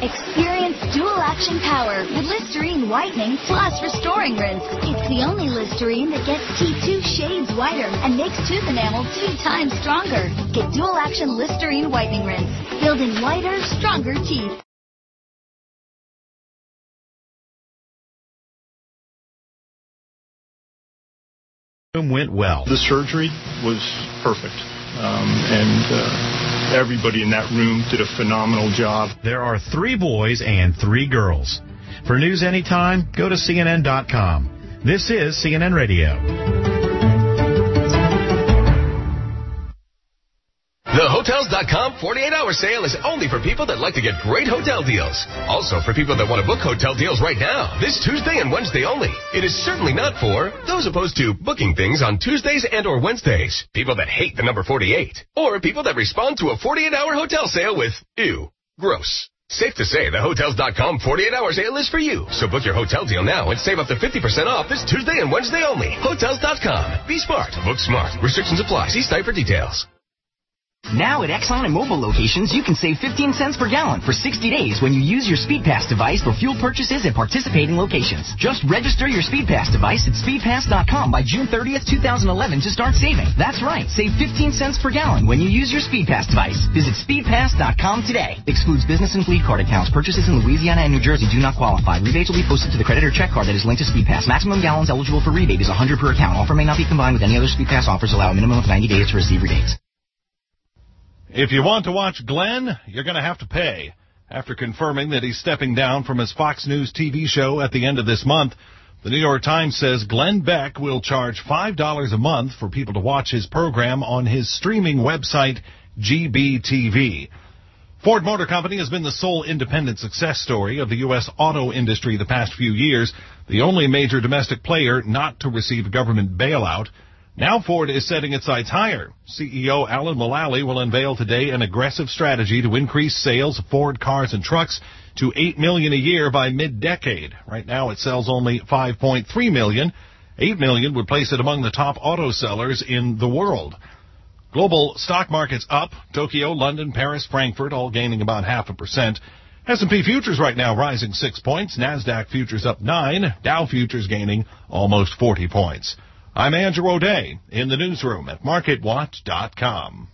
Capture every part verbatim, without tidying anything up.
Experience dual action power with Listerine whitening plus restoring rinse. It's the only Listerine that gets teeth two shades whiter and makes tooth enamel two times stronger. Get dual action Listerine whitening rinse, building whiter, stronger teeth. Went well. The surgery was perfect, um, and uh, everybody in that room did a phenomenal job. There are three boys and three girls. For news anytime, go to C N N dot com. This is C N N Radio. The Hotels dot com forty-eight hour sale is only for people that like to get great hotel deals. Also for people that want to book hotel deals right now, this Tuesday and Wednesday only. It is certainly not for those opposed to booking things on Tuesdays and or Wednesdays, people that hate the number forty-eight, or people that respond to a forty-eight hour hotel sale with, ew, gross. Safe to say the Hotels dot com forty-eight hour sale is for you. So book your hotel deal now and save up to fifty percent off this Tuesday and Wednesday only. Hotels dot com. Be smart. Book smart. Restrictions apply. See site for details. Now at Exxon and Mobil locations, you can save fifteen cents per gallon for sixty days when you use your SpeedPass device for fuel purchases at participating locations. Just register your SpeedPass device at speed pass dot com by June thirtieth, two thousand eleven to start saving. That's right, save fifteen cents per gallon when you use your SpeedPass device. Visit speed pass dot com today. Excludes business and fleet card accounts. Purchases in Louisiana and New Jersey do not qualify. Rebates will be posted to the credit or check card that is linked to SpeedPass. Maximum gallons eligible for rebate is one hundred per account. Offer may not be combined with any other SpeedPass offers. Allow a minimum of ninety days to receive rebates. If you want to watch Glenn, you're going to have to pay. After confirming that he's stepping down from his Fox News T V show at the end of this month, the New York Times says Glenn Beck will charge five dollars a month for people to watch his program on his streaming website, G B T V. Ford Motor Company has been the sole independent success story of the U S auto industry the past few years, the only major domestic player not to receive a government bailout. Now Ford is setting its sights higher. C E O Alan Mulally will unveil today an aggressive strategy to increase sales of Ford cars and trucks to eight million a year by mid-decade. Right now it sells only five point three million. eight million would place it among the top auto sellers in the world. Global stock markets up. Tokyo, London, Paris, Frankfurt all gaining about half a percent. S and P futures right now rising six points. NASDAQ futures up nine. Dow futures gaining almost forty points. I'm Andrew O'Day in the newsroom at market watch dot com.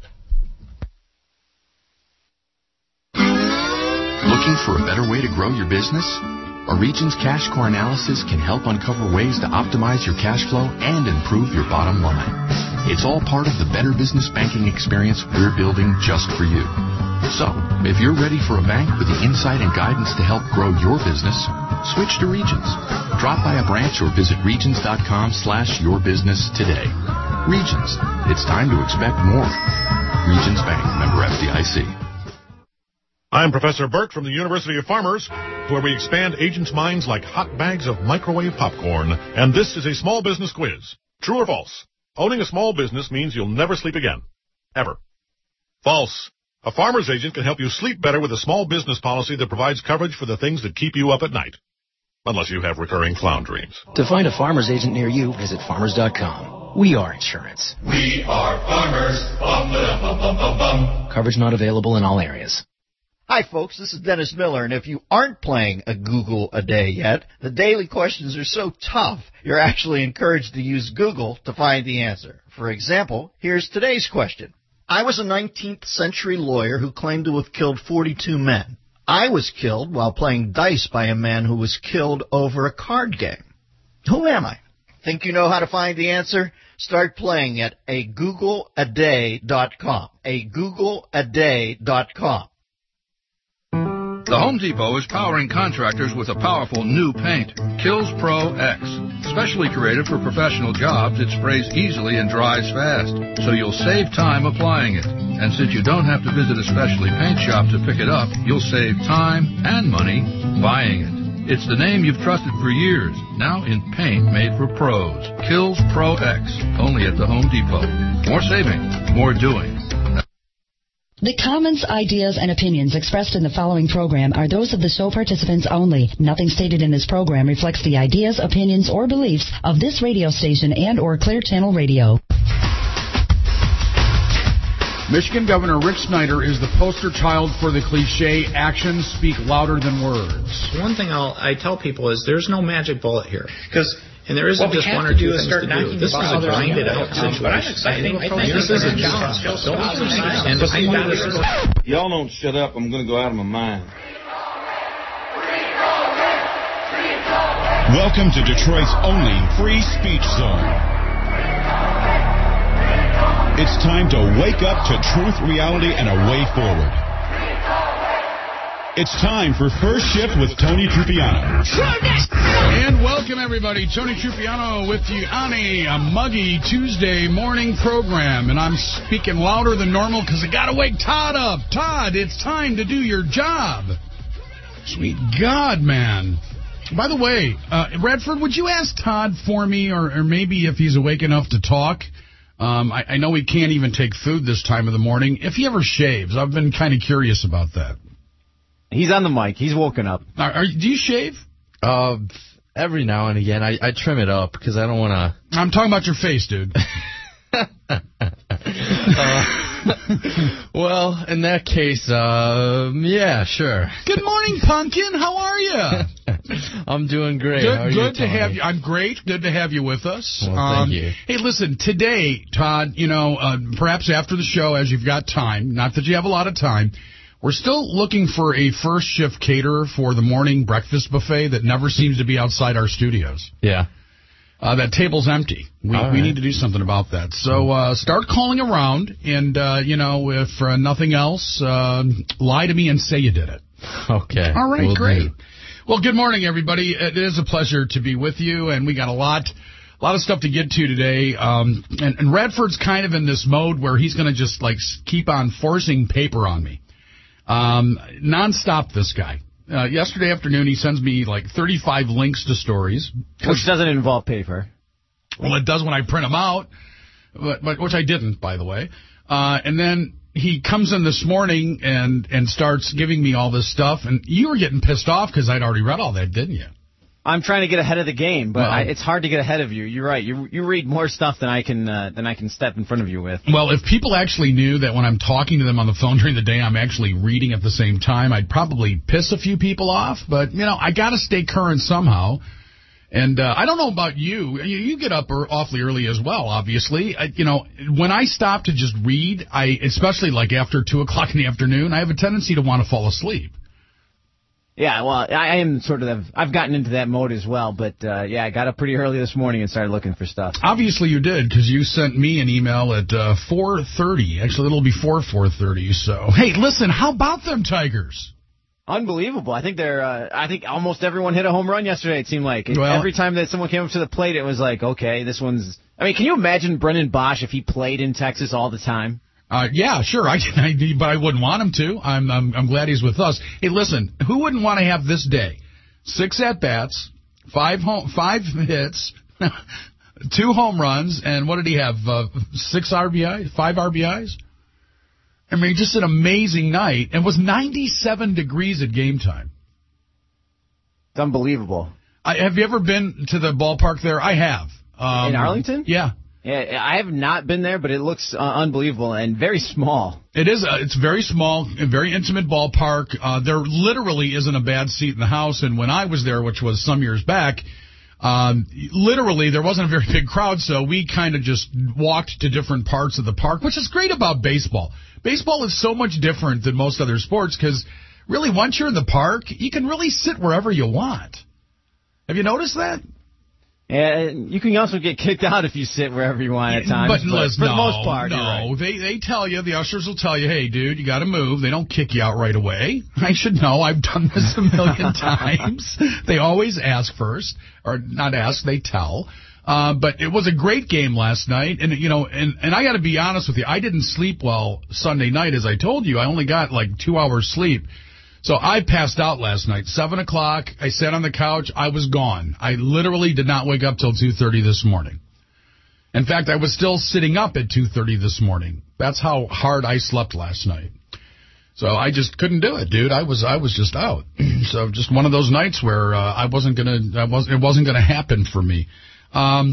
Looking for a better way to grow your business? Origins Cash Core Analysis can help uncover ways to optimize your cash flow and improve your bottom line. It's all part of the better business banking experience we're building just for you. So, if you're ready for a bank with the insight and guidance to help grow your business, switch to Regions. Drop by a branch or visit regions dot com slash your business today. Regions. It's time to expect more. Regions Bank, member F D I C. I'm Professor Burt from the University of Farmers, where we expand agents' minds like hot bags of microwave popcorn. And this is a small business quiz. True or false? Owning a small business means you'll never sleep again. Ever. False. A farmer's agent can help you sleep better with a small business policy that provides coverage for the things that keep you up at night. Unless you have recurring clown dreams. To find a farmer's agent near you, visit farmers dot com. We are insurance. We are farmers. Bum, ba, bum, bum, bum, bum. Coverage not available in all areas. Hi, folks. This is Dennis Miller, and if you aren't playing a Google a day yet, the daily questions are so tough, you're actually encouraged to use Google to find the answer. For example, here's today's question. I was a nineteenth century lawyer who claimed to have killed forty-two men. I was killed while playing dice by a man who was killed over a card game. Who am I? Think you know how to find the answer? Start playing at a google a day dot com. a google a day dot com. The Home Depot is powering contractors with a powerful new paint, Kills Pro X. Specially created for professional jobs, it sprays easily and dries fast, so you'll save time applying it. And since you don't have to visit a specialty paint shop to pick it up, you'll save time and money buying it. It's the name you've trusted for years, now in paint made for pros. Kills Pro X, only at the Home Depot. More saving, more doing. The comments, ideas, and opinions expressed in the following program are those of the show participants only. Nothing stated in this program reflects the ideas, opinions, or beliefs of this radio station and or Clear Channel Radio. Michigan Governor Rick Snyder is the poster child for the cliche, actions speak louder than words. One thing I'll, I tell people is there's no magic bullet here. Because and there isn't just one or two things to do. This is a grinded out situation. I think, I think this is a challenge. Don't understand. And I think y'all don't shut up. I'm going to go out of my mind. Welcome to Detroit's only free speech zone. It's time to wake up to truth, reality, and a way forward. It's time for First Shift with Tony Trupiano. And welcome, everybody. Tony Trupiano with you on a muggy Tuesday morning program. And I'm speaking louder than normal because I got to wake Todd up. Todd, it's time to do your job. Sweet God, man. By the way, uh, Radford, would you ask Todd for me, or, or maybe if he's awake enough to talk? Um, I, I know he can't even take food this time of the morning. If he ever shaves, I've been kind of curious about that. He's on the mic. He's woken up. Are, are, do you shave? Uh, every now and again. I, I trim it up because I don't want to... I'm talking about your face, dude. uh, well, in that case, uh, yeah, sure. Good morning, Pumpkin. How are you? I'm doing great. Good, How are good you, to have you. I'm great. Good to have you with us. Well, um, thank you. Hey, listen, today, Todd, you know, uh, perhaps after the show, as you've got time, not that you have a lot of time, we're still looking for a first shift caterer for the morning breakfast buffet that never seems to be outside our studios. Yeah. Uh, that table's empty. We All right. we need to do something about that. So uh, start calling around, and, uh, you know, if uh, nothing else, uh, lie to me and say you did it. Okay. All right, We'll great. do. Well, good morning, everybody. It is a pleasure to be with you, and we got a lot a lot of stuff to get to today. Um, and, and Radford's kind of in this mode where he's going to just, like, keep on forcing paper on me. Um, nonstop, this guy. Uh, yesterday afternoon, he sends me like thirty-five links to stories. Which doesn't involve paper. Well, it does when I print them out, but, but which I didn't, by the way. Uh, and then he comes in this morning and, and starts giving me all this stuff. And you were getting pissed off because I'd already read all that, didn't you? I'm trying to get ahead of the game, but Well, I, it's hard to get ahead of you. You're right. You you read more stuff than I can uh, than I can step in front of you with. Well, if people actually knew that when I'm talking to them on the phone during the day, I'm actually reading at the same time, I'd probably piss a few people off. But, you know, I got to stay current somehow. And uh, I don't know about you. You, you get up er, awfully early as well, obviously. I, you know, when I stop to just read, I especially like after two o'clock in the afternoon, I have a tendency to want to fall asleep. Yeah, well, I am sort of, I've gotten into that mode as well, but, uh, yeah, I got up pretty early this morning and started looking for stuff. Obviously you did, because you sent me an email at uh, four thirty. Actually, it'll be before four thirty, so. Hey, listen, how about them Tigers? Unbelievable. I think they're, uh, I think almost everyone hit a home run yesterday, it seemed like. Well, Every time that someone came up to the plate, it was like, okay, this one's, I mean, can you imagine Brendan Bosch if he played in Texas all the time? Uh, yeah, sure, I, I, but I wouldn't want him to. I'm, I'm, I'm glad he's with us. Hey, listen, who wouldn't want to have this day? Six at-bats, five home, five hits, two home runs, and what did he have, uh, six R B Is, five R B Is? I mean, just an amazing night. And it was ninety-seven degrees at game time. It's unbelievable. I, have you ever been to the ballpark there? I have. Um, in Arlington? Yeah. Yeah, I have not been there, but it looks uh, unbelievable and very small. It is. Uh, it's very small, a very intimate ballpark. Uh, there literally isn't a bad seat in the house. And when I was there, which was some years back, um, literally there wasn't a very big crowd, so we kind of just walked to different parts of the park, which is great about baseball. Baseball is so much different than most other sports because really once you're in the park, you can really sit wherever you want. Have you noticed that? Yeah, you can also get kicked out if you sit wherever you want at times. But, but listen, for no, the most part, no, you're right. they they tell you, the ushers will tell you, hey, dude, you got to move. They don't kick you out right away. I should know. I've done this a million times. They always ask first, or not ask, they tell. Uh, but it was a great game last night, and you know, and and I got to be honest with you, I didn't sleep well Sunday night, as I told you. I only got like two hours sleep. So I passed out last night, seven o'clock. I sat on the couch. I was gone. I literally did not wake up till two thirty this morning. In fact, I was still sitting up at two thirty this morning. That's how hard I slept last night. So I just couldn't do it, dude. I was I was just out. So just one of those nights where uh, I wasn't gonna I was it wasn't gonna happen for me. Um,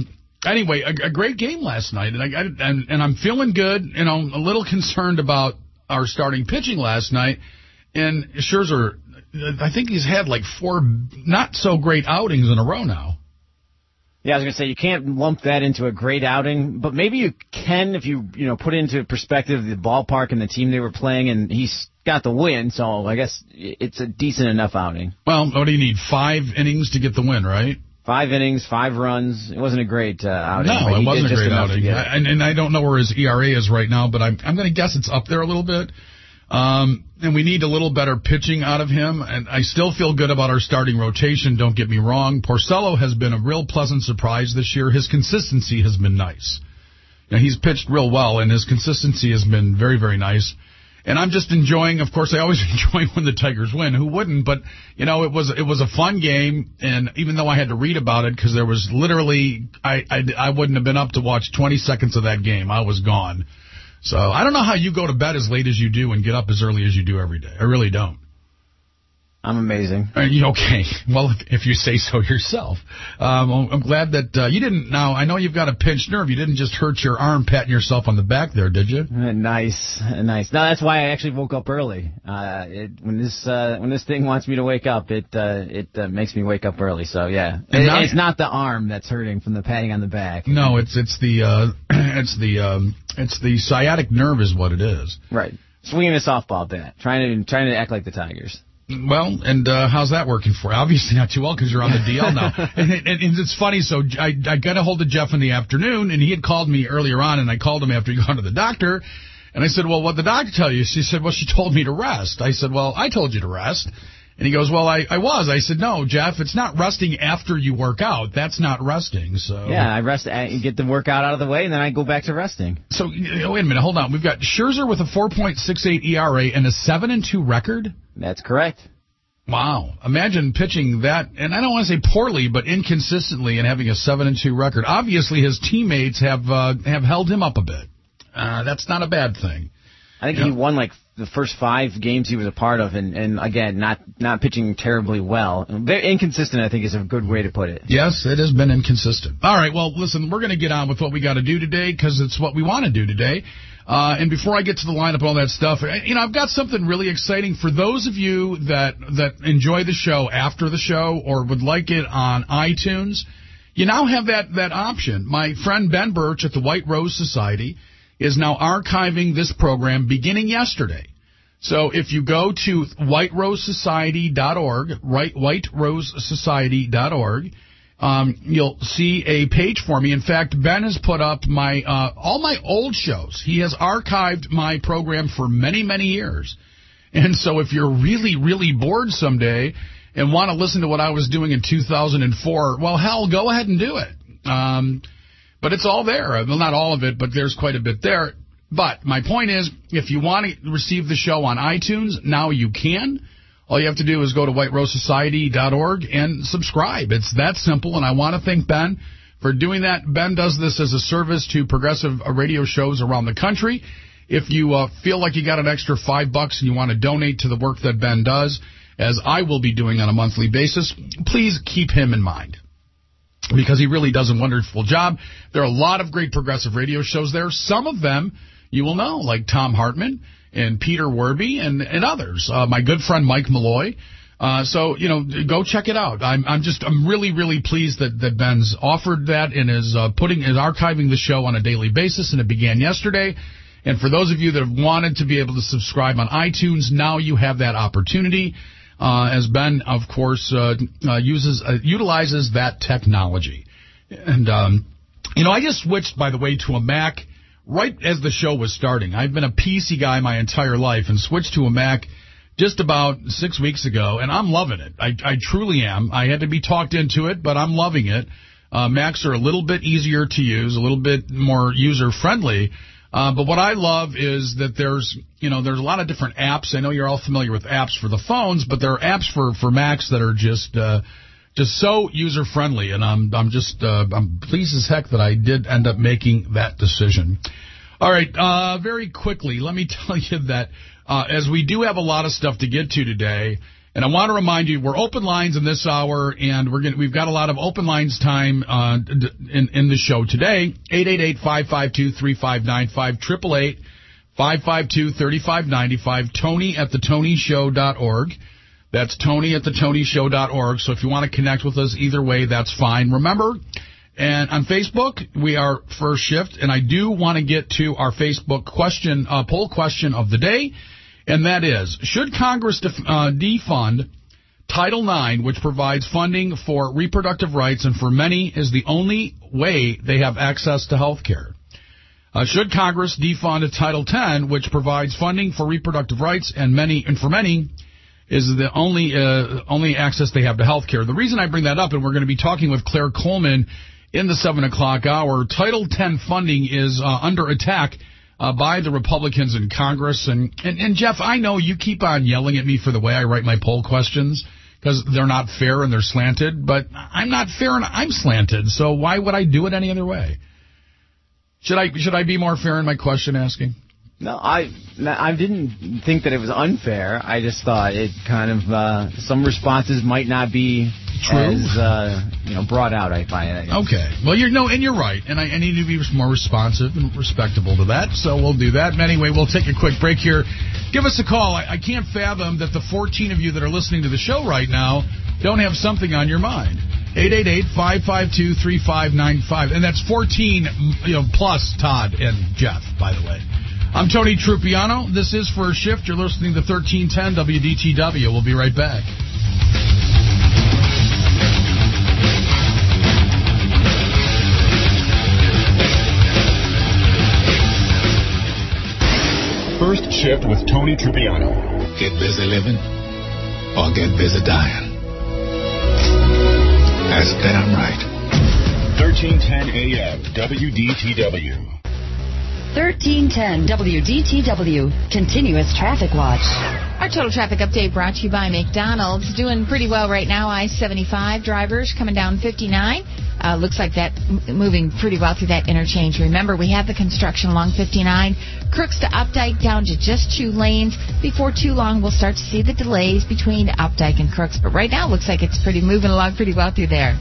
anyway, a, a great game last night, and, I, and, and I'm feeling good. You know, a little concerned about our starting pitching last night. And Scherzer, I think he's had like four not-so-great outings in a row now. Yeah, I was going to say, you can't lump that into a great outing, but maybe you can if you, you know, put into perspective the ballpark and the team they were playing, and he's got the win, so I guess it's a decent enough outing. Well, what do you need, five innings to get the win, right? Five innings, five runs. It wasn't a great uh, outing. No, it wasn't a great outing. And, and I don't know where his E R A is right now, but I'm, I'm going to guess it's up there a little bit. Um, and we need a little better pitching out of him. And I still feel good about our starting rotation, don't get me wrong. Porcello has been a real pleasant surprise this year. His consistency has been nice. You know, he's pitched real well, and his consistency has been very, very nice. And I'm just enjoying, of course, I always enjoy when the Tigers win. Who wouldn't? But, you know, it was it was a fun game, and even though I had to read about it, because there was literally, I, I, I wouldn't have been up to watch twenty seconds of that game. I was gone. So I don't know how you go to bed as late as you do and get up as early as you do every day. I really don't. I'm amazing. Are you okay? Well, if, if you say so yourself. Um, I'm glad that uh, you didn't. Now, I know you've got a pinched nerve. You didn't just hurt your arm patting yourself on the back there, did you? Uh, nice, nice. No, that's why I actually woke up early. Uh, it, when this uh, when this thing wants me to wake up, it uh, it uh, makes me wake up early. So yeah, it, now, it's not the arm that's hurting from the patting on the back. No, it's it's the uh, it's the um, it's the sciatic nerve is what it is. Right. Swinging a softball bat, trying to trying to act like the Tigers. Well, and uh, how's that working for you? Obviously not too well because you're on the D L now. and, and, and it's funny, so I, I got a hold of Jeff in the afternoon, and he had called me earlier on, and I called him after he gone to the doctor. And I said, well, what'd the doctor tell you? She said, well, she told me to rest. I said, well, I told you to rest. And he goes, well, I, I was. I said, no, Jeff, it's not resting after you work out. That's not resting. So yeah, I rest, I get the workout out of the way, and then I go back to resting. So you know, wait a minute, hold on. We've got Scherzer with a four point six eight E R A and a seven and two record? That's correct. Wow. Imagine pitching that, and I don't want to say poorly, but inconsistently and having a seven and two record. Obviously, his teammates have uh, have held him up a bit. Uh, that's not a bad thing. I think you he know. won like the first five games he was a part of, and, and again, not not pitching terribly well. Very inconsistent, I think, is a good way to put it. Yes, it has been inconsistent. All right, well, listen, we're going to get on with what we got to do today because it's what we want to do today. Uh, and before I get to the lineup and all that stuff, you know, I've got something really exciting for those of you that that enjoy the show after the show or would like it on iTunes. You now have that that option. My friend Ben Birch at the White Rose Society is now archiving this program beginning yesterday. So if you go to white rose society dot org, right, white rose society dot org, um, you'll see a page for me. In fact, Ben has put up my uh, all my old shows. He has archived my program for many, many years. And so if you're really, really bored someday and want to listen to what I was doing in two thousand four, well, hell, go ahead and do it. Um But it's all there. Well, not all of it, but there's quite a bit there. But my point is, if you want to receive the show on iTunes, now you can. All you have to do is go to white rose society dot org and subscribe. It's that simple, and I want to thank Ben for doing that. Ben does this as a service to progressive radio shows around the country. If you uh, feel like you got an extra five bucks and you want to donate to the work that Ben does, as I will be doing on a monthly basis, please keep him in mind, because he really does a wonderful job. There are a lot of great progressive radio shows there. Some of them you will know, like Tom Hartman and Peter Werby and, and others. Uh, my good friend Mike Malloy. Uh, so, you know, go check it out. I'm, I'm just, I'm really, really pleased that, that Ben's offered that and is uh, putting, is archiving the show on a daily basis, and it began yesterday. And for those of you that have wanted to be able to subscribe on iTunes, now you have that opportunity. Uh, as Ben, of course, uh, uh, uses uh, utilizes that technology. And, um, you know, I just switched, by the way, to a Mac right as the show was starting. I've been a P C guy my entire life and switched to a Mac just about six weeks ago, and I'm loving it. I, I truly am. I had to be talked into it, but I'm loving it. Uh, Macs are a little bit easier to use, a little bit more user-friendly. Uh, but what I love is that there's, you know, there's a lot of different apps. I know you're all familiar with apps for the phones, but there are apps for, for Macs that are just uh, just so user friendly, and I'm I'm just uh, I'm pleased as heck that I did end up making that decision. All right, uh, very quickly, let me tell you that uh, as we do have a lot of stuff to get to today, And I want to remind you, we're open lines in this hour, and we're gonna, we've got a lot of open lines time uh, in, in the show today. eight eight eight, five five two, three five nine five, eight eight eight, five five two, three five nine five, Tony at the tony show dot org. That's Tony at the tony show dot org. So if you want to connect with us either way, that's fine. Remember, and on Facebook, we are First Shift, and I do want to get to our Facebook question, uh, poll question of the day. And that is, should Congress def- uh, defund Title nine, which provides funding for reproductive rights and for many is the only way they have access to health care? Uh, should Congress defund Title ten, which provides funding for reproductive rights and many and for many is the only uh, only access they have to health care? The reason I bring that up, and we're going to be talking with Claire Coleman in the seven o'clock hour, Title ten funding is uh, under attack Uh, by the Republicans in Congress. And, and, and, Jeff, I know you keep on yelling at me for the way I write my poll questions because they're not fair and they're slanted, but I'm not fair and I'm slanted, so why would I do it any other way? Should I should I be more fair in my question asking? No, I I didn't think that it was unfair. I just thought it kind of, uh, some responses might not be True. as, uh, you know, brought out, I find. Okay. Well, you're no, and you're right, and I, I need to be more responsive and respectable to that, so we'll do that. But anyway, we'll take a quick break here. Give us a call. I, I can't fathom that the fourteen of you that are listening to the show right now don't have something on your mind. eight eight eight, five five two, three five nine five, and that's fourteen, you know, plus Todd and Jeff, by the way. I'm Tony Trupiano. This is First Shift. You're listening to thirteen ten W D T W. We'll be right back. First Shift with Tony Trupiano. Get busy living or get busy dying. That's damn right. thirteen ten A M W D T W. thirteen ten W D T W, Continuous Traffic Watch. Our total traffic update brought to you by McDonald's. Doing pretty well right now. I seventy-five drivers coming down fifty-nine. Uh, looks like that m- moving pretty well through that interchange. Remember, we have the construction along fifty-nine. Crooks to Updike down to just two lanes. Before too long, we'll start to see the delays between Updike and Crooks. But right now, it looks like it's pretty moving along pretty well through there.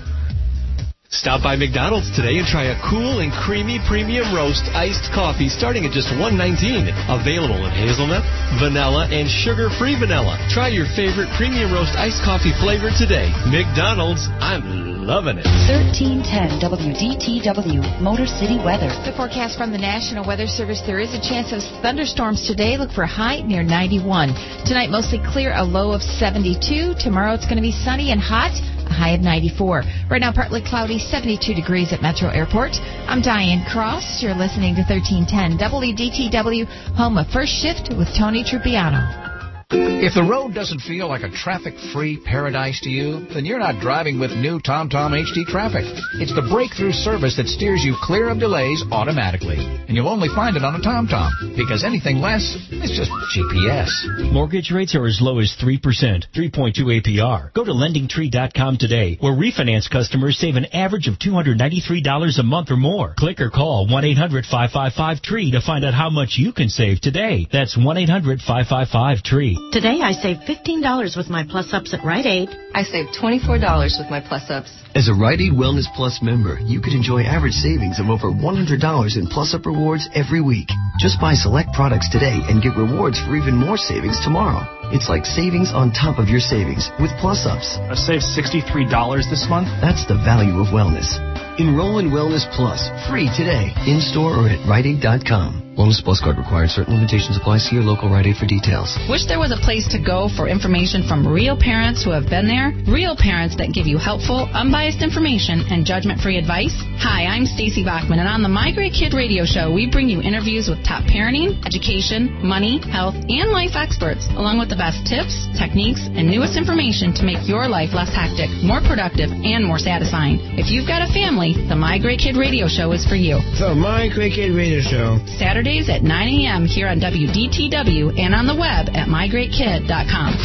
Stop by McDonald's today and try a cool and creamy premium roast iced coffee starting at just one nineteen. Available in hazelnut, vanilla, and sugar-free vanilla. Try your favorite premium roast iced coffee flavor today. McDonald's, I'm loving it. thirteen ten W D T W, Motor City weather. The forecast from the National Weather Service, there is a chance of thunderstorms today. Look for a high near ninety-one. Tonight, mostly clear, a low of seventy-two. Tomorrow, it's going to be sunny and hot. A high of ninety-four. Right now, partly cloudy, seventy-two degrees at Metro Airport. I'm Diane Cross. You're listening to thirteen ten W D T W, home of First Shift with Tony Trupiano. If the road doesn't feel like a traffic-free paradise to you, then you're not driving with new TomTom H D Traffic. It's the breakthrough service that steers you clear of delays automatically. And you'll only find it on a TomTom, because anything less is just G P S. Mortgage rates are as low as three percent, three point two A P R. Go to lending tree dot com today, where refinance customers save an average of two hundred ninety-three dollars a month or more. Click or call one eight hundred, five five five, T R E E to find out how much you can save today. That's one eight hundred, five five five, T R E E. Today I saved fifteen dollars with my Plus Ups at Rite Aid. I saved twenty-four dollars with my Plus Ups. As a Rite Aid Wellness Plus member, you could enjoy average savings of over one hundred dollars in Plus Up rewards every week. Just buy select products today and get rewards for even more savings tomorrow. It's like savings on top of your savings with Plus Ups. I saved sixty-three dollars this month. That's the value of wellness. Enroll in Wellness Plus free today, in-store or at Rite Aid dot com. Wellness Plus card required. Certain limitations apply. See your local Rite Aid for details. Wish there was a place to go for information from real parents who have been there? Real parents that give you helpful, unbiased information and judgment-free advice? Hi, I'm Stacey Bachman, and on the My Great Kid radio show, we bring you interviews with top parenting, education, money, health, and life experts, along with the best tips, techniques, and newest information to make your life less hectic, more productive, and more satisfying. If you've got a family, the My Great Kid radio show is for you. The My Great Kid radio show. Saturdays at nine a.m. here on W D T W and on the web at my great kid dot com.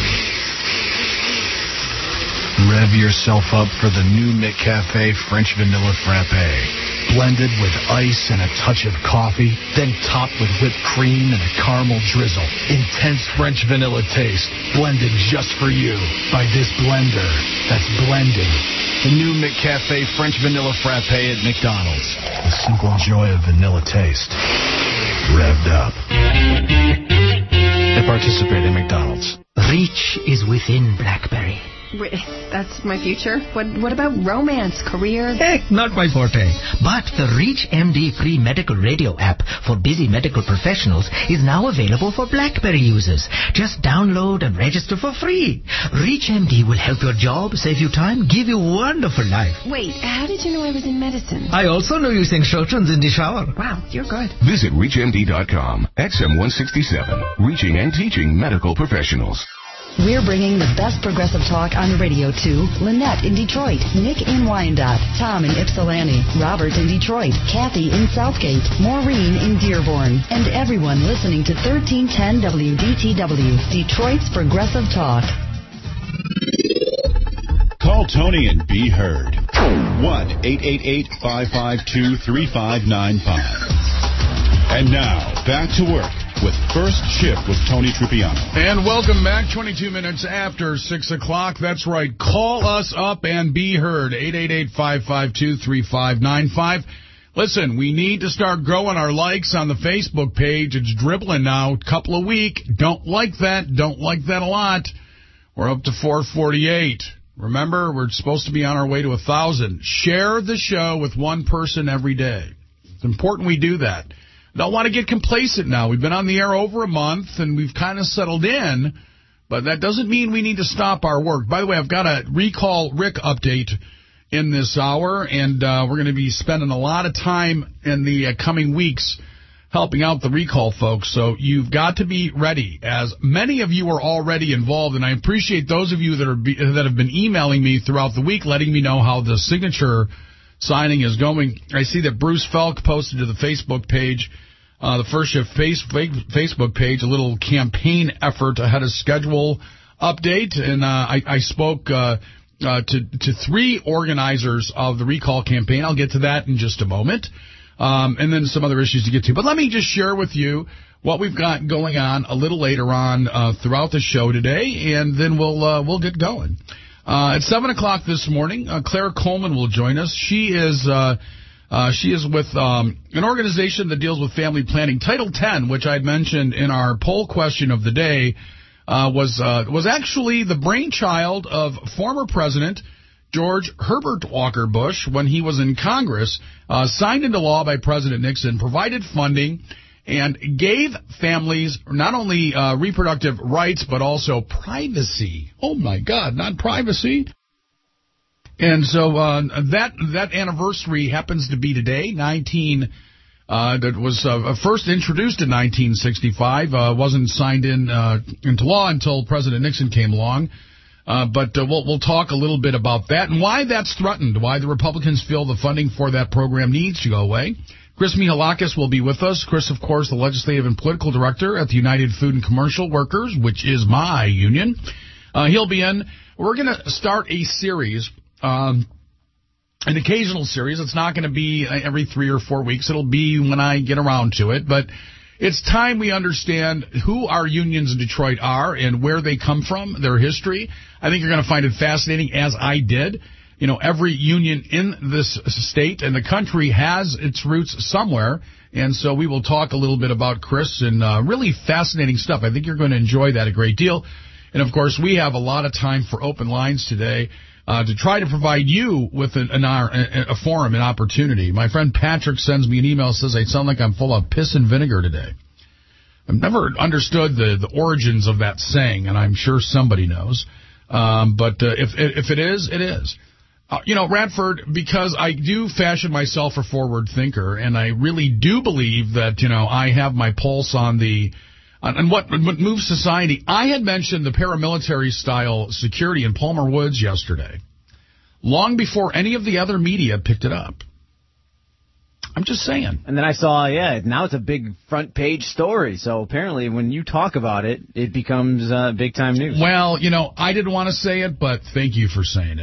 Rev yourself up for the new McCafe French Vanilla Frappe. Blended with ice and a touch of coffee, then topped with whipped cream and a caramel drizzle. Intense French vanilla taste, blended just for you by this blender that's blending. The new McCafe French Vanilla Frappe at McDonald's. The simple joy of vanilla taste. Revved up. At participating McDonald's. Reach is within BlackBerry. That's my future. What What about romance, career? Hey, not my forte. But the ReachMD free medical radio app for busy medical professionals is now available for BlackBerry users. Just download and register for free. ReachMD will help your job, save you time, give you a wonderful life. Wait, how did you know I was in medicine? I also know you sing Shotrans in the shower. Wow, you're good. Visit reach M D dot com. X M one sixty-seven. Reaching and teaching medical professionals. We're bringing the best progressive talk on the radio to Lynette in Detroit, Nick in Wyandotte, Tom in Ypsilanti, Robert in Detroit, Kathy in Southgate, Maureen in Dearborn, and everyone listening to thirteen ten W D T W, Detroit's Progressive Talk. Call Tony and be heard. one eight eight eight, five five two, three five nine five. And now, back to work with First Shift with Tony Trupiano. And welcome back, twenty-two minutes after six o'clock. That's right. Call us up and be heard. eight eight eight, five five two, three five nine five. Listen, we need to start growing our likes on the Facebook page. It's dribbling now, a couple a week. Don't like that. Don't like that a lot. We're up to four forty-eight. Remember, we're supposed to be on our way to one thousand. Share the show with one person every day. It's important we do that. Don't want to get complacent now. We've been on the air over a month, and we've kind of settled in, but that doesn't mean we need to stop our work. By the way, I've got a Recall Rick update in this hour, and uh, we're going to be spending a lot of time in the uh, coming weeks helping out the recall folks, so you've got to be ready, as many of you are already involved, and I appreciate those of you that are be, that have been emailing me throughout the week letting me know how the signature signing is going. I see that Bruce Felk posted to the Facebook page, uh, the First Shift face, Facebook page, a little campaign effort ahead of schedule update, and uh, I, I spoke uh, uh, to, to three organizers of the recall campaign. I'll get to that in just a moment, um, and then some other issues to get to. But let me just share with you what we've got going on a little later on uh, throughout the show today, and then we'll uh, we'll get going. Uh, at seven o'clock this morning, uh, Claire Coleman will join us. She is uh, uh, she is with um, an organization that deals with family planning. Title ten, which I'd mentioned in our poll question of the day, uh, was uh, was actually the brainchild of former President George Herbert Walker Bush when he was in Congress, uh, signed into law by President Nixon, provided funding, and gave families not only uh, reproductive rights, but also privacy. Oh, my God, not privacy. And so uh, that that anniversary happens to be today, nineteen, uh, that was uh, first introduced in nineteen sixty-five, uh, wasn't signed in uh, into law until President Nixon came along. Uh, but uh, we'll, we'll talk a little bit about that and why that's threatened, why the Republicans feel the funding for that program needs to go away. Chris Mihalakis will be with us. Chris, of course, the legislative and political director at the United Food and Commercial Workers, which is my union. Uh, he'll be in. We're going to start a series, um, an occasional series. It's not going to be every three or four weeks. It'll be when I get around to it. But it's time we understand who our unions in Detroit are and where they come from, their history. I think you're going to find it fascinating, as I did. You know, every union in this state and the country has its roots somewhere, and so we will talk a little bit about Chris and uh, really fascinating stuff. I think you're going to enjoy that a great deal. And, of course, we have a lot of time for open lines today uh, to try to provide you with an, an, a forum, an opportunity. My friend Patrick sends me an email, says I sound like I'm full of piss and vinegar today. I've never understood the, the origins of that saying, and I'm sure somebody knows. Um, but uh, if if it is, it is. Uh, you know, Radford, because I do fashion myself a forward thinker, and I really do believe that, you know, I have my pulse on the on, on what, what moves society. I had mentioned the paramilitary-style security in Palmer Woods yesterday, long before any of the other media picked it up. I'm just saying. And then I saw, yeah, now it's a big front-page story. So apparently when you talk about it, it becomes uh, big-time news. Well, you know, I didn't want to say it, but thank you for saying it.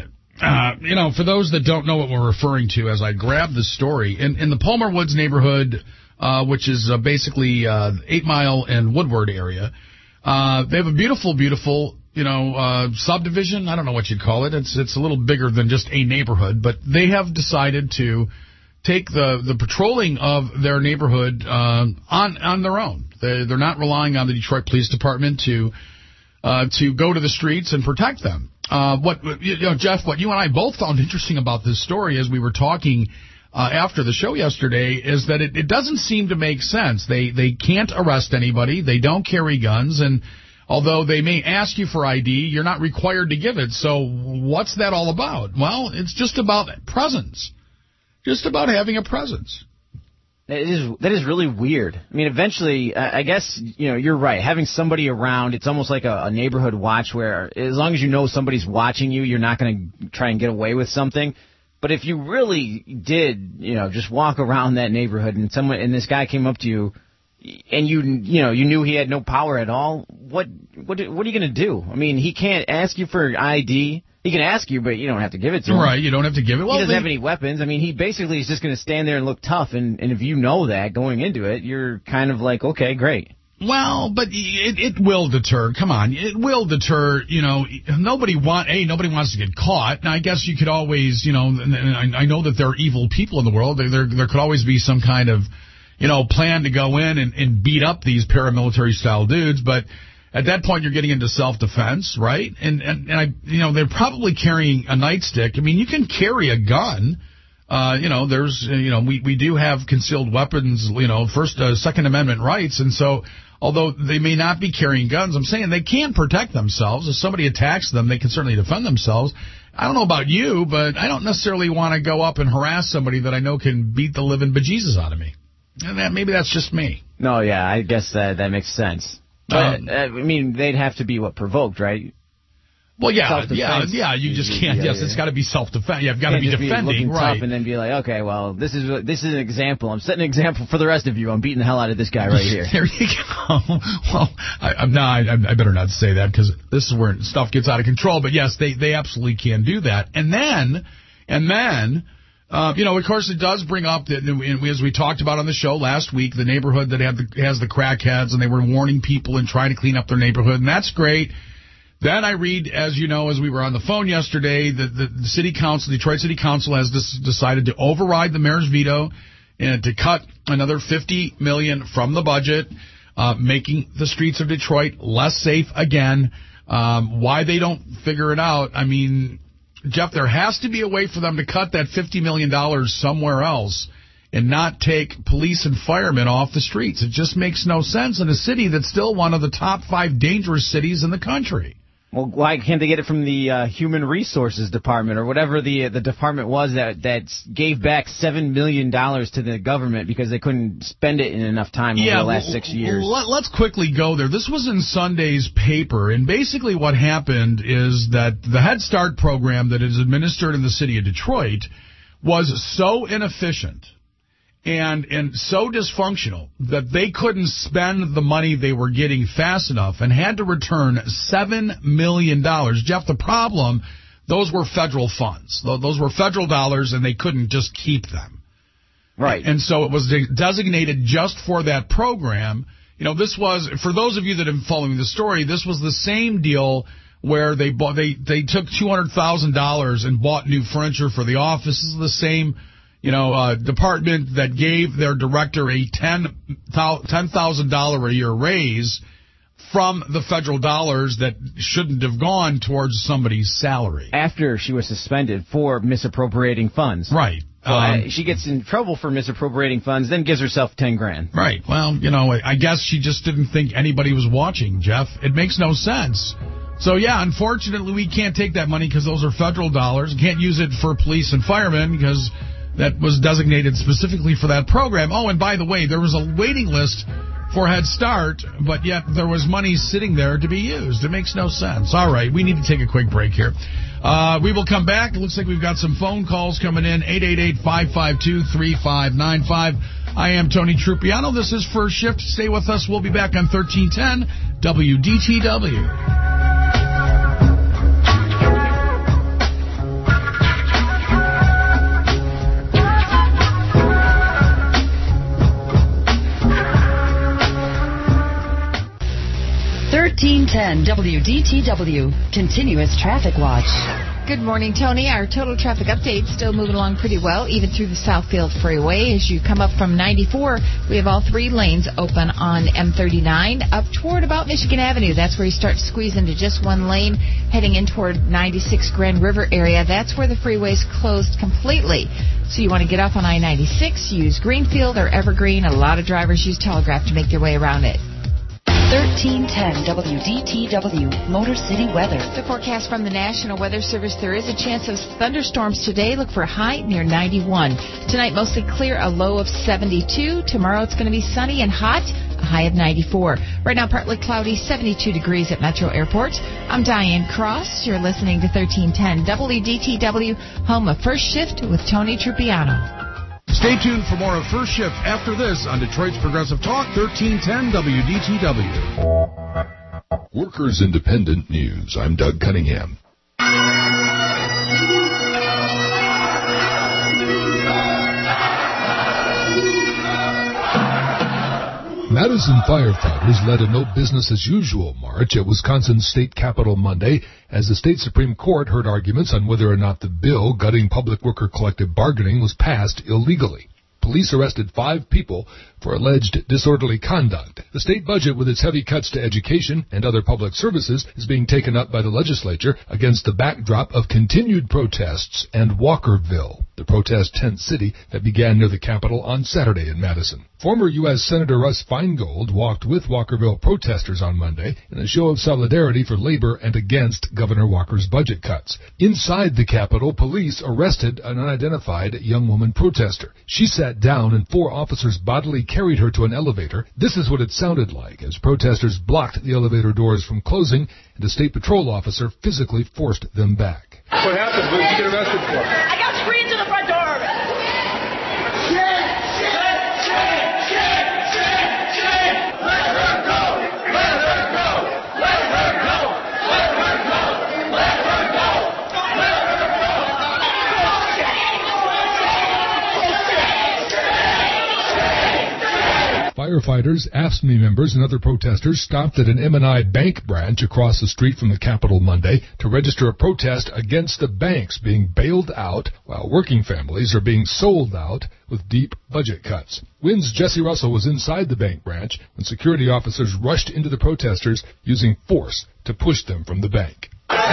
Uh, you know, for those that don't know what we're referring to, as I grab the story, in, in the Palmer Woods neighborhood, uh, which is uh, basically uh, Eight Mile and Woodward area, uh, they have a beautiful, beautiful, you know, uh, subdivision. I don't know what you'd call it. It's it's a little bigger than just a neighborhood, but they have decided to take the, the patrolling of their neighborhood uh, on on their own. They, they're not relying on the Detroit Police Department to uh, to go to the streets and protect them. Uh, what you know, Jeff, what you and I both found interesting about this story as we were talking uh, after the show yesterday is that it, it doesn't seem to make sense. They they can't arrest anybody. They don't carry guns, and although they may ask you for I D, you're not required to give it. So what's that all about? Well, it's just about presence, just about having a presence. That is that is really weird. I mean, eventually, I guess, you know, you're right. Having somebody around, it's almost like a, a neighborhood watch where as long as you know somebody's watching you, you're not going to try and get away with something. But if you really did, you know, just walk around that neighborhood and someone and this guy came up to you and you you know, you knew he had no power at all, what what what are you going to do? I mean, he can't ask you for I D. He can ask you, but you don't have to give it to him. Right, you don't have to give it. Well, he doesn't they, have any weapons. I mean, he basically is just going to stand there and look tough, and, and if you know that going into it, you're kind of like, okay, great. Well, but it, it will deter. Come on, it will deter. You know, nobody want a nobody wants to get caught. Now, I guess you could always, you know, and I, I know that there are evil people in the world. There, there, there could always be some kind of, you know, plan to go in and, and beat up these paramilitary style dudes, but at that point, you're getting into self-defense, right? And, and, and I, you know, they're probably carrying a nightstick. I mean, you can carry a gun. Uh, you know, there's, you know, we, we do have concealed weapons, you know, First, uh, Second Amendment rights. And so, although they may not be carrying guns, I'm saying they can protect themselves. If somebody attacks them, they can certainly defend themselves. I don't know about you, but I don't necessarily want to go up and harass somebody that I know can beat the living bejesus out of me. And that, maybe that's just me. No, yeah, I guess that, that makes sense. But, um, uh, I mean, they'd have to be, what, provoked, right? Well, yeah, yeah, yeah. You just can't. Yeah, yes, yeah. It's got to be self-defense. You've got to be defending, be right? And then be like, okay, well, this is this is an example. I'm setting an example for the rest of you. I'm beating the hell out of this guy right here. There you go. Well, I, I'm not. I, I better not say that because this is where stuff gets out of control. But yes, they they absolutely can do that. And then, and then. Uh, you know, of course, it does bring up, that, as we talked about on the show last week, the neighborhood that had the, has the crackheads, and they were warning people and trying to clean up their neighborhood, and that's great. Then I read, as you know, as we were on the phone yesterday, that the, the city council, Detroit City Council, has this, decided to override the mayor's veto and to cut another fifty million dollars from the budget, uh, making the streets of Detroit less safe again. Um, why they don't figure it out, I mean... Jeff, there has to be a way for them to cut that fifty million dollars somewhere else and not take police and firemen off the streets. It just makes no sense in a city that's still one of the top five dangerous cities in the country. Well, why can't they get it from the uh, Human Resources Department or whatever the uh, the department was that that gave back seven million dollars to the government because they couldn't spend it in enough time yeah, over the last well, six years? Let, let's quickly go there. This was in Sunday's paper, and basically what happened is that the Head Start program that is administered in the city of Detroit was so inefficient and and so dysfunctional that they couldn't spend the money they were getting fast enough and had to return seven million dollars. Jeff, the problem, those were federal funds. Those were federal dollars, and they couldn't just keep them. Right. And so it was de- designated just for that program. You know, this was, for those of you that have been following the story, this was the same deal where they bought, they, they took two hundred thousand dollars and bought new furniture for the office. This is the same... You know, uh, department that gave their director a ten thousand dollars a year raise from the federal dollars that shouldn't have gone towards somebody's salary. After she was suspended for misappropriating funds. Right. So um, uh, she gets in trouble for misappropriating funds, then gives herself ten grand. Right. Well, you know, I guess she just didn't think anybody was watching, Jeff. It makes no sense. So, yeah, unfortunately, we can't take that money because those are federal dollars. Can't use it for police and firemen because... that was designated specifically for that program. Oh, and by the way, there was a waiting list for Head Start, but yet there was money sitting there to be used. It makes no sense. All right, we need to take a quick break here. Uh, we will come back. It looks like we've got some phone calls coming in. eight eight eight, five five two, three five nine five. I am Tony Trupiano. This is First Shift. Stay with us. We'll be back on thirteen ten W D T W. ten W D T W, Continuous Traffic Watch. Good morning, Tony. Our total traffic update still moving along pretty well, even through the Southfield Freeway. As you come up from ninety-four, we have all three lanes open on M thirty-nine up toward about Michigan Avenue. That's where you start to squeeze into just one lane, heading in toward ninety-six Grand River area. That's where the freeway's closed completely. So you want to get off on I ninety-six, use Greenfield or Evergreen. A lot of drivers use Telegraph to make their way around it. thirteen ten W D T W, Motor City weather. The forecast from the National Weather Service, there is a chance of thunderstorms today. Look for a high near ninety-one. Tonight, mostly clear, a low of seventy-two. Tomorrow, it's going to be sunny and hot, a high of ninety-four. Right now, partly cloudy, seventy-two degrees at Metro Airport. I'm Diane Cross. You're listening to thirteen ten W D T W, home of First Shift with Tony Trupiano. Stay tuned for more of First Shift after this on Detroit's Progressive Talk, thirteen ten W D T W. Workers Independent News. I'm Doug Cunningham. Madison firefighters led a no-business-as-usual march at Wisconsin's state capitol Monday as the state Supreme Court heard arguments on whether or not the bill gutting public worker collective bargaining was passed illegally. Police arrested five people for alleged disorderly conduct. The state budget, with its heavy cuts to education and other public services, is being taken up by the legislature against the backdrop of continued protests and Walkerville, the protest tent city that began near the Capitol on Saturday in Madison. Former U S Senator Russ Feingold walked with Walkerville protesters on Monday in a show of solidarity for labor and against Governor Walker's budget cuts. Inside the Capitol, police arrested an unidentified young woman protester. She sat down and four officers bodily carried her to an elevator. This is what it sounded like as protesters blocked the elevator doors from closing and a state patrol officer physically forced them back. What happened? What did you get arrested for? I got screamed to the front door of it. Shit! Shit! Shit! Shit! Shit! Shit! Let her go! Let her go! Let her go! Let her go! Let her go! Let her go! Firefighters, A F S C M E members, and other protesters stopped at an M and I Bank branch across the street from the Capitol Monday to register a protest against the banks being bailed out while working families are being sold out with deep budget cuts. W I N's Jesse Russell was inside the bank branch when security officers rushed into the protesters using force to push them from the bank.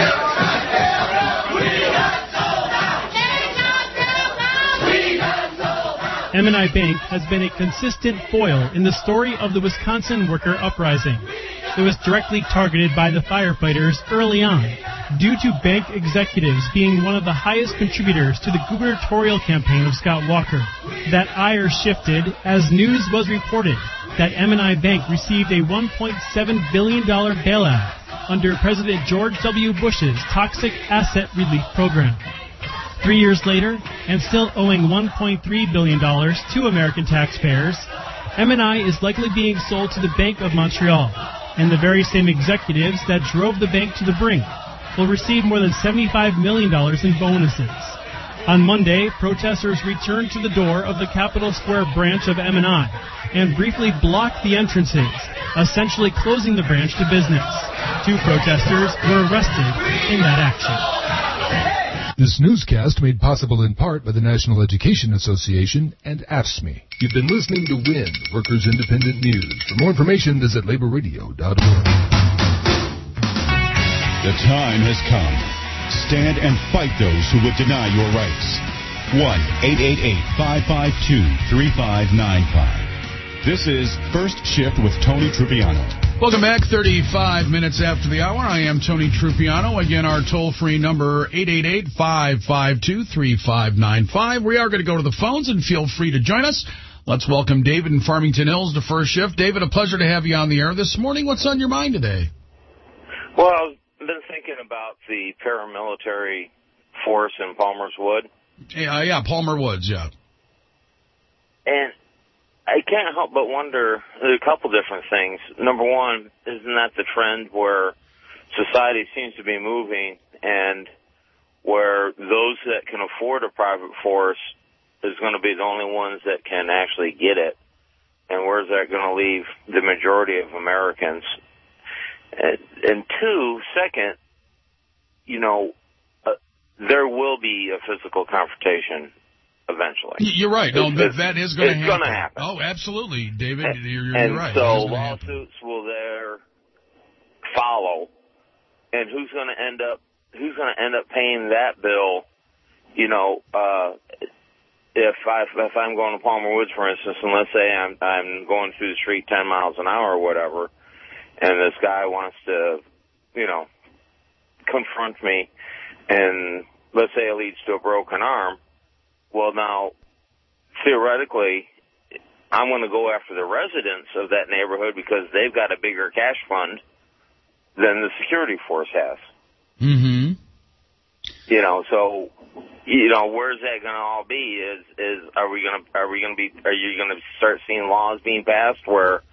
M and I Bank has been a consistent foil in the story of the Wisconsin worker uprising. It was directly targeted by the firefighters early on, due to bank executives being one of the highest contributors to the gubernatorial campaign of Scott Walker. That ire shifted as news was reported that M and I Bank received a one point seven billion dollars bailout under President George W. Bush's Toxic Asset Relief Program. Three years later, and still owing one point three billion dollars to American taxpayers, M and I is likely being sold to the Bank of Montreal, and the very same executives that drove the bank to the brink will receive more than seventy-five million dollars in bonuses. On Monday, protesters returned to the door of the Capitol Square branch of M and I and briefly blocked the entrances, essentially closing the branch to business. Two protesters were arrested in that action. This newscast made possible in part by the National Education Association and A F S C M E. You've been listening to W I N, Workers Independent News. For more information, visit labor radio dot org. The time has come. Stand and fight those who would deny your rights. one eight eight eight, five five two, three five nine five. This is First Shift with Tony Trupiano. Welcome back, thirty-five minutes after the hour. I am Tony Trupiano. Again, our toll-free number, eight eight eight, five five two, three five nine five. We are going to go to the phones, and feel free to join us. Let's welcome David in Farmington Hills to First Shift. David, a pleasure to have you on the air this morning. What's on your mind today? Well, I've been thinking about the paramilitary force in Palmer's Wood. Yeah, yeah, Palmer Woods, yeah. And I can't help but wonder a couple different things. Number one, isn't that the trend where society seems to be moving and where those that can afford a private force is going to be the only ones that can actually get it? And where's that going to leave the majority of Americans? And, and two, second, you know, uh, there will be a physical confrontation eventually. You're right. No, that, that is going to happen. It's going to happen. Oh, absolutely, David. And, you're, you're and right. so lawsuits will there follow, and who's going to end up? Who's going to end up paying that bill? You know, uh, if I if I'm going to Palmer Woods, for instance, and let's say I'm I'm going through the street ten miles an hour or whatever, and this guy wants to, you know, confront me, and let's say it leads to a broken arm. Well, now, theoretically, I'm going to go after the residents of that neighborhood because they've got a bigger cash fund than the security force has. Mm-hmm. You know, so, you know, where's that going to all be? Is is are we going to are we going to be are you going to start seeing laws being passed where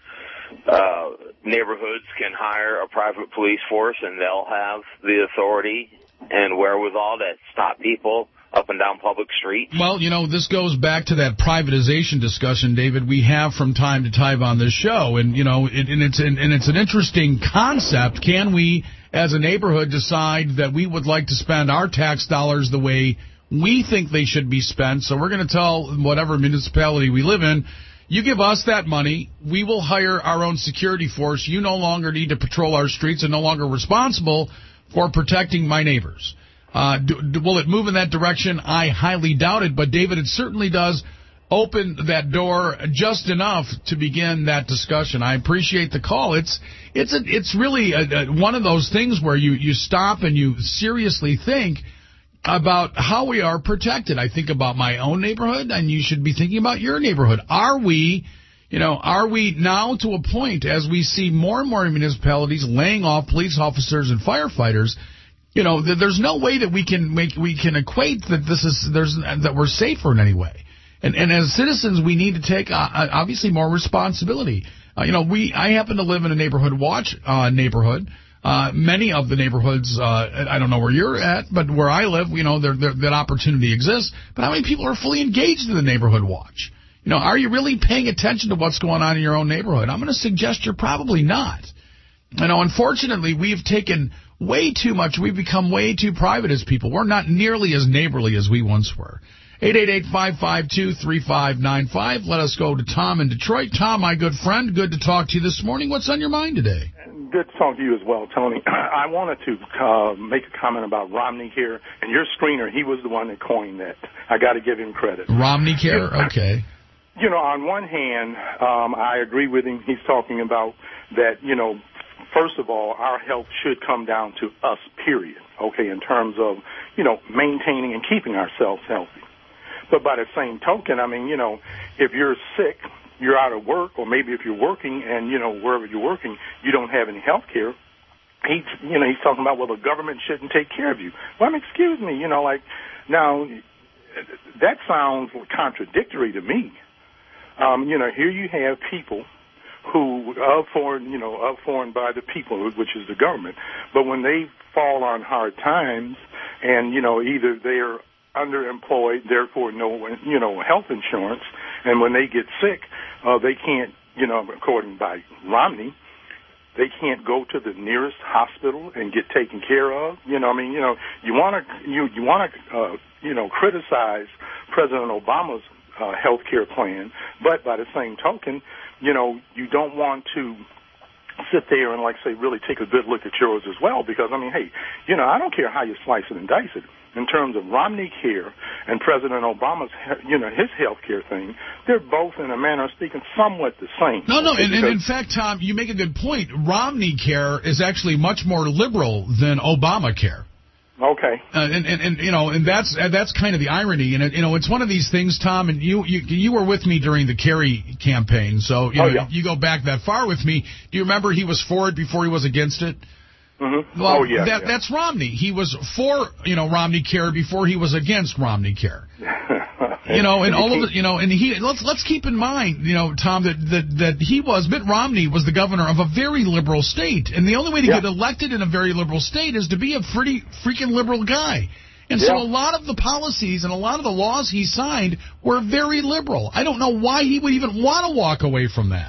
uh, neighborhoods can hire a private police force and they'll have the authority and wherewithal to stop people up and down public streets? Well, you know, this goes back to that privatization discussion, David, we have from time to time on this show. And, you know, it, and, it's, and, and it's an interesting concept. Can we, as a neighborhood, decide that we would like to spend our tax dollars the way we think they should be spent? So we're going to tell whatever municipality we live in, you give us that money, we will hire our own security force. You no longer need to patrol our streets and no longer responsible for protecting my neighbors. Uh, do, do, will it move in that direction? I highly doubt it. But, David, it certainly does open that door just enough to begin that discussion. I appreciate the call. It's it's a, it's really a, a, one of those things where you, you stop and you seriously think about how we are protected. I think about my own neighborhood, and you should be thinking about your neighborhood. Are we, you know, are we now to a point, as we see more and more municipalities laying off police officers and firefighters, you know, there's no way that we can make we can equate that this is there's that we're safer in any way. And and as citizens, we need to take uh, obviously more responsibility. Uh, you know, we I happen to live in a neighborhood watch uh, neighborhood. Uh, many of the neighborhoods, uh, I don't know where you're at, but where I live, you know, there, there, that opportunity exists. But how many people are fully engaged in the neighborhood watch? You know, are you really paying attention to what's going on in your own neighborhood? I'm going to suggest you're probably not. You know, unfortunately, we've taken way too much. We've become way too private as people. We're not nearly as neighborly as we once were. eight eight eight, five five two, three five nine five. Let us go to Tom in Detroit. Tom, my good friend, good to talk to you this morning. What's on your mind today? Good to talk to you as well, Tony. I wanted to uh, make a comment about Romney Care, and your screener, he was the one that coined that. I got to give him credit. Romney Care, okay. You know, on one hand, um, I agree with him. He's talking about that, you know, first of all, our health should come down to us, period, okay, in terms of, you know, maintaining and keeping ourselves healthy. But by the same token, I mean, you know, if you're sick, you're out of work, or maybe if you're working and, you know, wherever you're working, you don't have any health care, he's, you know, he's talking about, well, the government shouldn't take care of you. Well, I mean, excuse me, you know, like, now, that sounds contradictory to me. Um, you know, here you have people who are foreign, you know, are foreign by the people, which is the government. But when they fall on hard times and, you know, either they're underemployed, therefore no, you know, health insurance, and when they get sick, uh, they can't, you know, according by Romney, they can't go to the nearest hospital and get taken care of. You know, I mean, you know, you want to, you, you want to, uh, you know, criticize President Obama's uh, health care plan, but by the same token, you know, you don't want to sit there and, like, say, really take a good look at yours as well, because, I mean, hey, you know, I don't care how you slice it and dice it. In terms of Romney Care and President Obama's, you know, his health care thing, they're both, in a manner of speaking, somewhat the same. No, no, and, and in fact, Tom, you make a good point. Romney Care is actually much more liberal than Obamacare. Okay. Uh, and, and, and, you know, and that's uh, that's kind of the irony. And, it, you know, it's one of these things, Tom, and you, you you were with me during the Kerry campaign, so, you know, oh, yeah. you go back that far with me. Do you remember he was for it before he was against it? Mm-hmm. Well, oh, yeah, that, yeah. That's Romney. He was for, you know, Romney Care before he was against Romney Care. You know, and all of it, you know, and he, let's, let's keep in mind, you know, Tom, that, that, that he was, Mitt Romney was the governor of a very liberal state. And the only way to yeah. get elected in a very liberal state is to be a pretty freaking liberal guy. And so yeah. a lot of the policies and a lot of the laws he signed were very liberal. I don't know why he would even want to walk away from that.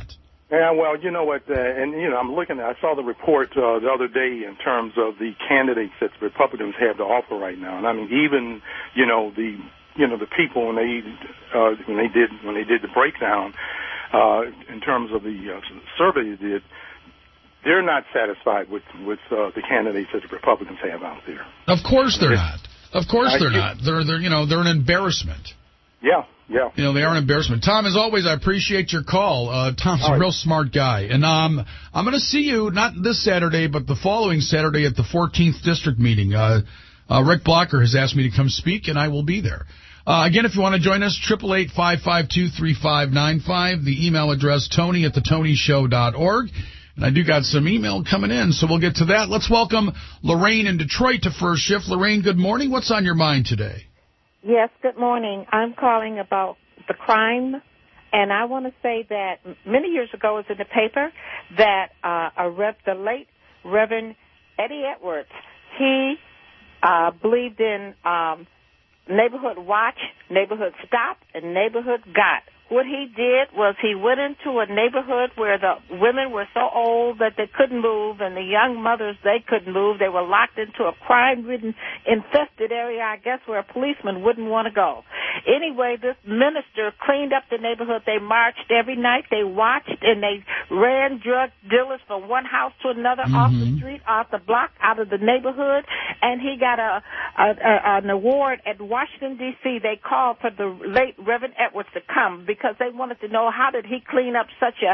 Yeah, well, you know what, uh, and, you know, I'm looking at, I saw the report uh, the other day in terms of the candidates that the Republicans have to offer right now. And I mean, even, you know, the, you know, the people when they, uh, when they did, when they did the breakdown, uh, in terms of the uh, survey they did, they're not satisfied with, with, uh, the candidates that the Republicans have out there. Of course they're not. Of course I they're do. not. They're, they're, you know, they're an embarrassment. Yeah, yeah. You know, they are an embarrassment. Tom, as always, I appreciate your call. Uh, Tom's a real smart guy. And um, I'm going to see you, not this Saturday, but the following Saturday at the fourteenth District meeting. Uh, uh, Rick Blocker has asked me to come speak, and I will be there. Uh, again, if you want to join us, eight eight eight, five five two, three five nine five. The email address, tony at the tony show dot org. And I do got some email coming in, so we'll get to that. Let's welcome Lorraine in Detroit to First Shift. Lorraine, good morning. What's on your mind today? Yes, good morning. I'm calling about the crime, and I want to say that many years ago it was in the paper that uh, a Rev, the late Reverend Eddie Edwards, he uh, believed in um, neighborhood watch, neighborhood stop, and neighborhood got. What he did was he went into a neighborhood where the women were so old that they couldn't move, and the young mothers, they couldn't move. They were locked into a crime-ridden, infested area, I guess, where a policeman wouldn't want to go. Anyway, this minister cleaned up the neighborhood. They marched every night. They watched, and they ran drug dealers from one house to another, mm-hmm. off the street, off the block, out of the neighborhood, and he got a, a, a an award at Washington, D C They called for the late Reverend Edwards to come because because they wanted to know how did he clean up such a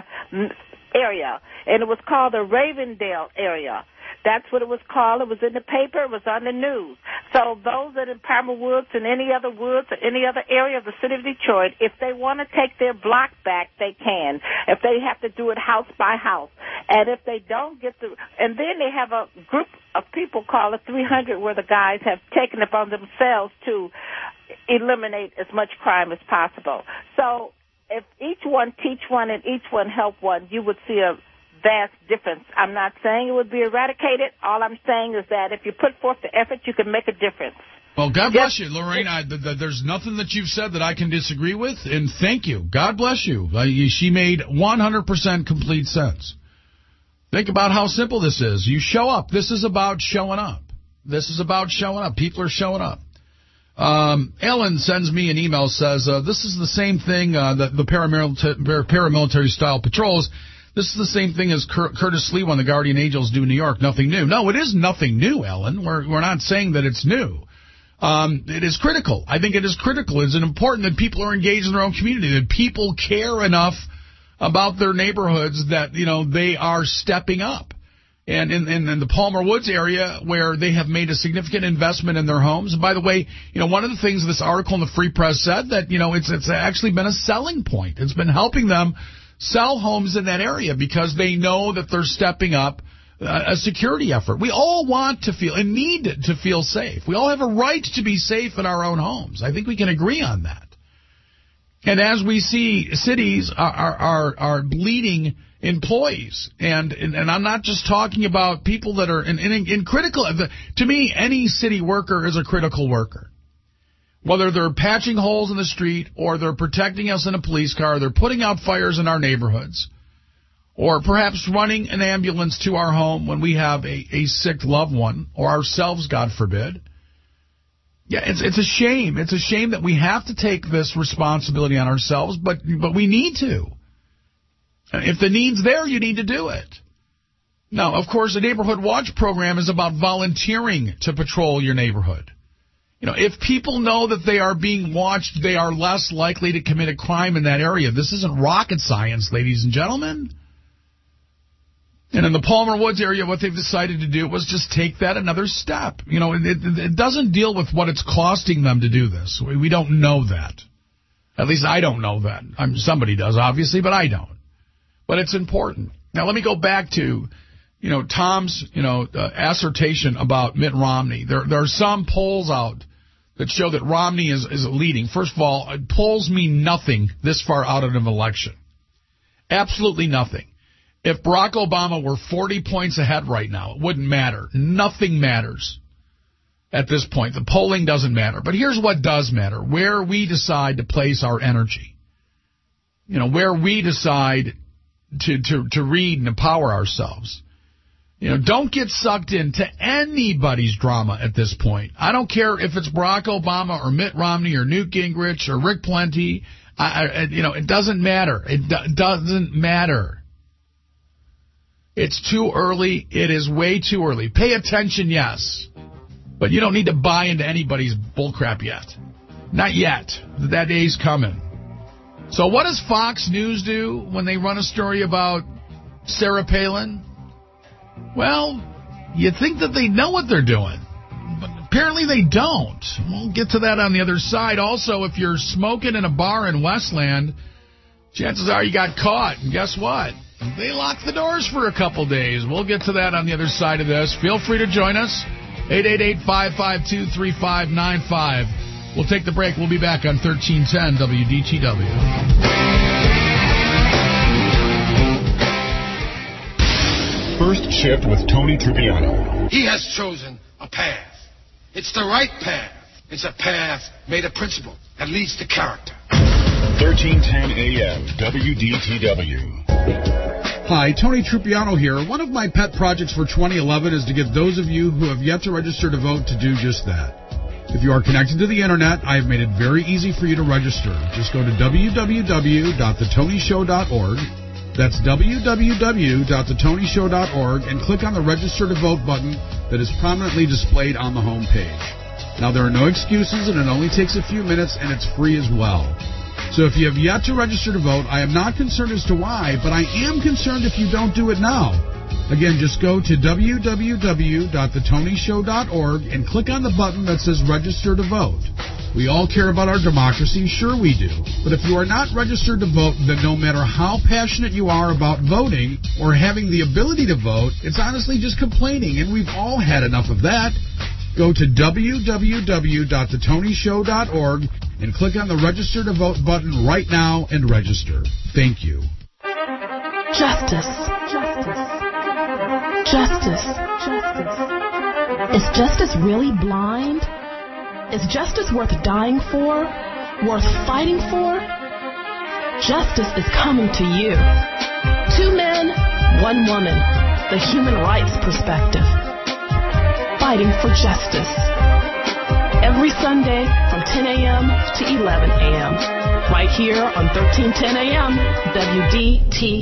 area. And it was called the Ravendale area. That's what it was called. It was in the paper. It was on the news. So those that in Palmer Woods and any other woods or any other area of the city of Detroit, if they want to take their block back, they can. If they have to do it house by house. And if they don't get the... And then they have a group of people called the three hundred where the guys have taken it upon themselves to eliminate as much crime as possible. So if each one teach one and each one help one, you would see a vast difference. I'm not saying it would be eradicated. All I'm saying is that if you put forth the effort, you can make a difference. Well, God bless you, Lorraine. I, th- th- there's nothing that you've said that I can disagree with, and thank you. God bless you. Uh, you she made one hundred percent complete sense. Think about how simple this is. You show up. This is about showing up. This is about showing up. People are showing up. Um, Ellen sends me an email, says, uh, this is the same thing, uh, the, the paramilitary, paramilitary-style patrols. This is the same thing as Cur- Curtis Lee when the Guardian Angels do in New York. Nothing new. No, it is nothing new, Ellen. We're, we're not saying that it's new. Um, it is critical. I think it is critical. It's important that people are engaged in their own community, that people care enough about their neighborhoods that, you know, they are stepping up. And in, in, in the Palmer Woods area, where they have made a significant investment in their homes. And by the way, you know, one of the things this article in the Free Press said that, you know, it's it's actually been a selling point. It's been helping them sell homes in that area because they know that they're stepping up uh, a security effort. We all want to feel and need to feel safe. We all have a right to be safe in our own homes. I think we can agree on that. And as we see, cities are are are, are bleeding employees, and, and and I'm not just talking about people that are in, in, in critical. To me, any city worker is a critical worker. Whether they're patching holes in the street, or they're protecting us in a police car, they're putting out fires in our neighborhoods, or perhaps running an ambulance to our home when we have a, a sick loved one, or ourselves, God forbid. Yeah, it's it's a shame. It's a shame that we have to take this responsibility on ourselves, but but we need to. If the need's there, you need to do it. Now, of course, the Neighborhood Watch program is about volunteering to patrol your neighborhood. You know, if people know that they are being watched, they are less likely to commit a crime in that area. This isn't rocket science, ladies and gentlemen. And in the Palmer Woods area, what they've decided to do was just take that another step. You know, it, it, it doesn't deal with what it's costing them to do this. We, we don't know that. At least I don't know that. I'm, somebody does, obviously, but I don't. But it's important. Now, let me go back to, you know, Tom's, you know, uh, assertion about Mitt Romney. There, there are some polls out that show that Romney is, is leading. First of all, polls mean nothing this far out of an election. Absolutely nothing. If Barack Obama were forty points ahead right now, it wouldn't matter. Nothing matters at this point. The polling doesn't matter. But here's what does matter, where we decide to place our energy. You know, where we decide to, to, to read and empower ourselves. You know, don't get sucked into anybody's drama at this point. I don't care if it's Barack Obama or Mitt Romney or Newt Gingrich or Rick Plenty. I, I, you know, it doesn't matter. It do, doesn't matter. It's too early. It is way too early. Pay attention, yes. But you don't need to buy into anybody's bullcrap yet. Not yet. That day's coming. So what does Fox News do when they run a story about Sarah Palin? Well, you think that they know what they're doing, but apparently they don't. We'll get to that on the other side. Also, if you're smoking in a bar in Westland, chances are you got caught. And guess what? They locked the doors for a couple days. We'll get to that on the other side of this. Feel free to join us. eight eight eight, five five two, three five nine five. We'll take the break. We'll be back on thirteen ten W D T W. First Shift with Tony Trippiano. He has chosen a path. It's the right path. It's a path made of principle that leads to character. thirteen ten A M W D T W. Hi, Tony Trippiano here. One of my pet projects for twenty eleven is to get those of you who have yet to register to vote to do just that. If you are connected to the internet, I have made it very easy for you to register. Just go to w w w dot the tony show dot org. That's w w w dot the tony show dot org and click on the Register to Vote button that is prominently displayed on the home page. Now, there are no excuses, and it only takes a few minutes, and it's free as well. So if you have yet to register to vote, I am not concerned as to why, but I am concerned if you don't do it now. Again, just go to w w w dot the tony show dot org and click on the button that says Register to Vote. We all care about our democracy, sure we do. But if you are not registered to vote, then no matter how passionate you are about voting or having the ability to vote, it's honestly just complaining, and we've all had enough of that. Go to w w w dot the tony show dot org and click on the Register to Vote button right now and register. Thank you. Justice. Justice. Justice. Justice. Is justice really blind? Is justice worth dying for? Worth fighting for? Justice is coming to you. Two men, one woman. The human rights perspective. Fighting for justice. Every Sunday from ten a m to eleven a m Right here on thirteen ten A M W D T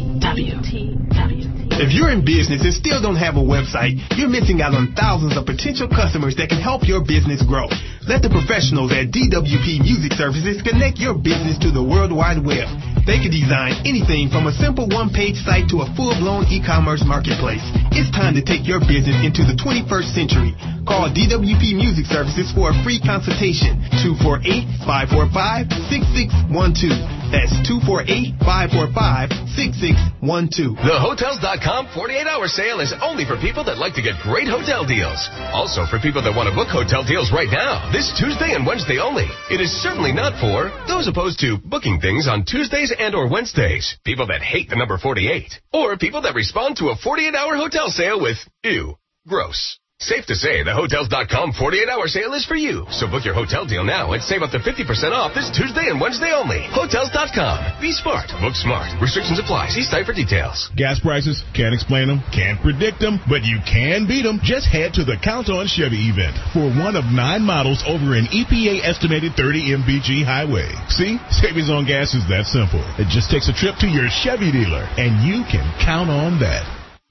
W. If you're in business and still don't have a website, you're missing out on thousands of potential customers that can help your business grow. Let the professionals at D W P Music Services connect your business to the World Wide Web. They can design anything from a simple one-page site to a full-blown e-commerce marketplace. It's time to take your business into the twenty-first century. Call D W P Music Services for a free consultation. two four eight, five four five, six six one two. That's two four eight, five four five, six six one two. The Hotels dot com forty-eight hour sale is only for people that like to get great hotel deals. Also for people that want to book hotel deals right now, this Tuesday and Wednesday only. It is certainly not for those opposed to booking things on Tuesdays and or Wednesdays, people that hate the number forty-eight, or people that respond to a forty-eight hour hotel sale with, ew, gross. Safe to say, the Hotels dot com forty-eight hour sale is for you. So book your hotel deal now and save up to fifty percent off this Tuesday and Wednesday only. Hotels dot com. Be smart. Book smart. Restrictions apply. See site for details. Gas prices, can't explain them, can't predict them, but you can beat them. Just head to the Count On Chevy event for one of nine models over an E P A-estimated thirty M B G highway. See? Savings on gas is that simple. It just takes a trip to your Chevy dealer, and you can count on that.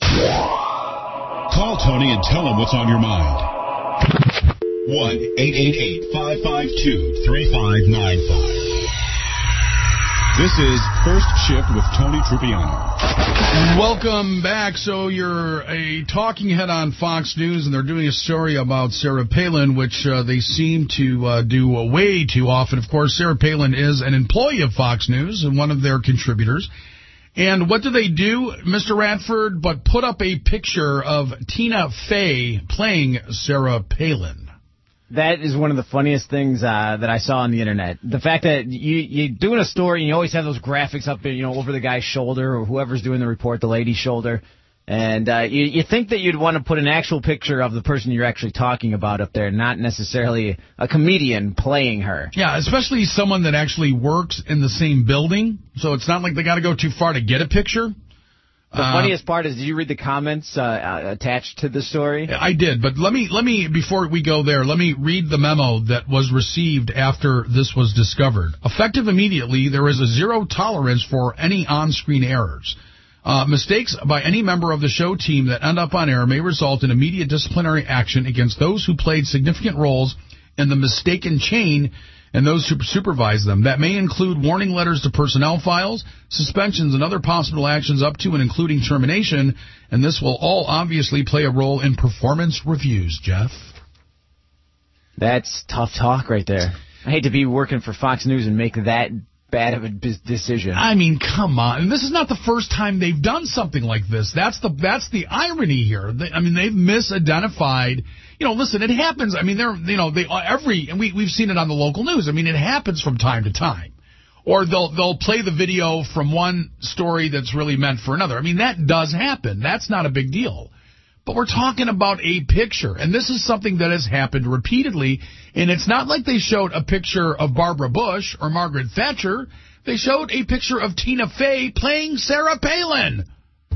Call Tony and tell him what's on your mind. one eight eight eight, five five two, three five nine five. This is First Shift with Tony Trippiano. Welcome back. So you're a talking head on Fox News, and they're doing a story about Sarah Palin, which uh, they seem to uh, do uh, way too often. Of course, Sarah Palin is an employee of Fox News and one of their contributors. And what do they do, Mister Radford, but put up a picture of Tina Fey playing Sarah Palin? That is one of the funniest things uh, that I saw on the internet. The fact that you, you're doing a story and you always have those graphics up, you know, over the guy's shoulder or whoever's doing the report, the lady's shoulder. And uh, you, you think that you'd want to put an actual picture of the person you're actually talking about up there, not necessarily a comedian playing her. Yeah, especially someone that actually works in the same building. So it's not like they got to go too far to get a picture. The Uh, funniest part is, did you read the comments uh, attached to the story? I did, but let me, let me, before we go there, let me read the memo that was received after this was discovered. Effective immediately, there is a zero tolerance for any on-screen errors. Uh, mistakes by any member of the show team that end up on air may result in immediate disciplinary action against those who played significant roles in the mistaken chain and those who supervise them. That may include warning letters to personnel files, suspensions, and other possible actions up to and including termination, and this will all obviously play a role in performance reviews, Jeff. That's tough talk right there. I hate to be working for Fox News and make that bad of a b- decision. I mean, come on. And this is not the first time they've done something like this. That's the that's the irony here. They, I mean, they've misidentified. You know, listen, it happens. I mean, they're, you know, they every, and we, we've seen it on the local news. I mean, it happens from time to time. Or they'll, they'll play the video from one story that's really meant for another. I mean, that does happen. That's not a big deal. But we're talking about a picture, and this is something that has happened repeatedly, and it's not like they showed a picture of Barbara Bush or Margaret Thatcher. They showed a picture of Tina Fey playing Sarah Palin.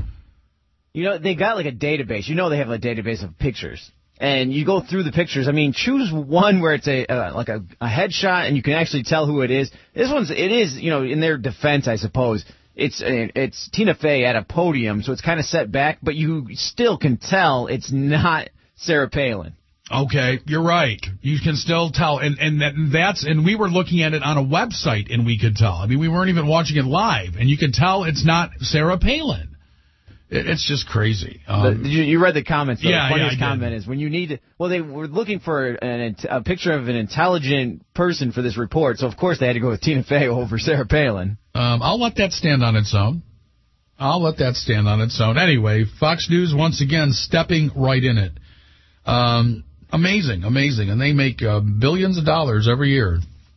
You know, they got like a database. You know they have a database of pictures. And you go through the pictures. I mean, choose one where it's a uh, like a, a headshot, and you can actually tell who it is. This one's, it is, you know, in their defense, I suppose, it's it's Tina Fey at a podium, so it's kind of set back, but you still can tell it's not Sarah Palin. Okay, you're right. You can still tell, and and that, that's and we were looking at it on a website, and we could tell. I mean, we weren't even watching it live, and you could tell it's not Sarah Palin. It's just crazy. Um, the, you, you read the comments. Though. Yeah, the funniest yeah, I comment did. is when you need. Well, they were looking for an, a picture of an intelligent person for this report, so of course they had to go with Tina Fey over Sarah Palin. Um, I'll let that stand on its own. I'll let that stand on its own. Anyway, Fox News once again stepping right in it. Um, amazing, amazing, and they make uh, billions of dollars every year.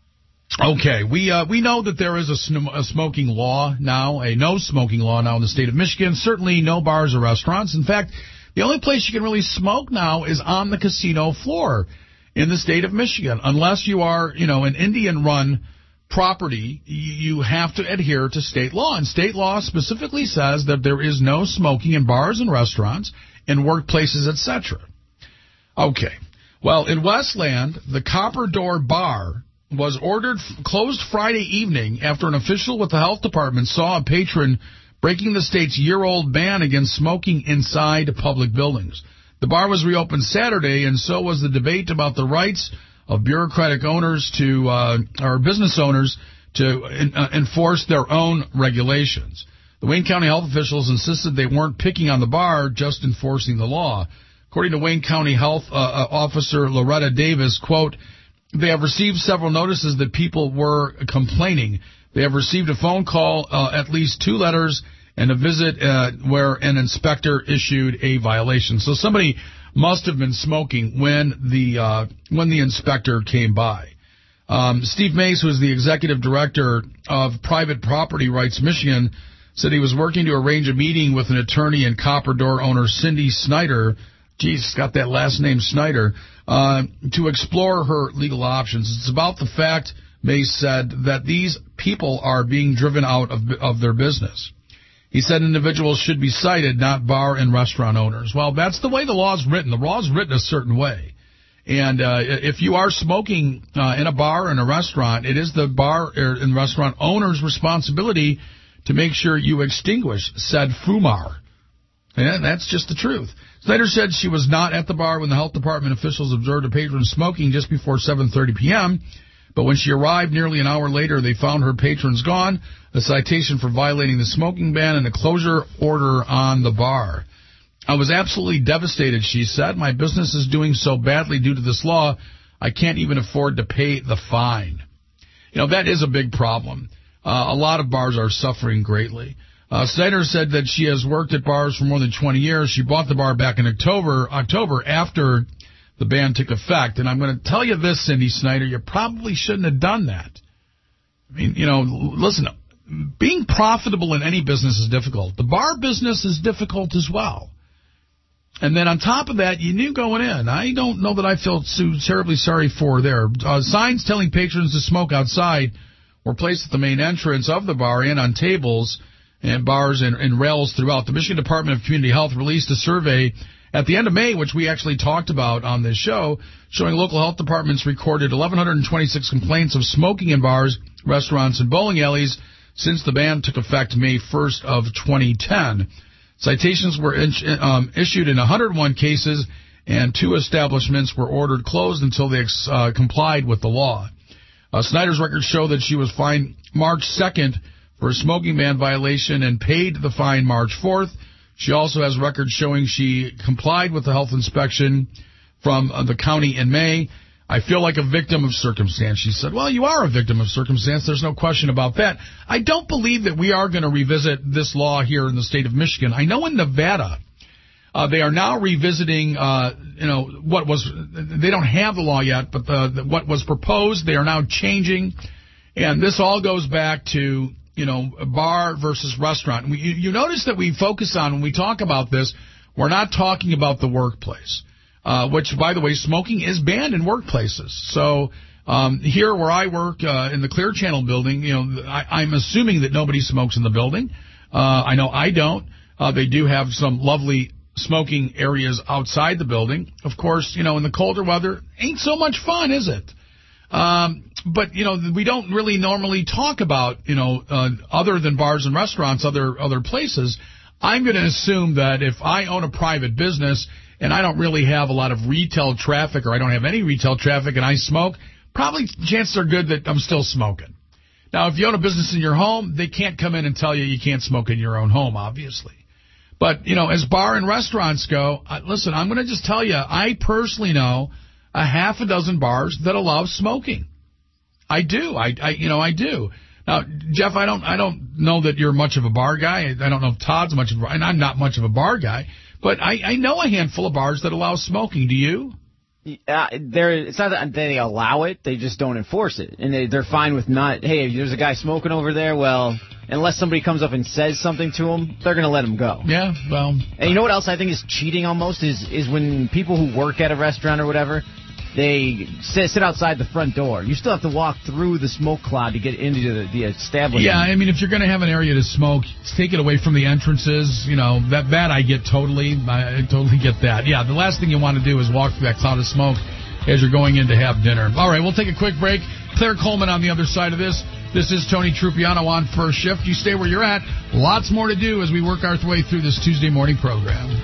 Okay, we uh, we know that there is a, sn- a smoking law now, a no smoking law now in the state of Michigan. Certainly no bars or restaurants. In fact, the only place you can really smoke now is on the casino floor in the state of Michigan. Unless you are, you know, an Indian-run property, you have to adhere to state law. And state law specifically says that there is no smoking in bars and restaurants, in workplaces, et cetera. Okay. Well, in Westland, the Copper Door Bar was ordered closed Friday evening after an official with the health department saw a patron breaking the state's year-old ban against smoking inside public buildings. The bar was reopened Saturday, and so was the debate about the rights of bureaucratic owners to, uh, or business owners to in, uh, enforce their own regulations. The Wayne County health officials insisted they weren't picking on the bar, just enforcing the law. According to Wayne County Health uh, uh, Officer Loretta Davis, quote, they have received several notices that people were complaining. They have received a phone call, uh, at least two letters, and a visit uh, where an inspector issued a violation. So somebody must have been smoking when the uh, when the inspector came by. Um, Steve Mace, who is the executive director of Private Property Rights Michigan, said he was working to arrange a meeting with an attorney and Copper Door owner Cindy Snyder. Geez, got that last name, Snyder, uh, to explore her legal options. It's about the fact, Mace said, that these people are being driven out of, of their business. He said individuals should be cited, not bar and restaurant owners. Well, that's the way the law is written. The law is written a certain way. And uh, if you are smoking uh, in a bar and a restaurant, it is the bar and restaurant owner's responsibility to make sure you extinguish said fumar. And that's just the truth. Snyder said she was not at the bar when the health department officials observed a patron smoking just before seven thirty p.m., but when she arrived nearly an hour later, they found her patrons gone, a citation for violating the smoking ban, and a closure order on the bar. I was absolutely devastated, she said. My business is doing so badly due to this law, I can't even afford to pay the fine. You know, that is a big problem. Uh, a lot of bars are suffering greatly. Uh, Snyder said that she has worked at bars for more than twenty years. She bought the bar back in October, October after the ban took effect. And I'm going to tell you this, Cindy Snyder, you probably shouldn't have done that. I mean, you know, listen, being profitable in any business is difficult. The bar business is difficult as well. And then on top of that, you knew going in. I don't know that I feel so terribly sorry for there. Uh, signs telling patrons to smoke outside were placed at the main entrance of the bar and on tables. and bars and, and rails throughout. The Michigan Department of Community Health released a survey at the end of May, which we actually talked about on this show, showing local health departments recorded one thousand one hundred twenty-six complaints of smoking in bars, restaurants, and bowling alleys since the ban took effect May first of twenty ten. Citations were in, um, issued in one hundred one cases, and two establishments were ordered closed until they uh, complied with the law. Uh, Snyder's records show that she was fined March second for a smoking ban violation and paid the fine March fourth. She also has records showing she complied with the health inspection from uh, the county in May. I feel like a victim of circumstance, she said. Well, you are a victim of circumstance. There's no question about that. I don't believe that we are going to revisit this law here in the state of Michigan. I know in Nevada, uh, they are now revisiting, uh, you know, what was, they don't have the law yet, but the, the, what was proposed, they are now changing. And this all goes back to, you know, bar versus restaurant. We, you, you notice that we focus on, when we talk about this, we're not talking about the workplace. Uh, which, by the way, smoking is banned in workplaces. So um, here where I work uh, in the Clear Channel building, you know, I, I'm assuming that nobody smokes in the building. Uh, I know I don't. Uh, they do have some lovely smoking areas outside the building. Of course, you know, in the colder weather, ain't so much fun, is it? Um, but, you know, we don't really normally talk about, you know, uh, other than bars and restaurants, other other places. I'm going to assume that if I own a private business and I don't really have a lot of retail traffic, or I don't have any retail traffic, and I smoke, probably chances are good that I'm still smoking. Now, if you own a business in your home, they can't come in and tell you you can't smoke in your own home, obviously. But, you know, as bar and restaurants go, uh, listen, I'm going to just tell you, I personally know a half a dozen bars that allow smoking. I do. I, I you know, I do. Now, Jeff, I don't I don't know that you're much of a bar guy. I don't know if Todd's much of a, and I'm not much of a bar guy. But I, I know a handful of bars that allow smoking. Do you? Uh, they're, it's not that they allow it, they just don't enforce it. And they, they're fine with not, hey, there's a guy smoking over there, well, unless somebody comes up and says something to him, they're going to let him go. Yeah, well. And you know what else I think is cheating almost, is, is when people who work at a restaurant or whatever, they sit, sit outside the front door. You still have to walk through the smoke cloud to get into the, the establishment. Yeah, I mean, if you're going to have an area to smoke, take it away from the entrances. You know, that that I get totally. I, I totally get that. Yeah, the last thing you want to do is walk through that cloud of smoke as you're going in to have dinner. All right, we'll take a quick break. Claire Coleman on the other side of this. This is Tony Trupiano on First Shift. You stay where you're at. Lots more to do as we work our way through this Tuesday morning program.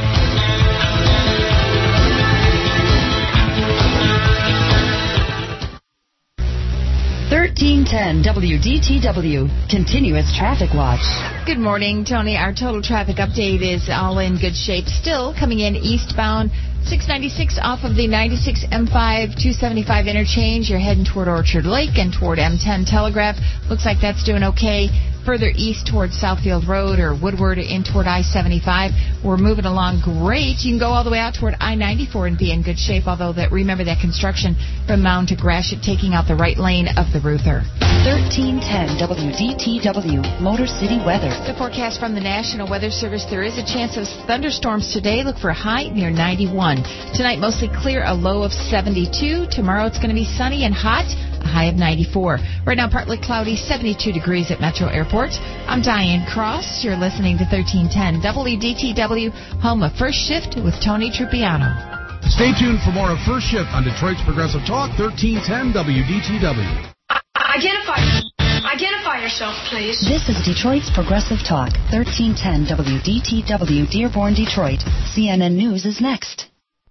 thirteen ten W D T W, Continuous Traffic Watch. Good morning, Tony. Our total traffic update is all in good shape. Still coming in eastbound six ninety-six off of the ninety-six M five two seventy-five interchange. You're heading toward Orchard Lake and toward M ten Telegraph. Looks like that's doing okay. Further east towards Southfield Road or Woodward in toward I seventy-five. We're moving along great. You can go all the way out toward I ninety-four and be in good shape, although that remember that construction from Mound to Gratiot taking out the right lane of the Ruther. thirteen ten W D T W, Motor City weather. The forecast from the National Weather Service, there is a chance of thunderstorms today. Look for a high near ninety-one. Tonight mostly clear, a low of seventy-two. Tomorrow it's going to be sunny and hot, a high of ninety-four. Right now partly cloudy, seventy-two degrees at Metro Airport. I'm Diane Cross. You're listening to thirteen ten W D T W, home of First Shift with Tony Trupiano. Stay tuned for more of First Shift on Detroit's Progressive Talk, thirteen ten W D T W. Identify, identify yourself, please. This is Detroit's Progressive Talk, thirteen ten W D T W, Dearborn, Detroit. C N N News is next.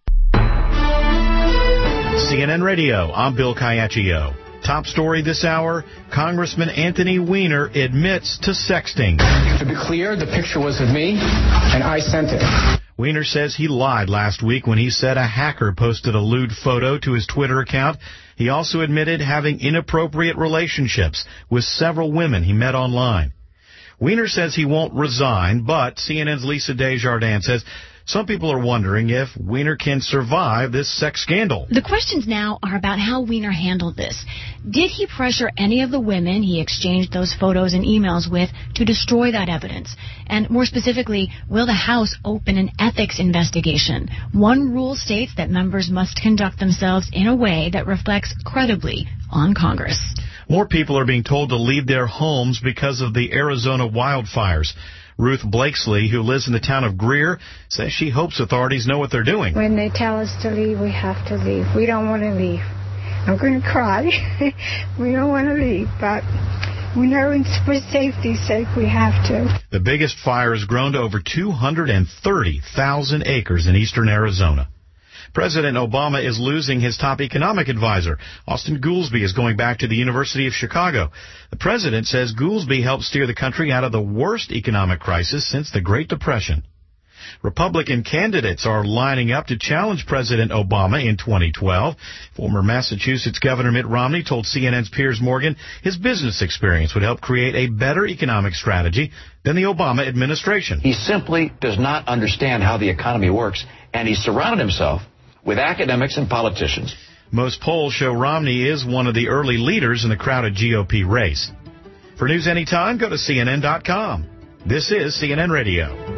C N N Radio, I'm Bill Caiaccio. Top story this hour, Congressman Anthony Weiner admits to sexting. To be clear, the picture was of me, and I sent it. Weiner says he lied last week when he said a hacker posted a lewd photo to his Twitter account. He also admitted having inappropriate relationships with several women he met online. Weiner says he won't resign, but C N N's Lisa Desjardins says some people are wondering if Weiner can survive this sex scandal. The questions now are about how Weiner handled this. Did he pressure any of the women he exchanged those photos and emails with to destroy that evidence? And more specifically, will the House open an ethics investigation? One rule states that members must conduct themselves in a way that reflects credibly on Congress. More people are being told to leave their homes because of the Arizona wildfires. Ruth Blakesley, who lives in the town of Greer, says she hopes authorities know what they're doing. When they tell us to leave, we have to leave. We don't want to leave. I'm going to cry. We don't want to leave, but we know for safety's sake we have to. The biggest fire has grown to over two hundred thirty thousand acres in eastern Arizona. President Obama is losing his top economic advisor. Austin Goolsbee is going back to the University of Chicago. The president says Goolsbee helped steer the country out of the worst economic crisis since the Great Depression. Republican candidates are lining up to challenge President Obama in twenty twelve. Former Massachusetts Governor Mitt Romney told C N N's Piers Morgan his business experience would help create a better economic strategy than the Obama administration. He simply does not understand how the economy works, and he's surrounded himself with academics and politicians. Most polls show Romney is one of the early leaders in the crowded G O P race. For news anytime, go to C N N dot com. This is C N N Radio.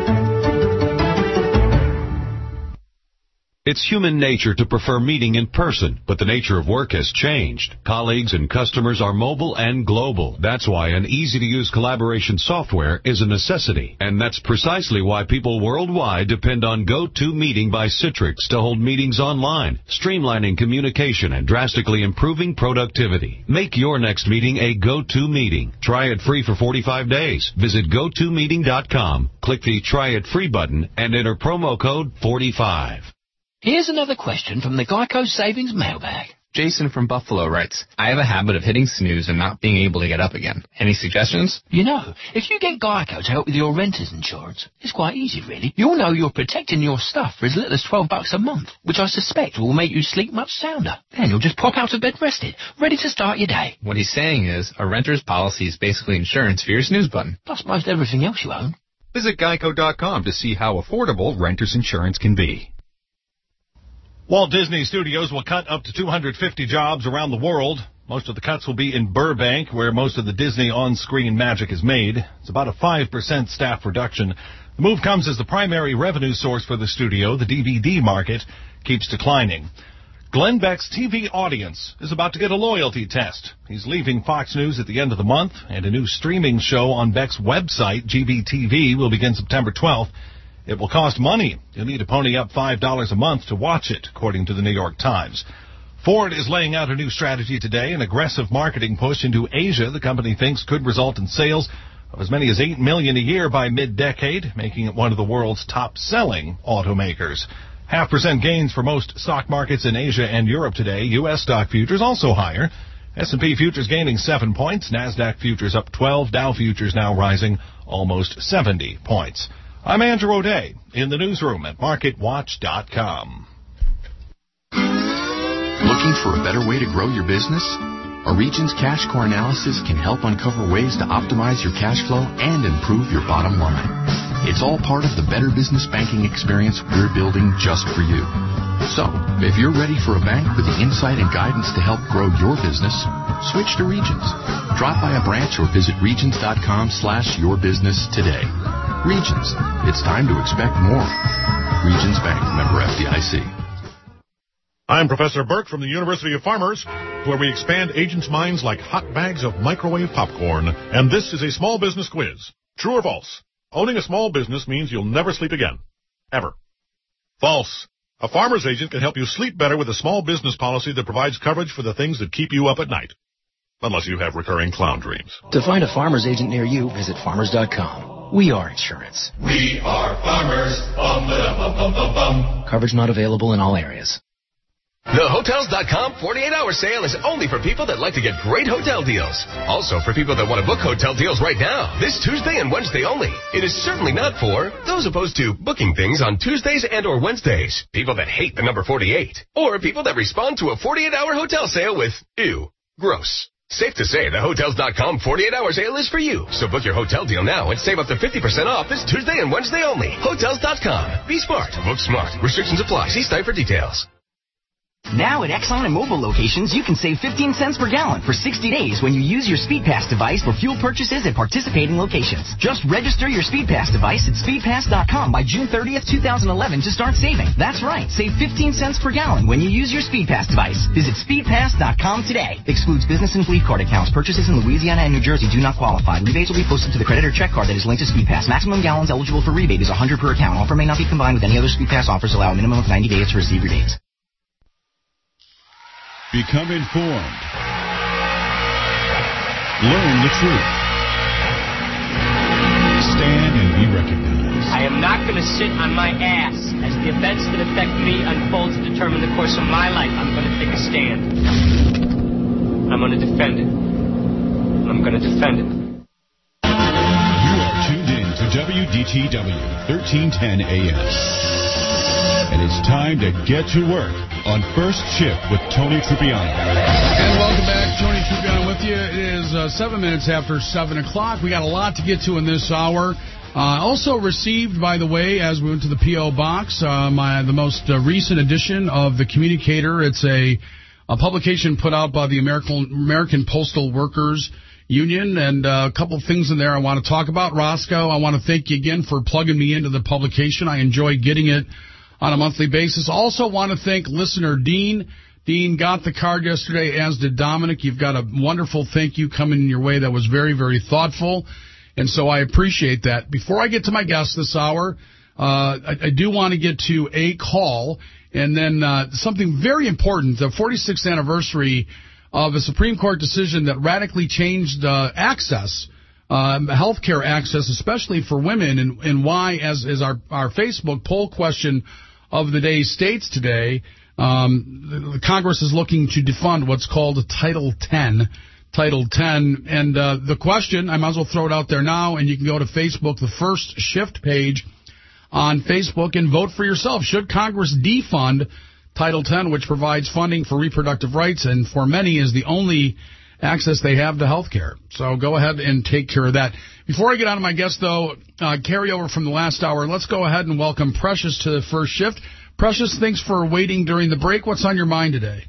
It's human nature to prefer meeting in person, but the nature of work has changed. Colleagues and customers are mobile and global. That's why an easy-to-use collaboration software is a necessity. And that's precisely why people worldwide depend on GoToMeeting by Citrix to hold meetings online, streamlining communication and drastically improving productivity. Make your next meeting a GoToMeeting. Try it free for forty-five days. Visit go to meeting dot com, click the Try It Free button, and enter promo code forty-five. Here's another question from the Geico Savings Mailbag. Jason from Buffalo writes, I have a habit of hitting snooze and not being able to get up again. Any suggestions? You know, if you get Geico to help with your renter's insurance, it's quite easy, really. You'll know you're protecting your stuff for as little as twelve bucks a month, which I suspect will make you sleep much sounder. Then you'll just pop out of bed rested, ready to start your day. What he's saying is, a renter's policy is basically insurance for your snooze button. Plus most everything else you own. Visit geico dot com to see how affordable renter's insurance can be. Walt Disney Studios will cut up to two hundred fifty jobs around the world. Most of the cuts will be in Burbank, where most of the Disney on-screen magic is made. It's about a five percent staff reduction. The move comes as the primary revenue source for the studio, the D V D market, keeps declining. Glenn Beck's T V audience is about to get a loyalty test. He's leaving Fox News at the end of the month, and a new streaming show on Beck's website, G B T V, will begin September twelfth. It will cost money. You'll need to pony up five dollars a month to watch it, according to the New York Times. Ford is laying out a new strategy today, an aggressive marketing push into Asia the company thinks could result in sales of as many as eight million dollars a year by mid-decade, making it one of the world's top-selling automakers. Half percent gains for most stock markets in Asia and Europe today. U S stock futures also higher. S and P futures gaining seven points. NASDAQ futures up twelve. Dow futures now rising almost seventy points. I'm Andrew O'Day in the newsroom at market watch dot com. Looking for a better way to grow your business? A Regions Cash Core analysis can help uncover ways to optimize your cash flow and improve your bottom line. It's all part of the better business banking experience we're building just for you. So, if you're ready for a bank with the insight and guidance to help grow your business, switch to Regions. Drop by a branch or visit regions dot com slash your business today. Regions. It's time to expect more. Regions Bank, member F D I C. I'm Professor Burke from the University of Farmers, where we expand agents' minds like hot bags of microwave popcorn. And this is a small business quiz. True or false? Owning a small business means you'll never sleep again. Ever. False. A farmer's agent can help you sleep better with a small business policy that provides coverage for the things that keep you up at night. Unless you have recurring clown dreams. To find a farmer's agent near you, visit farmers dot com. We are insurance. We are farmers. Bum, ba, bum, bum, bum, bum. Coverage not available in all areas. The Hotels dot com forty-eight hour sale is only for people that like to get great hotel deals. Also for people that want to book hotel deals right now. This Tuesday and Wednesday only. It is certainly not for those opposed to booking things on Tuesdays and or Wednesdays. People that hate the number forty-eight. Or people that respond to a forty-eight hour hotel sale with, ew, gross. Safe to say the Hotels dot com forty-eight hour sale is for you. So book your hotel deal now and save up to fifty percent off this Tuesday and Wednesday only. Hotels dot com. Be smart. Book smart. Restrictions apply. See site for details. Now at Exxon and Mobil locations, you can save fifteen cents per gallon for sixty days when you use your SpeedPass device for fuel purchases at participating locations. Just register your SpeedPass device at speed pass dot com by June thirtieth, twenty eleven to start saving. That's right, save fifteen cents per gallon when you use your SpeedPass device. Visit speed pass dot com today. Excludes business and fleet card accounts. Purchases in Louisiana and New Jersey do not qualify. Rebates will be posted to the credit or check card that is linked to SpeedPass. Maximum gallons eligible for rebate is one hundred per account. Offer may not be combined with any other SpeedPass offers. Allow a minimum of ninety days to receive rebates. Become informed. Learn the truth. Stand and be recognized. I am not going to sit on my ass as the events that affect me unfold to determine the course of my life. I'm going to take a stand. I'm going to defend it. I'm going to defend it. You are tuned in to W D T W, thirteen ten A M. And it's time to get to work on First Shift with Tony Trupiano. And welcome back. Tony Trupiano with you. It is uh, seven minutes after seven o'clock. We got a lot to get to in this hour. Uh, also received, by the way, as we went to the P O box, uh, my the most uh, recent edition of The Communicator. It's a, a publication put out by the American American Postal Workers Union, and uh, a couple of things in there I want to talk about. Roscoe, I want to thank you again for plugging me into the publication. I enjoy getting it on a monthly basis. Also want to thank listener Dean. Dean got the card yesterday, as did Dominic. You've got a wonderful thank you coming your way that was very, very thoughtful, and so I appreciate that. Before I get to my guest this hour, uh, I, I do want to get to a call, and then uh, something very important, the forty-sixth anniversary of a Supreme Court decision that radically changed uh, access, um, health care access, especially for women, and, and why, as, as our, our Facebook poll question of the day states today, um, the, the Congress is looking to defund what's called Title ten. Title ten. And uh, the question, I might as well throw it out there now, and you can go to Facebook, the First Shift page on Facebook, and vote for yourself. Should Congress defund Title ten, which provides funding for reproductive rights and for many is the only access they have to health care? So go ahead and take care of that. Before I get on to my guest, though, uh, carryover from the last hour, let's go ahead and welcome Precious to the First Shift. Precious, thanks for waiting during the break. What's on your mind today?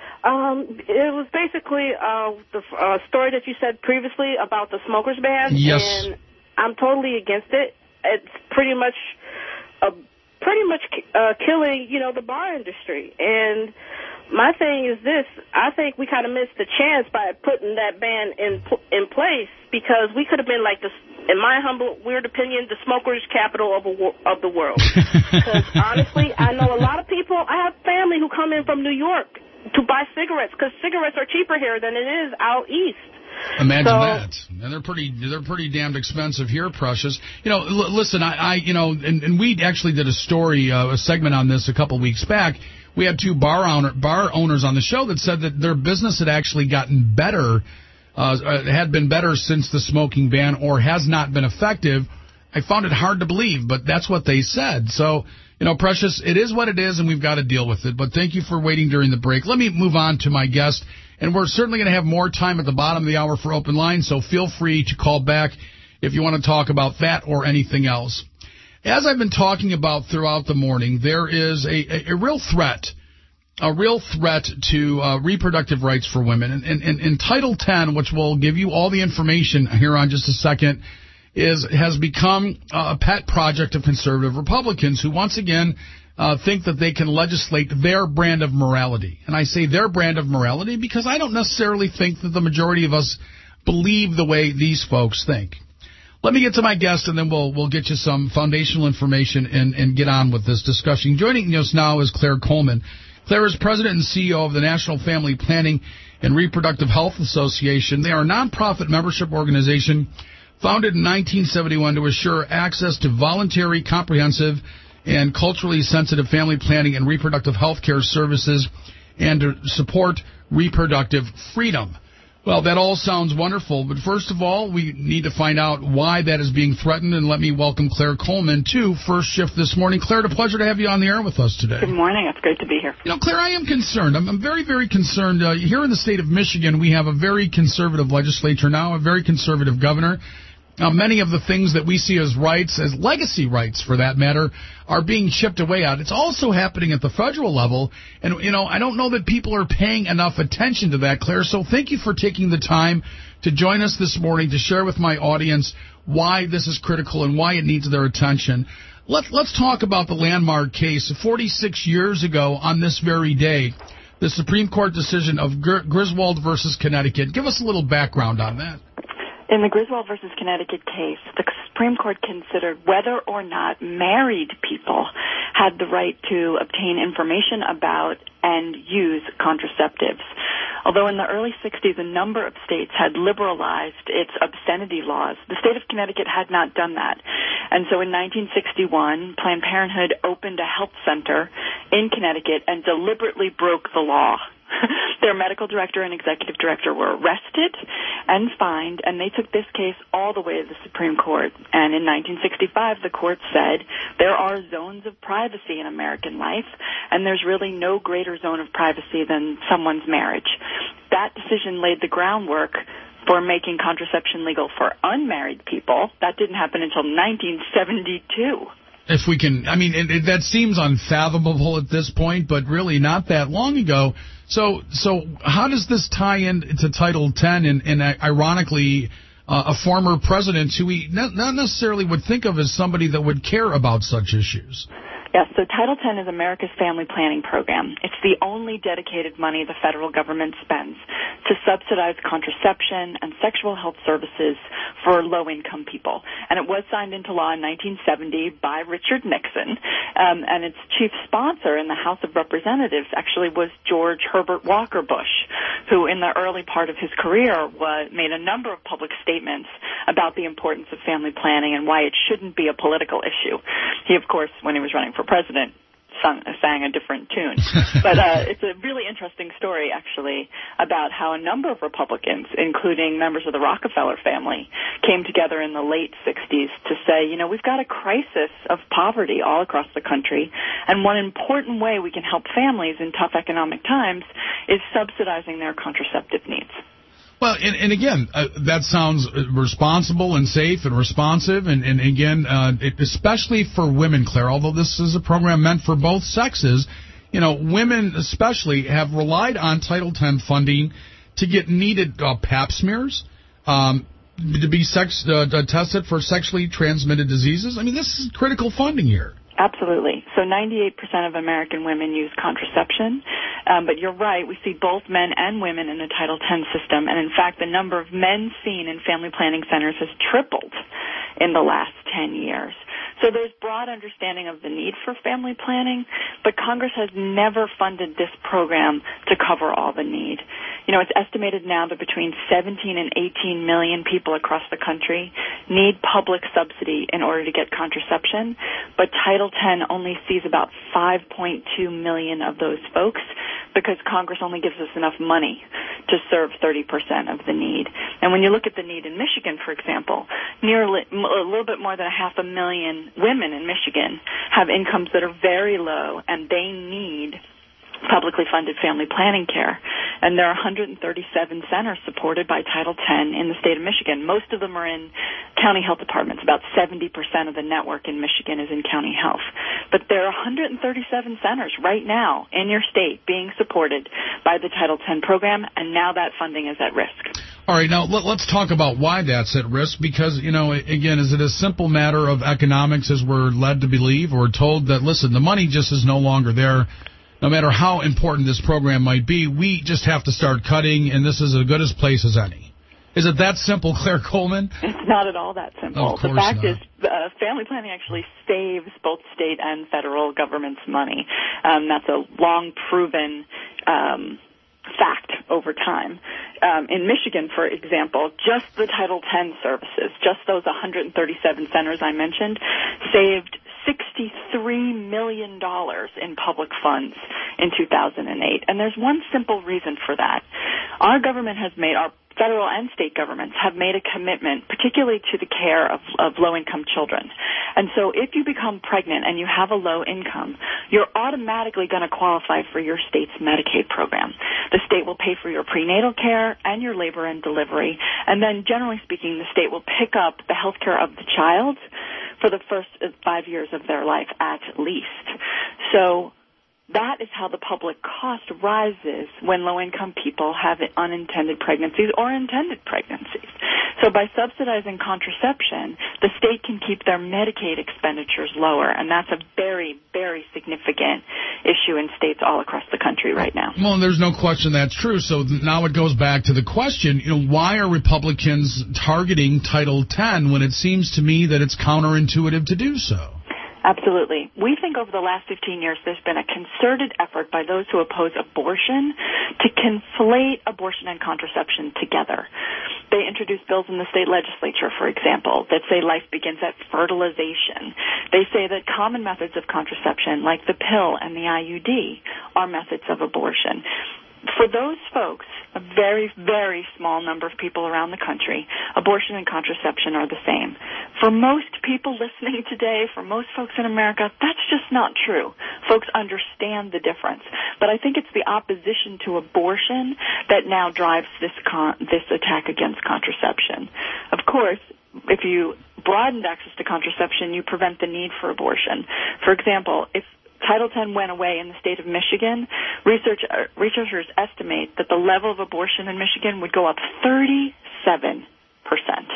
Um, it was basically uh, the uh, story that you said previously about the smokers ban. Yes. And I'm totally against it. It's pretty much a, pretty much uh, killing, you know, the bar industry. And my thing is this, I think we kind of missed the chance by putting that ban in in place, because we could have been like, this, in my humble, weird opinion, the smokers' capital of, a, of the world. Because honestly, I know a lot of people, I have family who come in from New York to buy cigarettes, because cigarettes are cheaper here than it is out east. Imagine so, that. And they're pretty they're pretty damned expensive here, Precious. You know, l- listen, I, I you know, and, and we actually did a story, uh, a segment on this a couple weeks back. We had two bar owner, bar owners on the show that said that their business had actually gotten better, uh, had been better since the smoking ban, or has not been effective. I found it hard to believe, but that's what they said. So, you know, Precious, it is what it is, and we've got to deal with it. But thank you for waiting during the break. Let me move on to my guest, and we're certainly going to have more time at the bottom of the hour for open line, so feel free to call back if you want to talk about that or anything else. As I've been talking about throughout the morning, there is a, a, a real threat, a real threat to uh, reproductive rights for women. And, and, and, and Title ten, which will give you all the information here on just a second, is has become a pet project of conservative Republicans who, once again, uh, think that they can legislate their brand of morality. And I say their brand of morality because I don't necessarily think that the majority of us believe the way these folks think. Let me get to my guest, and then we'll we'll get you some foundational information and, and get on with this discussion. Joining us now is Claire Coleman. Claire is president and C E O of the National Family Planning and Reproductive Health Association. They are a nonprofit membership organization founded in nineteen seventy-one to assure access to voluntary, comprehensive, and culturally sensitive family planning and reproductive health care services and to support reproductive freedom. Well, that all sounds wonderful, but first of all, we need to find out why that is being threatened, and let me welcome Claire Coleman to First Shift this morning. Claire, it's a pleasure to have you on the air with us today. Good morning. It's great to be here. You know, Claire, I am concerned. I'm, I'm very, very concerned. Uh, here in the state of Michigan, we have a very conservative legislature now, a very conservative governor. Uh, many of the things that we see as rights, as legacy rights for that matter, are being chipped away at. It's also happening at the federal level, and, you know, I don't know that people are paying enough attention to that, Claire, so thank you for taking the time to join us this morning to share with my audience why this is critical and why it needs their attention. Let, let's talk about the landmark case. forty-six years ago on this very day, the Supreme Court decision of Gr- Griswold versus Connecticut. Give us a little background on that. In the Griswold versus Connecticut case, the Supreme Court considered whether or not married people had the right to obtain information about and use contraceptives. Although in the early sixties, a number of states had liberalized its obscenity laws, the state of Connecticut had not done that. And so in nineteen sixty-one, Planned Parenthood opened a health center in Connecticut and deliberately broke the law. Their medical director and executive director were arrested and fined, and they took this case all the way to the Supreme Court. And in nineteen sixty-five, the court said there are zones of privacy in American life, and there's really no greater zone of privacy than someone's marriage. That decision laid the groundwork for making contraception legal for unmarried people. That didn't happen until nineteen seventy-two. If we can, I mean, it, it, that seems unfathomable at this point, but really not that long ago. So, so how does this tie in to Title ten and, and uh, ironically, uh, a former president who we not, not necessarily would think of as somebody that would care about such issues? Yes, so Title ten is America's family planning program. It's the only dedicated money the federal government spends to subsidize contraception and sexual health services for low-income people. And it was signed into law in nineteen seventy by Richard Nixon, um, and its chief sponsor in the House of Representatives actually was George Herbert Walker Bush, who in the early part of his career was, made a number of public statements about the importance of family planning and why it shouldn't be a political issue. He, of course, when he was running for president, sung, sang a different tune. But uh, it's a really interesting story, actually, about how a number of Republicans, including members of the Rockefeller family, came together in the late sixties to say, you know, we've got a crisis of poverty all across the country, and one important way we can help families in tough economic times is subsidizing their contraceptive needs. Well, and, and again, uh, that sounds responsible and safe and responsive, and, and again, uh, it, especially for women, Claire, although this is a program meant for both sexes, you know, women especially have relied on Title ten funding to get needed uh, pap smears, um, to be sex, uh, tested for sexually transmitted diseases. I mean, this is critical funding here. Absolutely. So ninety-eight percent of American women use contraception. Um, but you're right, we see both men and women in the Title ten system. And in fact, the number of men seen in family planning centers has tripled in the last ten years. So there's broad understanding of the need for family planning, but Congress has never funded this program to cover all the need. You know, it's estimated now that between seventeen and eighteen million people across the country need public subsidy in order to get contraception, but Title ten only sees about five point two million of those folks because Congress only gives us enough money to serve thirty percent of the need. And when you look at the need in Michigan, for example, nearly a little bit more than a half a million women in Michigan have incomes that are very low, and they need publicly funded family planning care. And there are one hundred thirty-seven centers supported by Title ten in the state of Michigan. Most of them are in county health departments. About seventy percent of the network in Michigan is in county health. But there are one hundred thirty-seven centers right now in your state being supported by the Title ten program, and now that funding is at risk. All right, now let, let's talk about why that's at risk, because, you know, again, is it a simple matter of economics as we're led to believe, or told that, listen, the money just is no longer there? No matter how important this program might be, we just have to start cutting, and this is as good a place as any. Is it that simple, Claire Coleman? It's not at all that simple. Of course the fact not. is, uh, family planning actually saves both state and federal government's money. Um, that's a long-proven um, fact over time. Um, in Michigan, for example, just the Title ten services, just those one hundred thirty-seven centers I mentioned, saved sixty-three million dollars in public funds in two thousand eight. And there's one simple reason for that. Our government has made, our federal and state governments have made a commitment, particularly to the care of, of low-income children. And so if you become pregnant and you have a low income, you're automatically going to qualify for your state's Medicaid program. The state will pay for your prenatal care and your labor and delivery, and then generally speaking, the state will pick up the health care of the child for the first five years of their life at least. So that is how the public cost rises when low-income people have unintended pregnancies or intended pregnancies. So by subsidizing contraception, the state can keep their Medicaid expenditures lower, and that's a very, very significant issue in states all across the country right now. Well, and there's no question that's true. So now it goes back to the question, you know, why are Republicans targeting Title ten when it seems to me that it's counterintuitive to do so? Absolutely. We think over the last fifteen years there's been a concerted effort by those who oppose abortion to conflate abortion and contraception together. They introduced bills in the state legislature, for example, that say life begins at fertilization. They say that common methods of contraception, like the pill and the I U D, are methods of abortion. For those folks, a very, very small number of people around the country, abortion and contraception are the same. For most people listening today, for most folks in America, that's just not true. Folks understand the difference. But I think it's the opposition to abortion that now drives this con- this attack against contraception. Of course, if you broadened access to contraception, you prevent the need for abortion. For example, if Title ten went away in the state of Michigan, research, uh, researchers estimate that the level of abortion in Michigan would go up thirty-seven percent.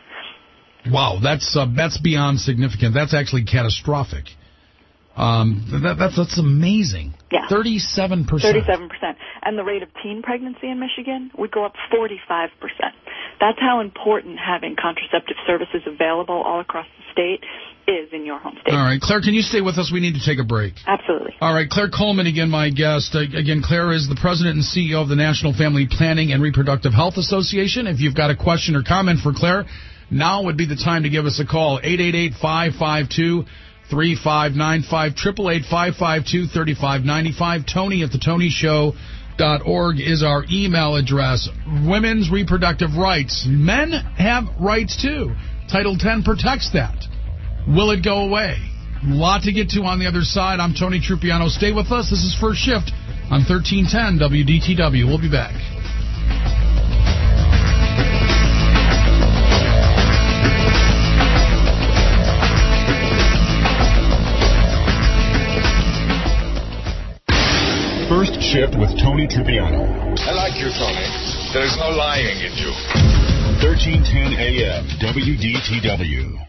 Wow, that's uh, that's beyond significant. That's actually catastrophic. Um, that, that's that's amazing. Yeah, thirty-seven percent. Thirty-seven percent, and the rate of teen pregnancy in Michigan would go up forty-five percent. That's how important having contraceptive services available all across the state is in your home state. All right, Claire, can you stay with us? We need to take a break. Absolutely. All right, Claire Coleman, again, my guest. Uh, again, Claire is the president and C E O of the National Family Planning and Reproductive Health Association. If you've got a question or comment for Claire, now would be the time to give us a call. eight eight eight, five five two, three five nine five, eight eight eight, five five two, three five nine five. Tony at the tony show dot org is our email address. Women's reproductive rights. Men have rights, too. Title ten protects that. Will it go away? A lot to get to on the other side. I'm Tony Trupiano. Stay with us. This is First Shift on thirteen ten W D T W. We'll be back. First Shift with Tony Trupiano. I like you, Tony. There's no lying in you. thirteen ten A M W D T W.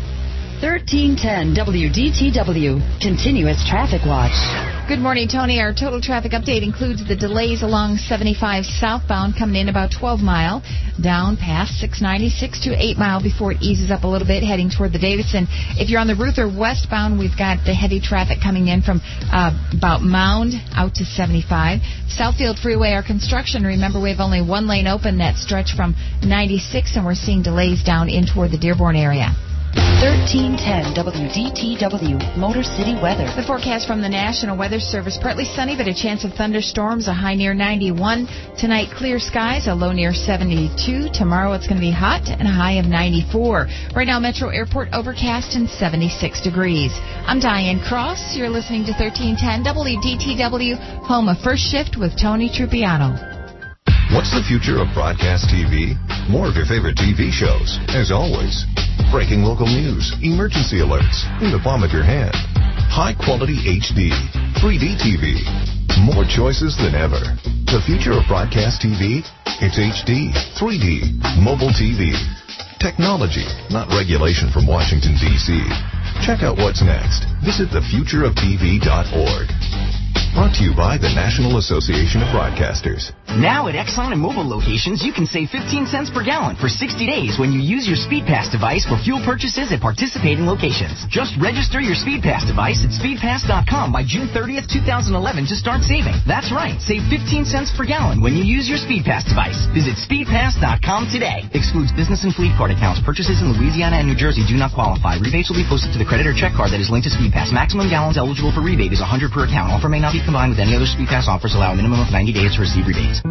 thirteen ten W D T W, Continuous Traffic Watch. Good morning, Tony. Our total traffic update includes the delays along seventy-five southbound coming in about twelve mile, down past six ninety-six to eight mile before it eases up a little bit, heading toward the Davidson. If you're on the Ruther westbound, we've got the heavy traffic coming in from uh, about Mound out to seventy-five. Southfield Freeway, our construction, remember we have only one lane open, that stretch from ninety-six, and we're seeing delays down in toward the Dearborn area. thirteen ten W D T W, Motor City weather. The forecast from the National Weather Service, partly sunny, but a chance of thunderstorms, a high near ninety-one. Tonight, clear skies, a low near seventy-two. Tomorrow, it's going to be hot and a high of ninety-four. Right now, Metro Airport overcast and seventy-six degrees. I'm Diane Cross. You're listening to thirteen ten W D T W, home of First Shift with Tony Trupiano. What's the future of broadcast T V? More of your favorite T V shows, as always. Breaking local news, emergency alerts, in the palm of your hand. High-quality H D, three D T V. More choices than ever. The future of broadcast T V? It's H D, three D, mobile T V. Technology, not regulation from Washington, D C Check out what's next. Visit the future of T V dot org. Brought to you by the National Association of Broadcasters. Now at Exxon and Mobil locations, you can save fifteen cents per gallon for sixty days when you use your SpeedPass device for fuel purchases at participating locations. Just register your SpeedPass device at speed pass dot com by June thirtieth, twenty eleven to start saving. That's right, save fifteen cents per gallon when you use your SpeedPass device. Visit speed pass dot com today. Excludes business and fleet card accounts. Purchases in Louisiana and New Jersey do not qualify. Rebates will be posted to the credit or check card that is linked to SpeedPass. Maximum gallons eligible for rebate is one hundred per account. Offer may not be combined with any other SpeedPass offers. Allow a minimum of ninety days to receive rebates.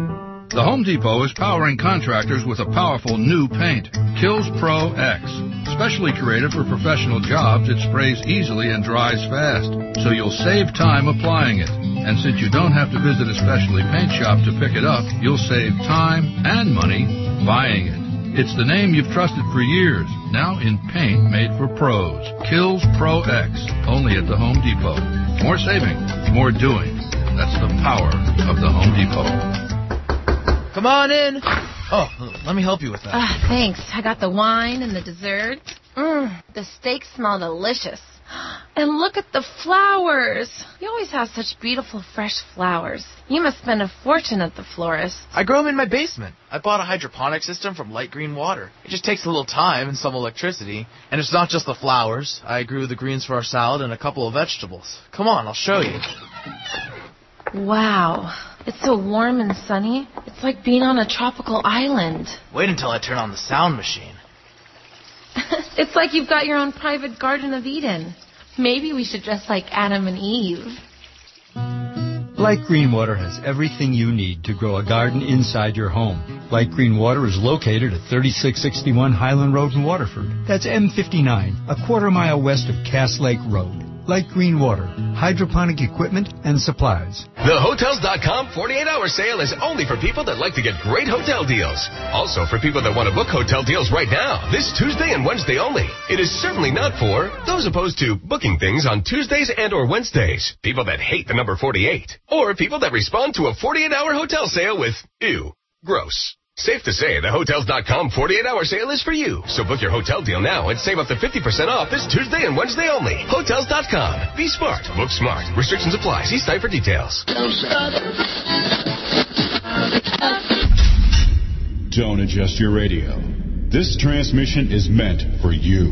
The Home Depot is powering contractors with a powerful new paint, Kills Pro X. Specially created for professional jobs, it sprays easily and dries fast, so you'll save time applying it. And since you don't have to visit a specialty paint shop to pick it up, you'll save time and money buying it. It's the name you've trusted for years, now in paint made for pros. Kills Pro X, only at the Home Depot. More saving, more doing. That's the power of the Home Depot. Come on in. Oh, let me help you with that. Ah, uh, thanks. I got the wine and the dessert. Mmm, the steaks smell delicious. And look at the flowers. You always have such beautiful, fresh flowers. You must spend a fortune at the florist. I grow them in my basement. I bought a hydroponic system from Light Green Water. It just takes a little time and some electricity. And it's not just the flowers. I grew the greens for our salad and a couple of vegetables. Come on, I'll show you. Wow. It's so warm and sunny. It's like being on a tropical island. Wait until I turn on the sound machine. It's like you've got your own private Garden of Eden. Maybe we should dress like Adam and Eve. Light Green Water has everything you need to grow a garden inside your home. Light Green Water is located at thirty-six sixty-one Highland Road in Waterford. That's M fifty-nine, a quarter mile west of Cass Lake Road. Light Green Water, hydroponic equipment and supplies. The Hotels dot com forty-eight hour sale is only for people that like to get great hotel deals. Also for people that want to book hotel deals right now, this Tuesday and Wednesday only. It is certainly not for those opposed to booking things on Tuesdays and or Wednesdays, people that hate the number forty-eight, or people that respond to a forty-eight hour hotel sale with, ew, gross. Safe to say, the Hotels dot com forty-eight hour sale is for you. So book your hotel deal now and save up to fifty percent off this Tuesday and Wednesday only. Hotels dot com. Be smart. Book smart. Restrictions apply. See site for details. Don't adjust your radio. This transmission is meant for you.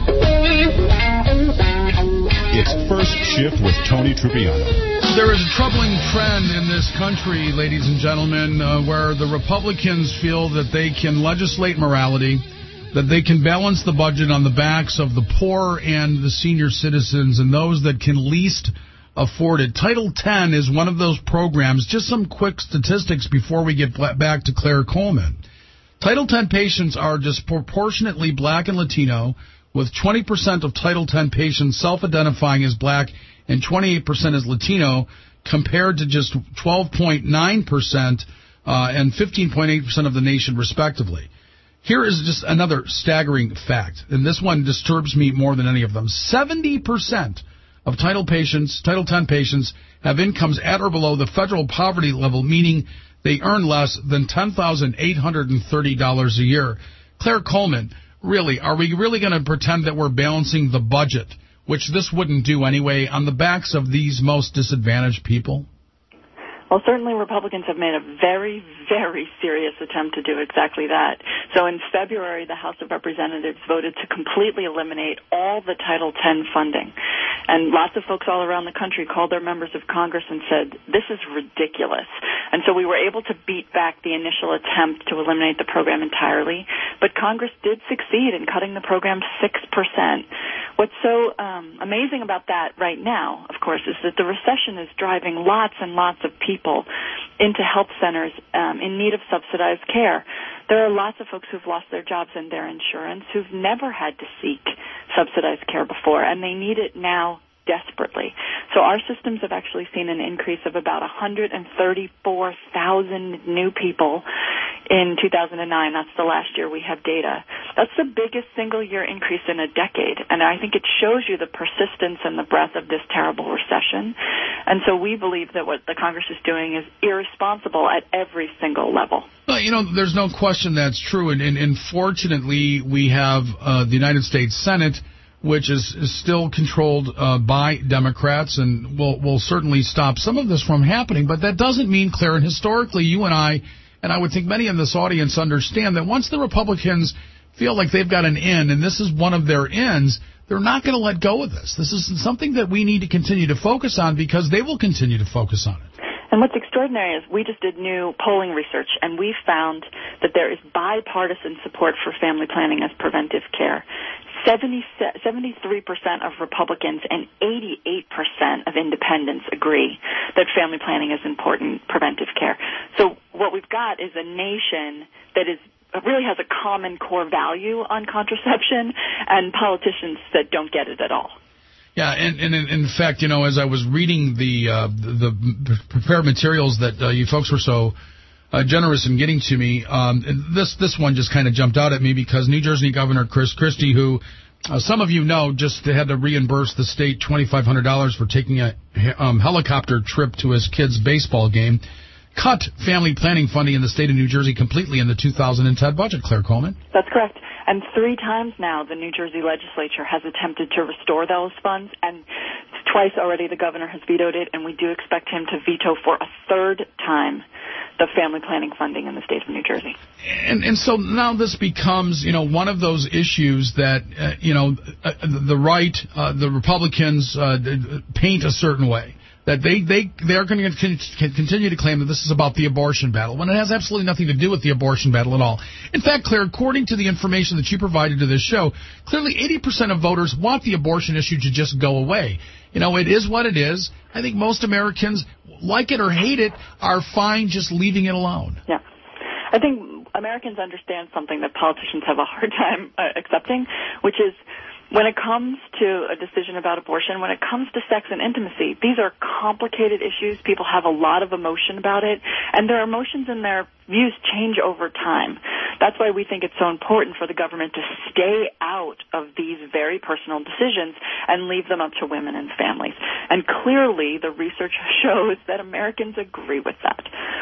It's First Shift with Tony Trupiano. There is a troubling trend in this country, ladies and gentlemen, uh, where the Republicans feel that they can legislate morality, that they can balance the budget on the backs of the poor and the senior citizens and those that can least afford it. Title ten is one of those programs. Just some quick statistics before we get back to Claire Coleman. Title ten patients are disproportionately black and Latino, with twenty percent of Title ten patients self-identifying as black and twenty-eight percent as Latino, compared to just twelve point nine percent uh, and fifteen point eight percent of the nation, respectively. Here is just another staggering fact, and this one disturbs me more than any of them. seventy percent of Title patients, Title ten patients have incomes at or below the federal poverty level, meaning they earn less than ten thousand eight hundred thirty dollars a year. Claire Coleman, really, are we really going to pretend that we're balancing the budget, which this wouldn't do anyway, on the backs of these most disadvantaged people? Well, certainly Republicans have made a very, very serious attempt to do exactly that. So in February, the House of Representatives voted to completely eliminate all the Title ten funding. And lots of folks all around the country called their members of Congress and said, this is ridiculous. And so we were able to beat back the initial attempt to eliminate the program entirely. But Congress did succeed in cutting the program six percent. What's so um, amazing about that right now, of course, is that the recession is driving lots and lots of people into health centers um, in need of subsidized care. There are lots of folks who've lost their jobs and their insurance who've never had to seek subsidized care before, and they need it now desperately. So our systems have actually seen an increase of about one hundred thirty-four thousand new people in two thousand nine. That's the last year we have data. That's the biggest single-year increase in a decade, and I think it shows you the persistence and the breadth of this terrible recession. And so we believe that what the Congress is doing is irresponsible at every single level. Well, you know, there's no question that's true, and, and, and fortunately we have uh, the United States Senate, which is, is still controlled uh, by Democrats, and will will certainly stop some of this from happening. But that doesn't mean, Claire, and historically you and I, and I would think many in this audience understand that once the Republicans feel like they've got an in, and this is one of their ins, they're not going to let go of this. This is something that we need to continue to focus on because they will continue to focus on it. And what's extraordinary is we just did new polling research, and we found that there is bipartisan support for family planning as preventive care. seventy, seventy-three percent of Republicans and eighty-eight percent of independents agree that family planning is important preventive care. So what we've got is a nation that is really has a common core value on contraception, and politicians that don't get it at all. Yeah, and, and in, in fact, you know, as I was reading the uh, the, the prepared materials that uh, you folks were so uh, generous in getting to me, um, this this one just kind of jumped out at me because New Jersey Governor Chris Christie, who uh, some of you know just had to reimburse the state twenty-five hundred dollars for taking a um, helicopter trip to his kid's baseball game, cut family planning funding in the state of New Jersey completely in the two thousand ten budget, Claire Coleman. That's correct. And three times now the New Jersey legislature has attempted to restore those funds, and twice already the governor has vetoed it, and we do expect him to veto for a third time the family planning funding in the state of New Jersey. And and so now this becomes, you know, one of those issues that, uh, you know, uh, the right, uh, the Republicans uh, paint a certain way. That they, they, they're going to continue to claim that this is about the abortion battle, when it has absolutely nothing to do with the abortion battle at all. In fact, Claire, according to the information that you provided to this show, clearly eighty percent of voters want the abortion issue to just go away. You know, it is what it is. I think most Americans, like it or hate it, are fine just leaving it alone. Yeah. I think Americans understand something that politicians have a hard time uh, accepting, which is when it comes to a decision about abortion, when it comes to sex and intimacy, these are complicated issues. People have a lot of emotion about it, and their emotions and their views change over time. That's why we think it's so important for the government to stay out of these very personal decisions and leave them up to women and families. And clearly, the research shows that Americans agree with that.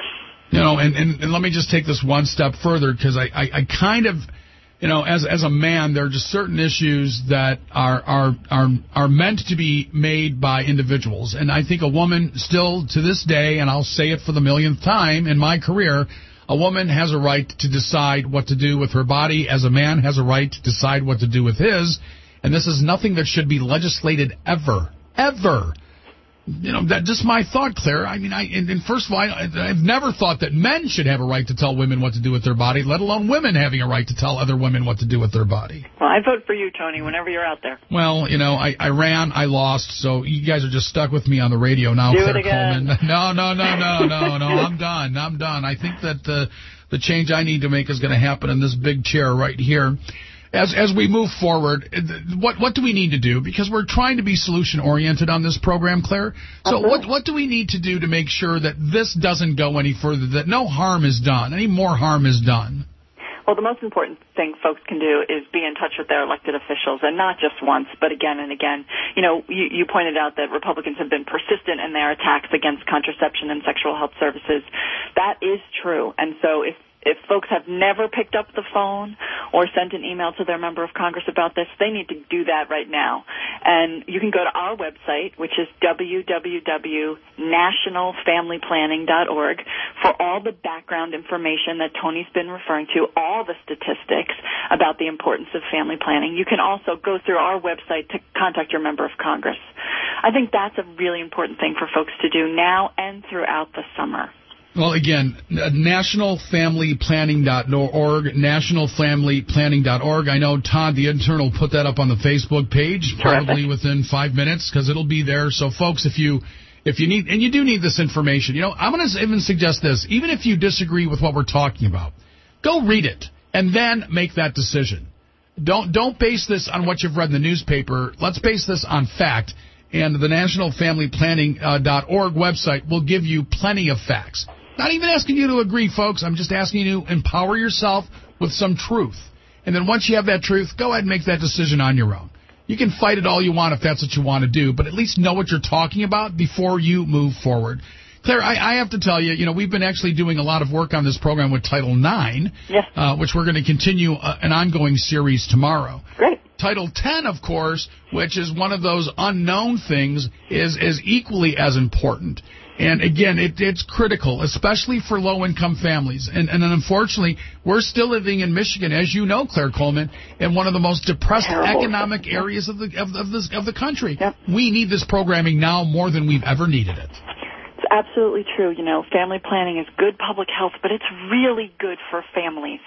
You know, and, and, and let me just take this one step further, because I, I, I kind of... You know, as as a man, there are just certain issues that are are are are meant to be made by individuals, and I think a woman still to this day, and I'll say it for the millionth time in my career, a woman has a right to decide what to do with her body, as a man has a right to decide what to do with his, and this is nothing that should be legislated ever, ever. You know, that just my thought, Claire. I mean, I and, and first of all, I, I've never thought that men should have a right to tell women what to do with their body, let alone women having a right to tell other women what to do with their body. Well, I vote for you, Tony, whenever you're out there. Well, you know, I, I ran, I lost, so you guys are just stuck with me on the radio now, do Claire it again. Coleman. No, no, no, no, no, no. I'm done. I'm done. I think that the the change I need to make is going to happen in this big chair right here. As as we move forward, what what do we need to do? Because we're trying to be solution-oriented on this program, Claire. So uh-huh. what what do we need to do to make sure that this doesn't go any further, that no harm is done, any more harm is done? Well, the most important thing folks can do is be in touch with their elected officials, and not just once, but again and again. You know, you, you pointed out that Republicans have been persistent in their attacks against contraception and sexual health services. That is true. And so if If folks have never picked up the phone or sent an email to their member of Congress about this, they need to do that right now. And you can go to our website, which is w w w dot national family planning dot org, for all the background information that Tony's been referring to, all the statistics about the importance of family planning. You can also go through our website to contact your member of Congress. I think that's a really important thing for folks to do now and throughout the summer. Well, again, national family planning dot org, national family planning dot org. I know Todd, the intern, will put that up on the Facebook page probably within five minutes because it'll be there. So, folks, if you if you need, and you do need this information, you know, I'm going to even suggest this. Even if you disagree with what we're talking about, go read it and then make that decision. Don't don't base this on what you've read in the newspaper. Let's base this on fact. And the national family planning dot org website will give you plenty of facts. Not even asking you to agree, folks. I'm just asking you to empower yourself with some truth. And then once you have that truth, go ahead and make that decision on your own. You can fight it all you want if that's what you want to do, but at least know what you're talking about before you move forward. Claire, I, I have to tell you, you know, we've been actually doing a lot of work on this program with Title nine, yes. uh, which we're going to continue uh, an ongoing series tomorrow. Great. Title ten, of course, which is one of those unknown things, is, is equally as important. And, again, it, it's critical, especially for low-income families. And, and unfortunately, we're still living in Michigan, as you know, Claire Coleman, in one of the most depressed Terrible. economic areas of the of, of, this, of the country. Yep. We need this programming now more than we've ever needed it. It's absolutely true. You know, family planning is good public health, but it's really good for families.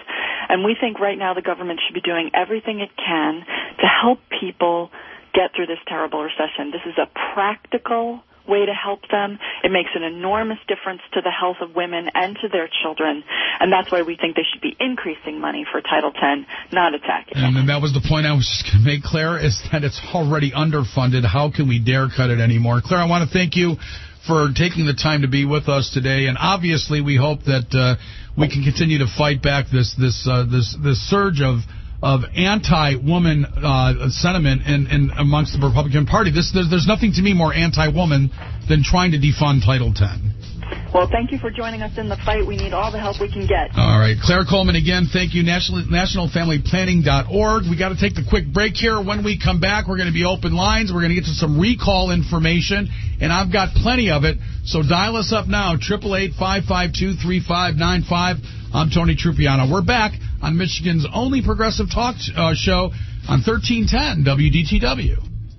And we think right now the government should be doing everything it can to help people get through this terrible recession. This is a practical way to help them. It makes an enormous difference to the health of women and to their children, and that's why we think they should be increasing money for Title ten, not attacking and, it. And that was the point I was just going to make, Claire, is that it's already underfunded. How can we dare cut it anymore? Claire, I want to thank you for taking the time to be with us today, and obviously we hope that uh, we can continue to fight back this this uh, this this surge of of anti-woman uh, sentiment in, in amongst the Republican Party. This there's, there's nothing to me more anti-woman than trying to defund Title ten. Well, thank you for joining us in the fight. We need all the help we can get. All right. Claire Coleman, again, thank you. National, national family planning dot org. We got to take the quick break here. When we come back, we're going to be open lines. We're going to get to some recall information, and I've got plenty of it. So dial us up now, eight eight eight, five five two, three five nine five. I'm Tony Trupiano. We're back on Michigan's only progressive talk uh, show on thirteen ten W D T W.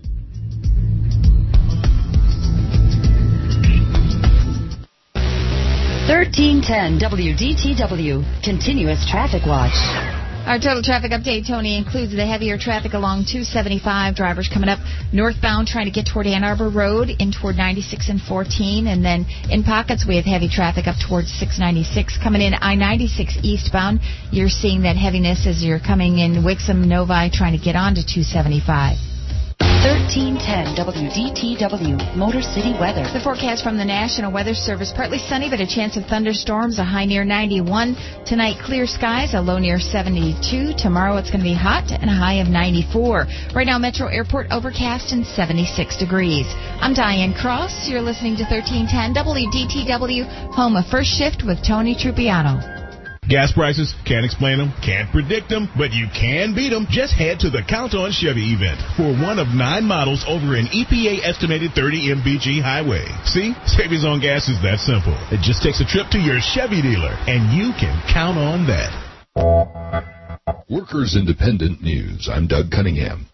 thirteen ten W D T W, Continuous Traffic Watch. Our total traffic update, Tony, includes the heavier traffic along two seventy-five. Drivers coming up northbound trying to get toward Ann Arbor Road, in toward ninety-six and fourteen. And then in pockets, we have heavy traffic up towards six ninety-six. Coming in I ninety-six eastbound, you're seeing that heaviness as you're coming in Wixom, Novi, trying to get onto two seventy-five. thirteen ten W D T W, Motor City weather. The forecast from the National Weather Service: partly sunny, but a chance of thunderstorms, a high near ninety-one. Tonight, clear skies, a low near seventy-two. Tomorrow, it's going to be hot and a high of ninety-four. Right now, Metro Airport overcast and seventy-six degrees. I'm Diane Cross. You're listening to thirteen ten W D T W, home of First Shift with Tony Trupiano. Gas prices, can't explain them, can't predict them, but you can beat them. Just head to the Count On Chevy event for one of nine models over an E P A-estimated thirty M B G highway. See? Savings on gas is that simple. It just takes a trip to your Chevy dealer, and you can count on that. Workers Independent News. I'm Doug Cunningham.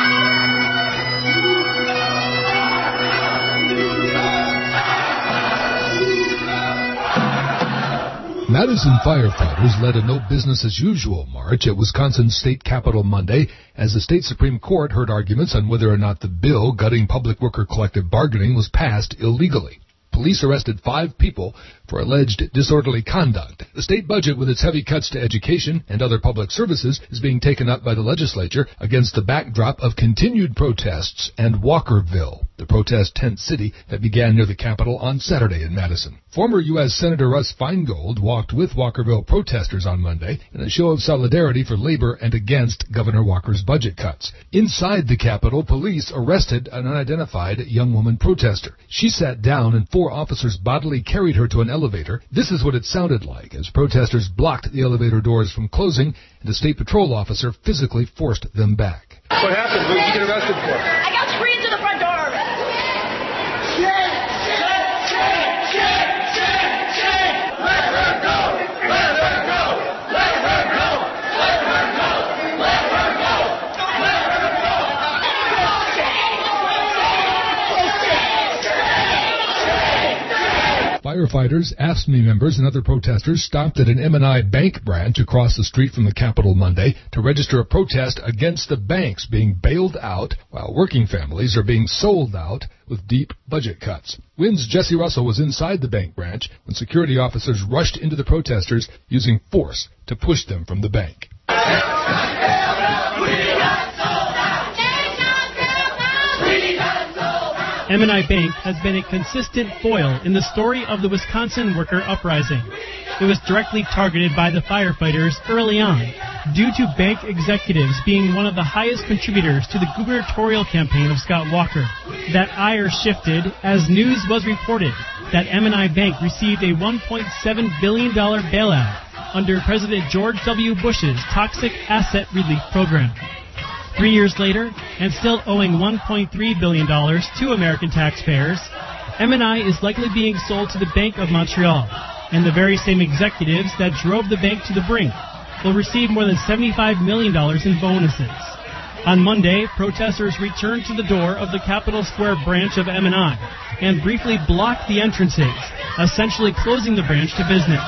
Madison firefighters led a no-business-as-usual march at Wisconsin's state capitol Monday as the state Supreme Court heard arguments on whether or not the bill gutting public worker collective bargaining was passed illegally. Police arrested five people for alleged disorderly conduct. The state budget, with its heavy cuts to education and other public services, is being taken up by the legislature against the backdrop of continued protests and Walkerville, the protest tent city that began near the Capitol on Saturday in Madison. Former U S Senator Russ Feingold walked with Walkerville protesters on Monday in a show of solidarity for labor and against Governor Walker's budget cuts. Inside the Capitol, police arrested an unidentified young woman protester. She sat down and four officers bodily carried her to an elevator. This is what it sounded like as protesters blocked the elevator doors from closing and a state patrol officer physically forced them back. What happened? What did you get arrested for? I got screamed to the front door. Shit! Shit! Shit! Shit! Shit! Shit! Let her go! Let her go! Let her go! Let her go! Let her go! Let her go! Firefighters, AFSCME members, and other protesters stopped at an M and I Bank branch across the street from the Capitol Monday to register a protest against the banks being bailed out while working families are being sold out with deep budget cuts. W I N's Jesse Russell was inside the bank branch when security officers rushed into the protesters using force to push them from the bank. M and I Bank has been a consistent foil in the story of the Wisconsin worker uprising. It was directly targeted by the firefighters early on, due to bank executives being one of the highest contributors to the gubernatorial campaign of Scott Walker. That ire shifted as news was reported that M and I Bank received a one point seven billion dollars bailout under President George W. Bush's Toxic Asset Relief Program. Three years later, and still owing one point three billion dollars to American taxpayers, M and I is likely being sold to the Bank of Montreal, and the very same executives that drove the bank to the brink will receive more than seventy-five million dollars in bonuses. On Monday, protesters returned to the door of the Capitol Square branch of M and I and briefly blocked the entrances, essentially closing the branch to business.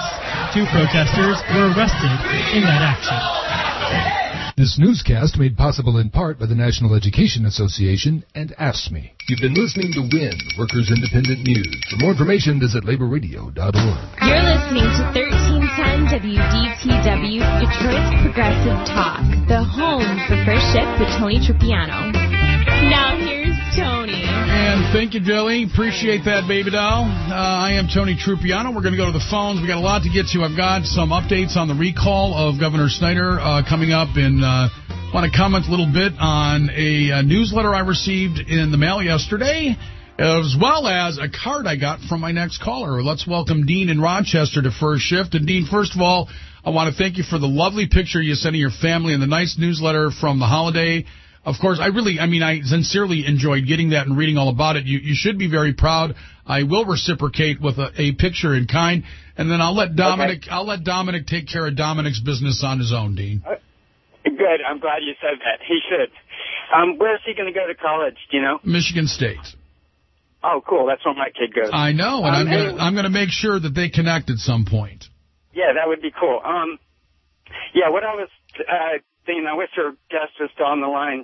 Two protesters were arrested in that action. This newscast made possible in part by the National Education Association and AFSCME. You've been listening to W I N, Workers Independent News. For more information, visit labor radio dot org. You're listening to thirteen ten W D T W, Detroit's Progressive Talk, the home for First Shift with Tony Tripiano. Now here's Tony. And thank you, Joey. Appreciate that, baby doll. Uh, I am Tony Trupiano. We're going to go to the phones. We got a lot to get to. I've got some updates on the recall of Governor Snyder uh, coming up, and uh, want to comment a little bit on a, a newsletter I received in the mail yesterday, as well as a card I got from my next caller. Let's welcome Dean in Rochester to First Shift. And Dean, first of all, I want to thank you for the lovely picture you sent of your family and the nice newsletter from the holiday. Of course, I really, I mean, I sincerely enjoyed getting that and reading all about it. You, you should be very proud. I will reciprocate with a, a picture in kind, and then I'll let Dominic, okay. I'll let Dominic take care of Dominic's business on his own, Dean. Uh, good. I'm glad you said that. He should. Um, where's he going to go to college? Do you know? Michigan State. Oh, cool. That's where my kid goes. I know, and um, I'm going to I'm going to make sure that they connect at some point. Yeah, that would be cool. Um, yeah, what I was. Uh, I wish your guest was still on the line.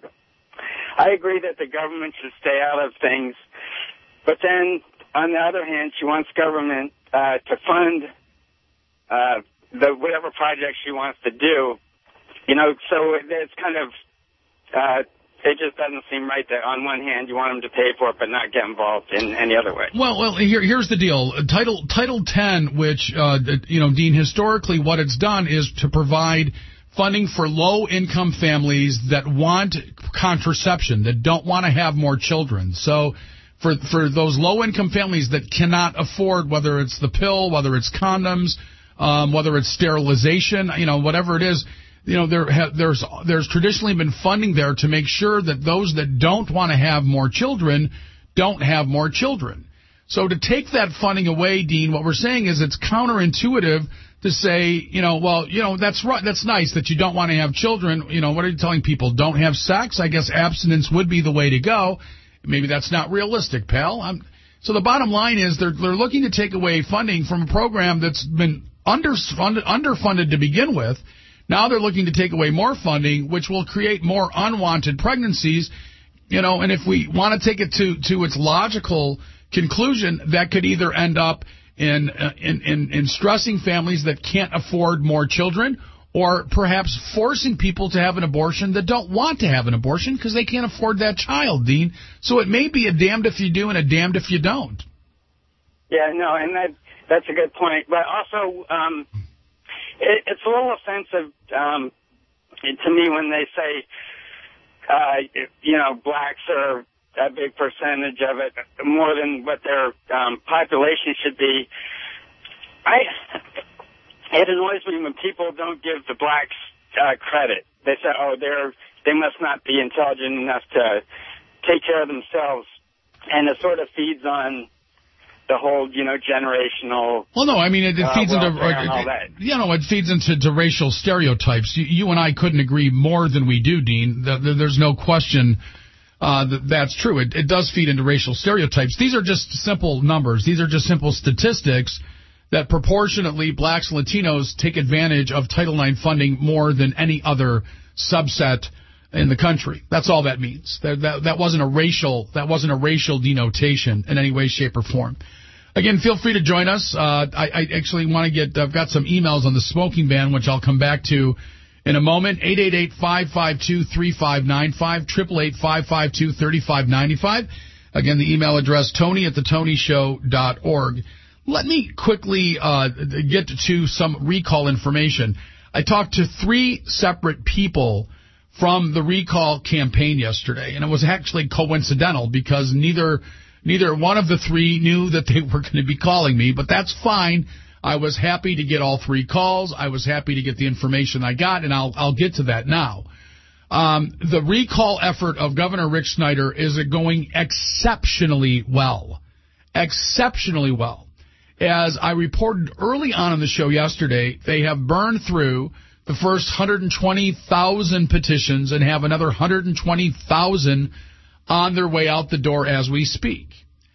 I agree that the government should stay out of things, but then, on the other hand, she wants government uh, to fund uh, the whatever project she wants to do. You know, so it's kind of, uh, it just doesn't seem right that on one hand you want them to pay for it but not get involved in any other way. Well, well, here, here's the deal. Title Title ten, which, uh, you know, Dean, historically what it's done is to provide funding for low-income families that want contraception, that don't want to have more children. So for for those low-income families that cannot afford, whether it's the pill, whether it's condoms, um, whether it's sterilization, you know, whatever it is, you know, there ha- there's there's traditionally been funding there to make sure that those that don't want to have more children don't have more children. So to take that funding away, Dean, what we're saying is it's counterintuitive to say, you know, well, you know, that's right, that's nice that you don't want to have children. You know, what are you telling people? Don't have sex? I guess abstinence would be the way to go. Maybe that's not realistic, pal. I'm, so the bottom line is they're they're looking to take away funding from a program that's been underfunded, underfunded to begin with. Now they're looking to take away more funding, which will create more unwanted pregnancies. You know, and if we want to take it to, to its logical conclusion, that could either end up in, uh, in, in, in stressing families that can't afford more children, or perhaps forcing people to have an abortion that don't want to have an abortion because they can't afford that child, Dean. So it may be a damned if you do and a damned if you don't. Yeah, no, and that that's a good point. But also, um, it, it's a little offensive um, to me when they say, uh, you know, blacks are a big percentage of it, more than what their um, population should be. I it annoys me when people don't give the blacks uh, credit. They say, oh, they're they must not be intelligent enough to take care of themselves, and it sort of feeds on the whole, you know, generational. Well, no, I mean it, it uh, feeds into and all that. you know it feeds into to racial stereotypes. You, you and I couldn't agree more than we do, Dean. There's no question. Uh, that that's true. It, it does feed into racial stereotypes. These are just simple numbers. These are just simple statistics that proportionately blacks and Latinos take advantage of Title nine funding more than any other subset in the country. That's all that means. That, that, that wasn't a racial that wasn't a racial denotation in any way, shape, or form. Again, feel free to join us. Uh, I, I actually want to get. I've got some emails on the smoking ban, which I'll come back to in a moment. eight eight eight, five five two, three five nine five, eight eight eight, five five two, three five nine five. Again, the email address, tony at the tony show dot org. Let me quickly uh, get to some recall information. I talked to three separate people from the recall campaign yesterday, and it was actually coincidental because neither neither one of the three knew that they were going to be calling me, but that's fine. I was happy to get all three calls. I was happy to get the information I got, and I'll I'll get to that now. Um, the recall effort of Governor Rick Snyder is going exceptionally well, exceptionally well. As I reported early on in the show yesterday, they have burned through the first one hundred twenty thousand petitions and have another one hundred twenty thousand on their way out the door as we speak.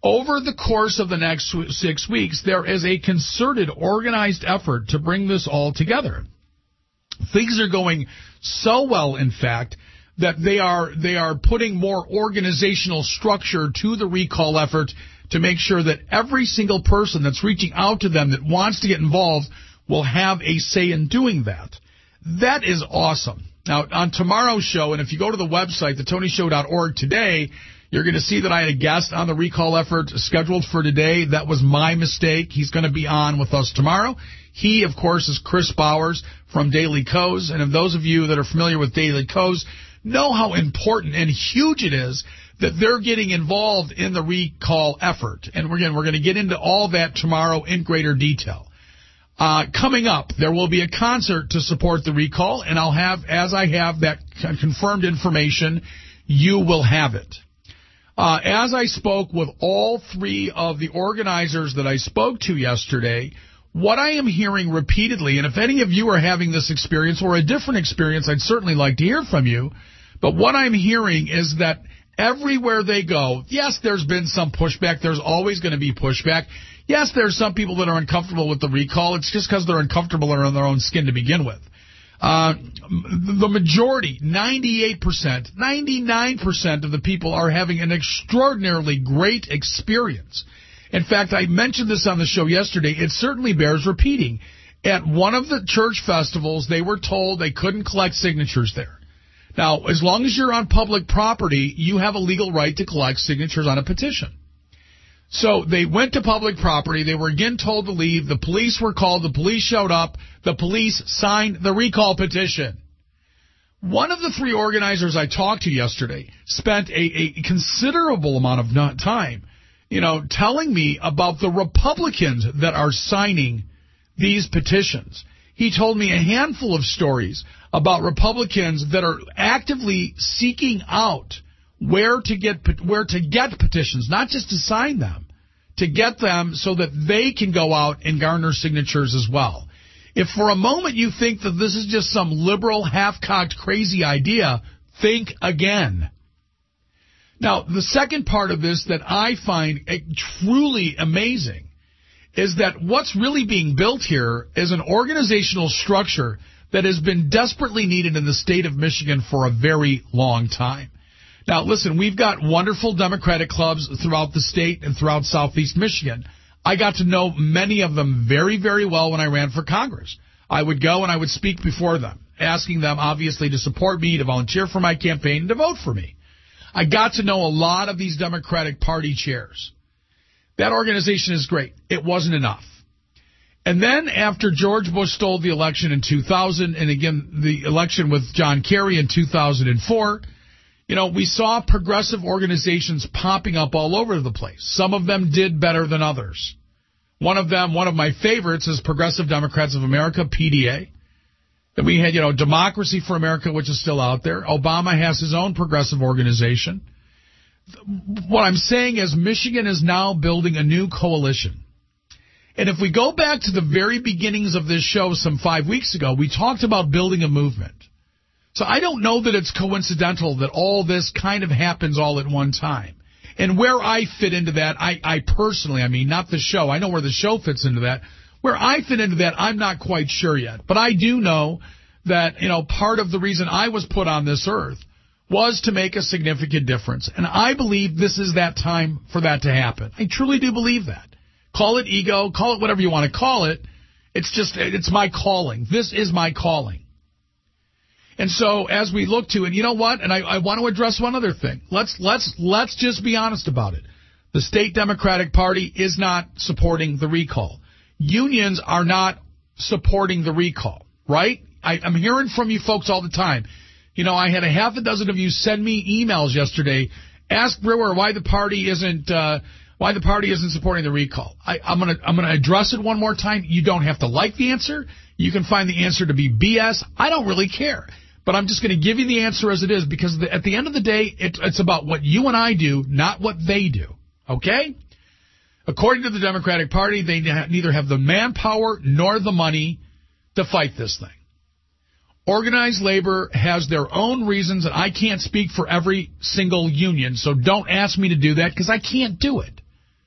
over the course of the next six weeks, there is a concerted, organized effort to bring this all together. Things are going so well, in fact, that they are they are putting more organizational structure to the recall effort to make sure that every single person that's reaching out to them that wants to get involved will have a say in doing that. That is awesome. Now, on tomorrow's show, and if you go to the website, the tony show dot org today, you're going to see that I had a guest on the recall effort scheduled for today. That was my mistake. He's going to be on with us tomorrow. He, of course, is Chris Bowers from Daily Kos. And if those of you that are familiar with Daily Kos know how important and huge it is that they're getting involved in the recall effort. And we're going we're going to get into all that tomorrow in greater detail. Uh, coming up, there will be a concert to support the recall, and I'll have, as I have that confirmed information, you will have it. Uh, as I spoke with all three of the organizers that I spoke to yesterday, what I am hearing repeatedly, and if any of you are having this experience or a different experience, I'd certainly like to hear from you, but what I'm hearing is that everywhere they go, yes, there's been some pushback. There's always going to be pushback. Yes, there's some people that are uncomfortable with the recall. It's just because they're uncomfortable or in their own skin to begin with. Uh, the majority, ninety-eight percent, ninety-nine percent of the people are having an extraordinarily great experience. In fact, I mentioned this on the show yesterday. It certainly bears repeating. At one of the church festivals, they were told they couldn't collect signatures there. Now, as long as you're on public property, you have a legal right to collect signatures on a petition. So they went to public property. They were again told to leave. The police were called. The police showed up. The police signed the recall petition. One of the three organizers I talked to yesterday spent a, a considerable amount of time, you know, telling me about the Republicans that are signing these petitions. He told me a handful of stories about Republicans that are actively seeking out where to get where to get petitions, not just to sign them, to get them so that they can go out and garner signatures as well. If for a moment you think that this is just some liberal, half-cocked, crazy idea, think again. Now, the second part of this that I find truly amazing is that what's really being built here is an organizational structure that has been desperately needed in the state of Michigan for a very long time. Now, listen, we've got wonderful Democratic clubs throughout the state and throughout southeast Michigan. I got to know many of them very, very well when I ran for Congress. I would go and I would speak before them, asking them, obviously, to support me, to volunteer for my campaign, and to vote for me. I got to know a lot of these Democratic Party chairs. That organization is great. It wasn't enough. And then after George Bush stole the election in two thousand, and again, the election with John Kerry in two thousand four, you know, we saw progressive organizations popping up all over the place. Some of them did better than others. One of them, one of my favorites, is Progressive Democrats of America, P D A. Then we had, you know, Democracy for America, which is still out there. Obama has his own progressive organization. What I'm saying is Michigan is now building a new coalition. And if we go back to the very beginnings of this show some five weeks ago, we talked about building a movement. So I don't know that it's coincidental that all this kind of happens all at one time. And where I fit into that, I, I personally, I mean, not the show. I know where the show fits into that. Where I fit into that, I'm not quite sure yet. But I do know that, you know, part of the reason I was put on this earth was to make a significant difference. And I believe this is that time for that to happen. I truly do believe that. Call it ego, call it whatever you want to call it. It's just, it's my calling. This is my calling. And so as we look to, and you know what, and I, I want to address one other thing. Let's let's let's just be honest about it. The state Democratic Party is not supporting the recall. Unions are not supporting the recall, right? I, I'm hearing from you folks all the time. You know, I had a half a dozen of you send me emails yesterday. Ask Brewer why the party isn't uh, why the party isn't supporting the recall. I, I'm gonna I'm gonna address it one more time. You don't have to like the answer. You can find the answer to be B S. I don't really care. But I'm just going to give you the answer as it is, because the, at the end of the day, it, it's about what you and I do, not what they do. Okay? According to the Democratic Party, they neither have the manpower nor the money to fight this thing. Organized labor has their own reasons, and I can't speak for every single union, so don't ask me to do that because I can't do it.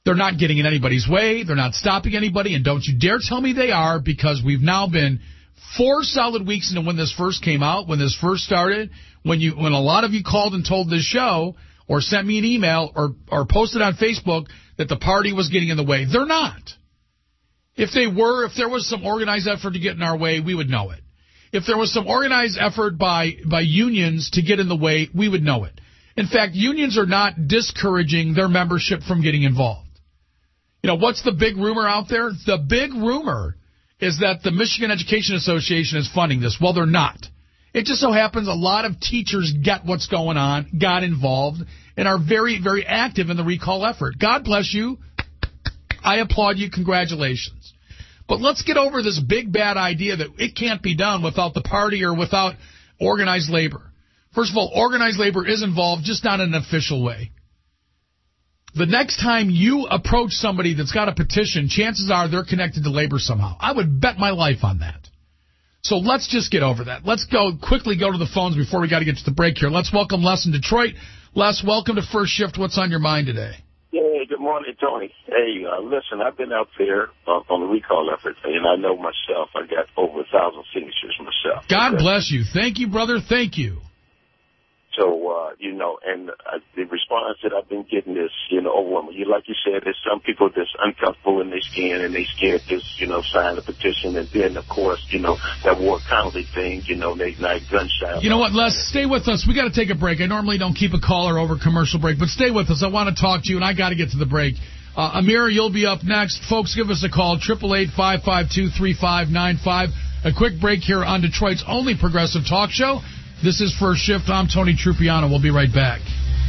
They're not getting in anybody's way. They're not stopping anybody. And don't you dare tell me they are, because we've now been four solid weeks into when this first came out, when this first started, when you when a lot of you called and told this show or sent me an email or, or posted on Facebook that the party was getting in the way. They're not. If they were, if there was some organized effort to get in our way, we would know it. If there was some organized effort by, by unions to get in the way, we would know it. In fact, unions are not discouraging their membership from getting involved. You know, what's the big rumor out there? The big rumor is that the Michigan Education Association is funding this. Well, they're not. It just so happens a lot of teachers get what's going on, got involved, and are very, very active in the recall effort. God bless you. I applaud you. Congratulations. But let's get over this big, bad idea that it can't be done without the party or without organized labor. First of all, organized labor is involved, just not in an official way. The next time you approach somebody that's got a petition, chances are they're connected to labor somehow. I would bet my life on that. So let's just get over that. Let's go quickly go to the phones before we got to get to the break here. Let's welcome Les in Detroit. Les, welcome to First Shift. What's on your mind today? Hey, good morning, Tony. Hey, uh, listen, I've been out there uh, on the recall effort, and I know myself, I got over a thousand signatures myself. God okay? bless you. Thank you, brother. Thank you. So, uh, you know, and uh, the response that I've been getting is, you know, overwhelming. You, like you said, there's some people that's uncomfortable in their skin and they scared to, you know, sign the petition. And then, of course, you know, that Ward County thing, you know, they ignite gunshot. You know what, Les, stay with us. We got to take a break. I normally don't keep a caller over commercial break, but stay with us. I want to talk to you, and I got to get to the break. Uh, Amir, you'll be up next. Folks, give us a call, eight eight eight, five five two, three five nine five. A quick break here on Detroit's only progressive talk show. This is First Shift. I'm Tony Trupiano. We'll be right back.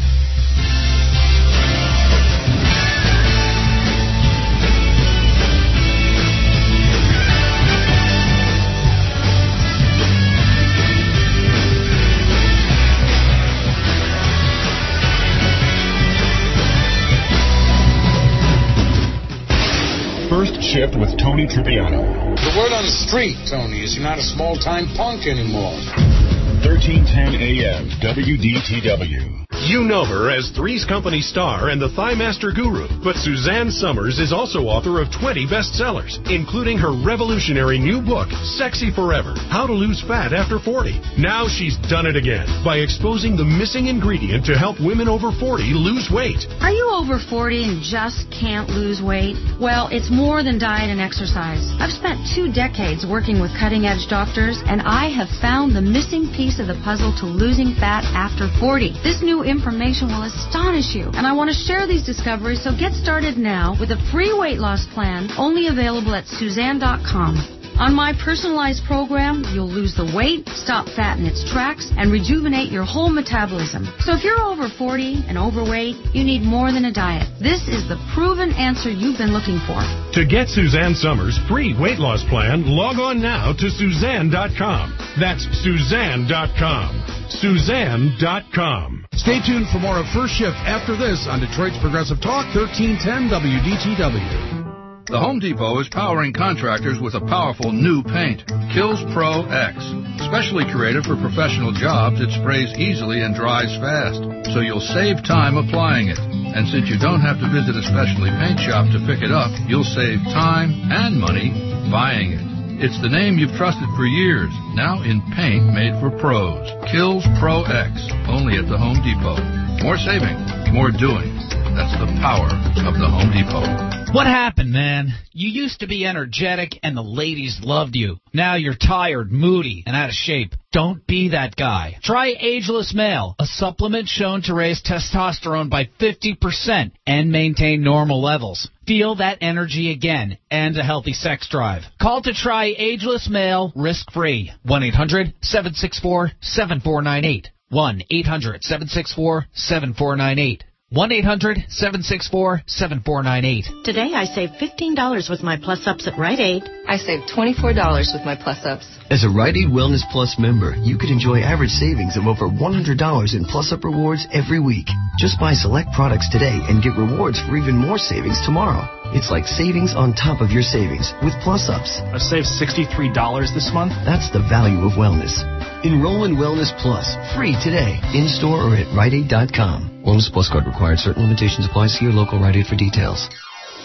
First Shift with Tony Trupiano. The word on the street, Tony, is you're not a small-time punk anymore. thirteen ten A M, W D T W. You know her as Three's Company star and the Thigh Master guru, but Suzanne Summers is also author of twenty bestsellers, including her revolutionary new book, Sexy Forever, How to Lose Fat After forty. Now she's done it again by exposing the missing ingredient to help women over forty lose weight. Are you over forty and just can't lose weight? Well, it's more than diet and exercise. I've spent two decades working with cutting-edge doctors, and I have found the missing piece of the puzzle to losing fat after forty. This new information will astonish you, and I want to share these discoveries, so get started now with a free weight loss plan only available at Suzanne dot com. On my personalized program, you'll lose the weight, stop fat in its tracks, and rejuvenate your whole metabolism. So if you're over forty and overweight, you need more than a diet. This is the proven answer you've been looking for. To get Suzanne Summers' free weight loss plan, log on now to Suzanne dot com. That's Suzanne dot com. Suzanne dot com. Stay tuned for more of First Shift after this on Detroit's Progressive Talk, thirteen ten W D T W. The Home Depot is powering contractors with a powerful new paint, Kills Pro X. Specially created for professional jobs, it sprays easily and dries fast, so you'll save time applying it. And since you don't have to visit a specialty paint shop to pick it up, you'll save time and money buying it. It's the name you've trusted for years, now in paint made for pros. Kills Pro X, only at the Home Depot. More saving, more doing. That's the power of the Home Depot. What happened, man? You used to be energetic and the ladies loved you. Now you're tired, moody, and out of shape. Don't be that guy. Try Ageless Male, a supplement shown to raise testosterone by fifty percent and maintain normal levels. Feel that energy again and a healthy sex drive. Call to try Ageless Male risk-free. one eight hundred, seven six four, seven four nine eight. one eight hundred, seven six four, seven four nine eight. one eight hundred, seven six four, seven four nine eight. Today I saved fifteen dollars with my Plus-Ups at Rite Aid. I saved twenty-four dollars with my Plus-Ups. As a Rite Aid Wellness Plus member, you could enjoy average savings of over one hundred dollars in Plus-Up rewards every week. Just buy select products today and get rewards for even more savings tomorrow. It's like savings on top of your savings with Plus-Ups. I saved sixty-three dollars this month. That's the value of wellness. Enroll in Wellness Plus free today, in-store or at Rite Aid dot com. Wellness Plus card required. Certain limitations apply. See your local Rite Aid for details.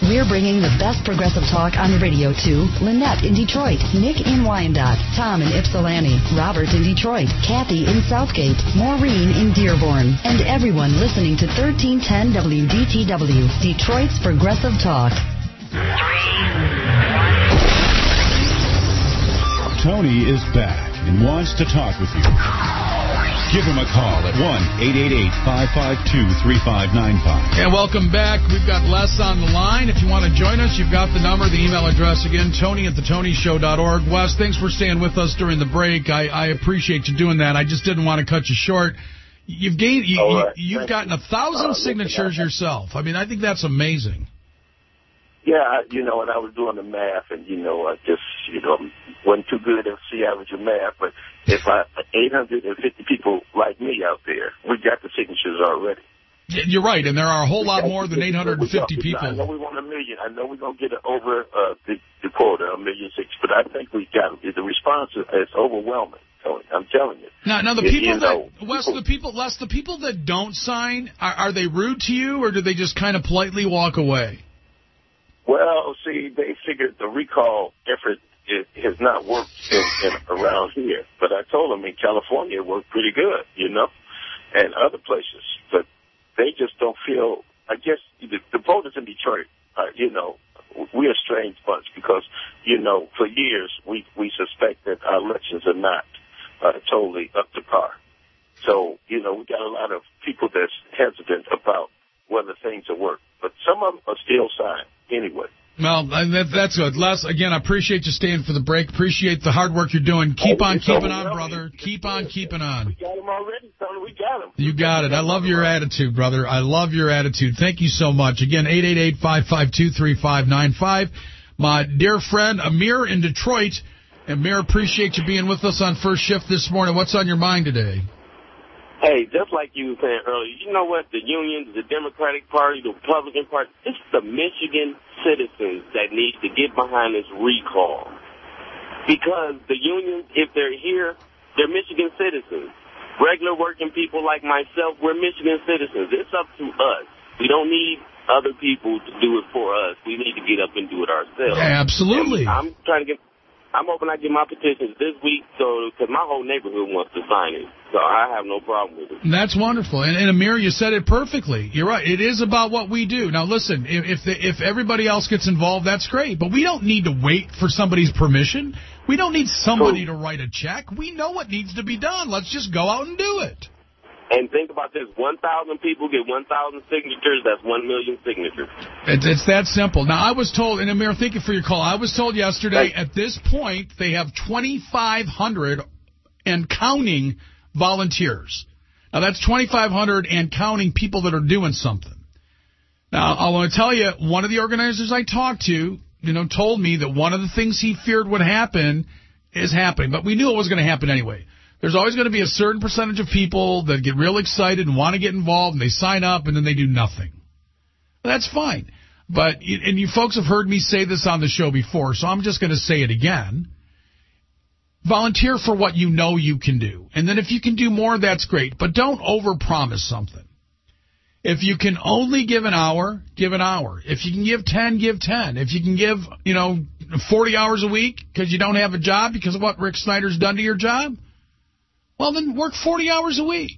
We're bringing the best progressive talk on the radio to Lynette in Detroit, Nick in Wyandotte, Tom in Ypsilanti, Robert in Detroit, Kathy in Southgate, Maureen in Dearborn, and everyone listening to thirteen ten W D T W, Detroit's Progressive Talk. Tony is back and wants to talk with you. Give him a call at one eight eight eight, five five two, three five nine five. And welcome back. We've got Les on the line. If you want to join us, you've got the number, the email address again, Tony at the tony show dot org. Wes, thanks for staying with us during the break. I, I appreciate you doing that. I just didn't want to cut you short. You've gained, you, right. you, you've Thank gotten a thousand uh, signatures yourself. I mean, I think that's amazing. Yeah, you know, and I was doing the math, and, you know, I just, you know, wasn't too good at C average of math, but if I, eight hundred fifty people like me out there, we got the signatures already. You're right, and there are a whole lot more than eight hundred fifty people. I know we want a million. I know we're going to get it over uh, the, the quota, a million six, but I think we got it. The response is overwhelming, Tony. I'm telling you. Now, now the people you know, that, Wes, the people, Les, the people that don't sign, are, are they rude to you, or do they just kind of politely walk away? Well, see, they figured the recall effort it has not worked in, in, around here. But I told them in California it worked pretty good, you know, and other places. But they just don't feel, I guess, the, the voters in Detroit, uh, you know, we're a strange bunch because, you know, for years we, we suspect that our elections are not uh, totally up to par. So, you know, we got a lot of people that's hesitant about whether things will work. But some of them are still signed anyway. Well, that, that's good. Les, again, I appreciate you staying for the break. Appreciate the hard work you're doing. Keep oh, on keeping on, brother. Keep on keeping on. We got him already, Tony. We got him. You got it. I love your attitude, brother. I love your attitude. Thank you so much. Again, eight eight eight, five five two, three five nine five. My dear friend Amir in Detroit. Amir, appreciate you being with us on First Shift this morning. What's on your mind today? Hey, just like you were saying earlier, you know what? The unions, the Democratic Party, the Republican Party, it's the Michigan citizens that need to get behind this recall. Because the unions, if they're here, they're Michigan citizens. Regular working people like myself, we're Michigan citizens. It's up to us. We don't need other people to do it for us. We need to get up and do it ourselves. Absolutely. And I'm trying to get... I'm hoping I get my petitions this week, so because my whole neighborhood wants to sign it, so I have no problem with it. That's wonderful. And, and Amir, you said it perfectly. You're right. It is about what we do. Now, listen, if if, the, if everybody else gets involved, that's great, but we don't need to wait for somebody's permission. We don't need somebody to write a check. We know what needs to be done. Let's just go out and do it. And think about this. one thousand people get one thousand signatures. That's one million signatures. It's, it's that simple. Now, I was told, and Amir, thank you for your call. I was told yesterday, at this point, they have twenty-five hundred and counting volunteers. Now, that's twenty-five hundred and counting people that are doing something. Now, I want to tell you, one of the organizers I talked to, you know, told me that one of the things he feared would happen is happening. But we knew it was going to happen anyway. There's always going to be a certain percentage of people that get real excited and want to get involved, and they sign up, and then they do nothing. That's fine. But, and you folks have heard me say this on the show before, so I'm just going to say it again. Volunteer for what you know you can do. And then if you can do more, that's great. But don't overpromise something. If you can only give an hour, give an hour. If you can give ten, give ten. If you can give, you know, forty hours a week because you don't have a job because of what Rick Snyder's done to your job, well, then work forty hours a week.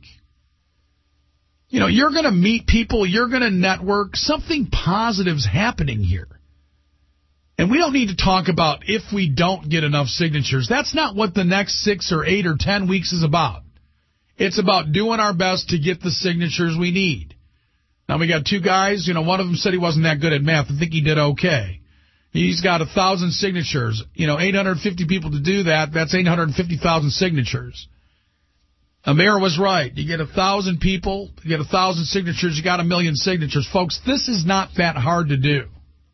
You know, you're going to meet people. You're going to network. Something positive's happening here. And we don't need to talk about if we don't get enough signatures. That's not what the next six or eight or ten weeks is about. It's about doing our best to get the signatures we need. Now, we got two guys. You know, one of them said he wasn't that good at math. I think he did okay. He's got one thousand signatures. You know, eight hundred fifty people to do that. That's eight hundred fifty thousand signatures. Amir was right. You get a thousand people, you get a thousand signatures, you got a million signatures. Folks, this is not that hard to do.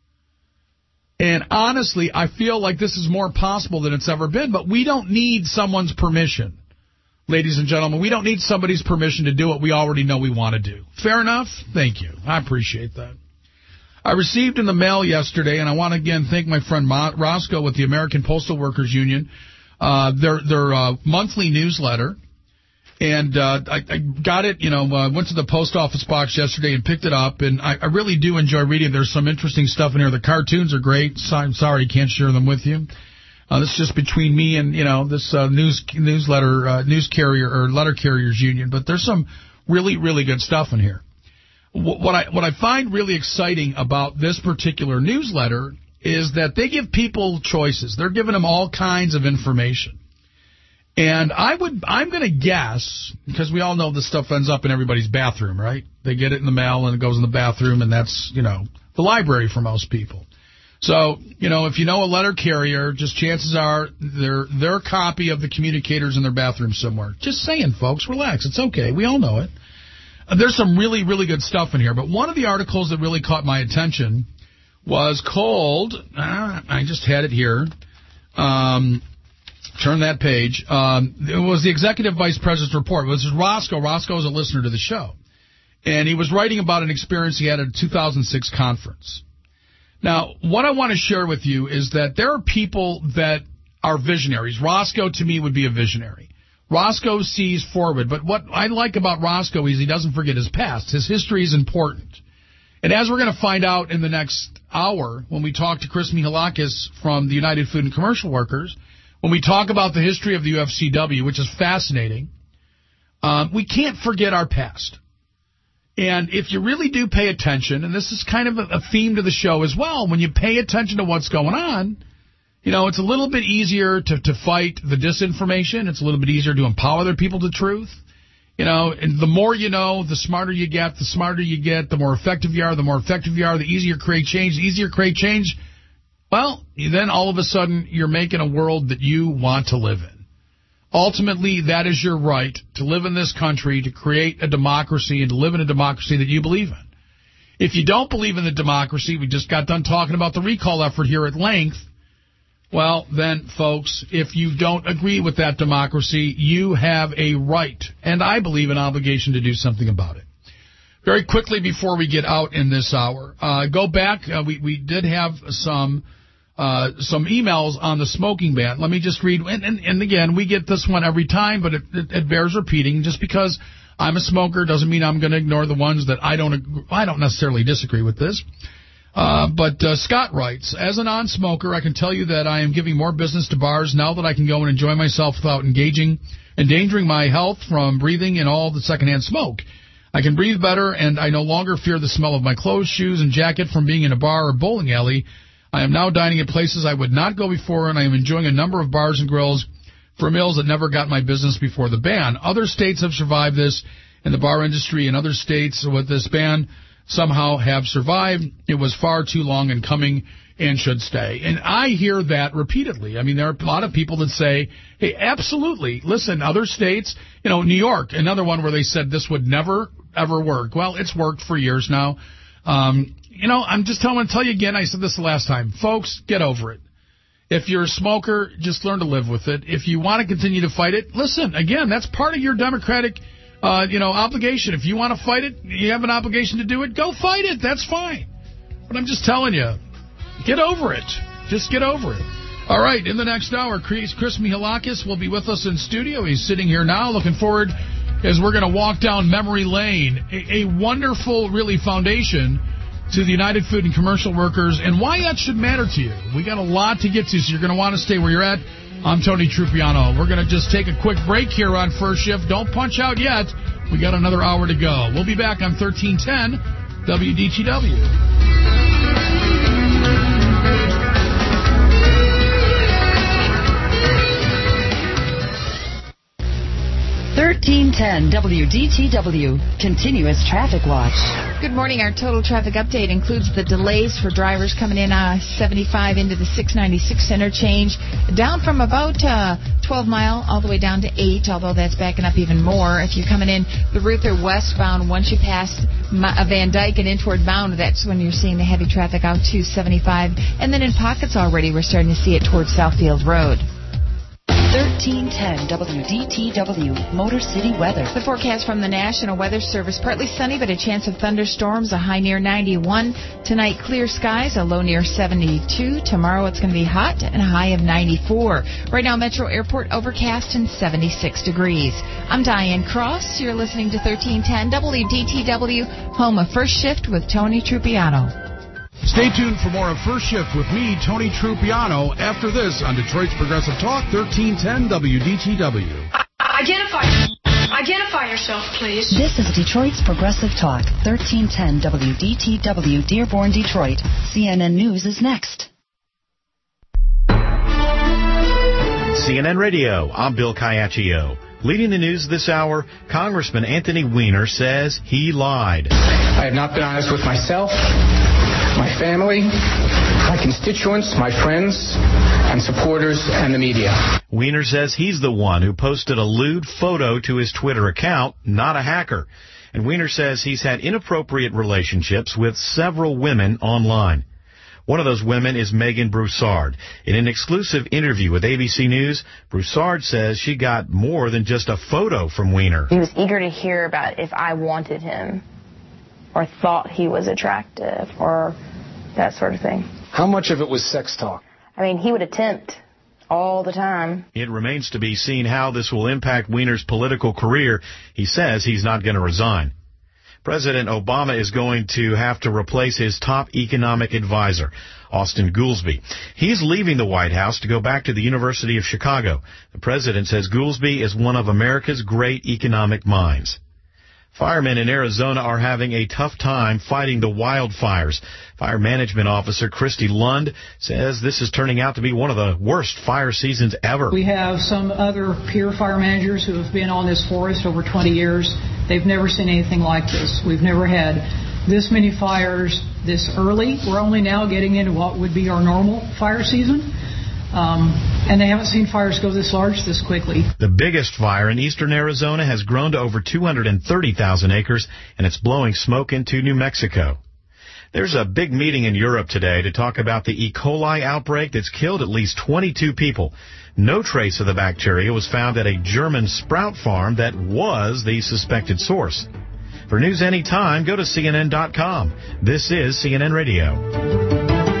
And honestly, I feel like this is more possible than it's ever been, but we don't need someone's permission. Ladies and gentlemen, we don't need somebody's permission to do what we already know we want to do. Fair enough? Thank you. I appreciate that. I received in the mail yesterday, and I want to again thank my friend Mo- Roscoe with the American Postal Workers Union, uh, their, their uh, monthly newsletter. And uh, I, I got it, you know, uh, went to the post office box yesterday and picked it up, and I, I really do enjoy reading. There's some interesting stuff in here. The cartoons are great. So I'm sorry I can't share them with you. Uh, this is just between me and, you know, this uh, news newsletter, uh, news carrier or letter carriers union. But there's some really, really good stuff in here. What I what I find really exciting about this particular newsletter is that they give people choices. They're giving them all kinds of information. And I would, I'm going to guess, because we all know this stuff ends up in everybody's bathroom, right? They get it in the mail and it goes in the bathroom, and that's, you know, the library for most people. So, you know, if you know a letter carrier, just chances are their their copy of the communicators in their bathroom somewhere. Just saying, folks, relax. It's okay. We all know it. Uh, there's some really, really good stuff in here. But one of the articles that really caught my attention was called, uh, I just had it here, um... Turn that page. Um, it was the Executive Vice President's report. It was Roscoe. Roscoe is a listener to the show. And he was writing about an experience he had at a two thousand six conference. Now, what I want to share with you is that there are people that are visionaries. Roscoe, to me, would be a visionary. Roscoe sees forward. But what I like about Roscoe is he doesn't forget his past. His history is important. And as we're going to find out in the next hour when we talk to Chris Mihalakis from the United Food and Commercial Workers, when we talk about the history of the U F C W, which is fascinating, um, we can't forget our past. And if you really do pay attention, and this is kind of a, a theme to the show as well, when you pay attention to what's going on, you know, it's a little bit easier to, to fight the disinformation. It's a little bit easier to empower other people to truth. You know, and the more you know, the smarter you get, the smarter you get, the more effective you are, the more effective you are, the easier create change, the easier create change. Well, then all of a sudden you're making a world that you want to live in. Ultimately, that is your right to live in this country, to create a democracy, and to live in a democracy that you believe in. If you don't believe in the democracy, we just got done talking about the recall effort here at length, well, then, folks, if you don't agree with that democracy, you have a right, and I believe an obligation to do something about it. Very quickly before we get out in this hour, uh, go back. Uh, we, we did have some... Uh, some emails on the smoking ban. Let me just read, and, and, and again, we get this one every time, but it, it, it bears repeating. Just because I'm a smoker doesn't mean I'm going to ignore the ones that I don't agree, I don't necessarily disagree with this. Uh, but uh, Scott writes, as a non-smoker, I can tell you that I am giving more business to bars now that I can go and enjoy myself without engaging, endangering my health from breathing in all the secondhand smoke. I can breathe better, and I no longer fear the smell of my clothes, shoes, and jacket from being in a bar or bowling alley. I am now dining at places I would not go before, and I am enjoying a number of bars and grills for meals that never got my business before the ban. Other states have survived this in the bar industry, and other states with this ban somehow have survived. It was far too long in coming and should stay. And I hear that repeatedly. I mean, there are a lot of people that say, hey, absolutely, listen, other states, you know, New York, another one where they said this would never, ever work. Well, it's worked for years now. Um, you know, I'm just telling, tell you again, I said this the last time. Folks, get over it. If you're a smoker, just learn to live with it. If you want to continue to fight it, listen, again, that's part of your democratic, uh, you know, obligation. If you want to fight it, you have an obligation to do it, go fight it. That's fine. But I'm just telling you, get over it. Just get over it. All right, in the next hour, Chris, Chris Mihalakis will be with us in studio. He's sitting here now. Looking forward as we're going to walk down memory lane. A, a wonderful, really, foundation to the United Food and Commercial Workers, and why that should matter to you. We got a lot to get to, so you're going to want to stay where you're at. I'm Tony Trupiano. We're going to just take a quick break here on First Shift. Don't punch out yet. We got another hour to go. We'll be back on thirteen ten W D T W. thirteen ten W D T W, Continuous Traffic Watch. Good morning. Our total traffic update includes the delays for drivers coming in uh, seventy-five into the six ninety-six interchange, down from about uh, twelve mile all the way down to eight, although that's backing up even more. If you're coming in the Ruther westbound, once you pass Van Dyke and in toward Mound, that's when you're seeing the heavy traffic out to seventy-five. And then in pockets already, we're starting to see it towards Southfield Road. thirteen ten W D T W, Motor City weather. The forecast from the National Weather Service, partly sunny, but a chance of thunderstorms, a high near ninety-one. Tonight, clear skies, a low near seventy-two. Tomorrow, it's going to be hot and a high of ninety-four. Right now, Metro Airport overcast and seventy-six degrees. I'm Diane Cross. You're listening to thirteen ten W D T W, home of First Shift with Tony Trupiano. Stay tuned for more of First Shift with me, Tony Trupiano, after this on Detroit's Progressive Talk, thirteen ten W D T W. Identify, identify yourself, please. This is Detroit's Progressive Talk, thirteen ten W D T W, Dearborn, Detroit. C N N News is next. C N N Radio, I'm Bill Caiaccio. Leading the news this hour, Congressman Anthony Weiner says he lied. I have not been honest with myself, my family, my constituents, my friends, and supporters, and the media. Weiner says he's the one who posted a lewd photo to his Twitter account, not a hacker. And Weiner says he's had inappropriate relationships with several women online. One of those women is Megan Broussard. In an exclusive interview with A B C News, Broussard says she got more than just a photo from Weiner. He was eager to hear about if I wanted him or thought he was attractive or that sort of thing. How much of it was sex talk? I mean, he would attempt all the time. It remains to be seen how this will impact Weiner's political career. He says he's not going to resign. President Obama is going to have to replace his top economic advisor, Austin Goolsbee. He's leaving the White House to go back to the University of Chicago. The president says Goolsbee is one of America's great economic minds. Firemen in Arizona are having a tough time fighting the wildfires. Fire Management Officer Christy Lund says this is turning out to be one of the worst fire seasons ever. We have some other peer fire managers who have been on this forest over twenty years. They've never seen anything like this. We've never had this many fires this early. We're only now getting into what would be our normal fire season. Um, and they haven't seen fires go this large this quickly. The biggest fire in eastern Arizona has grown to over two hundred thirty thousand acres, and it's blowing smoke into New Mexico. There's a big meeting in Europe today to talk about the E. coli outbreak that's killed at least twenty-two people. No trace of the bacteria was found at a German sprout farm that was the suspected source. For news anytime, go to C N N dot com. This is C N N Radio.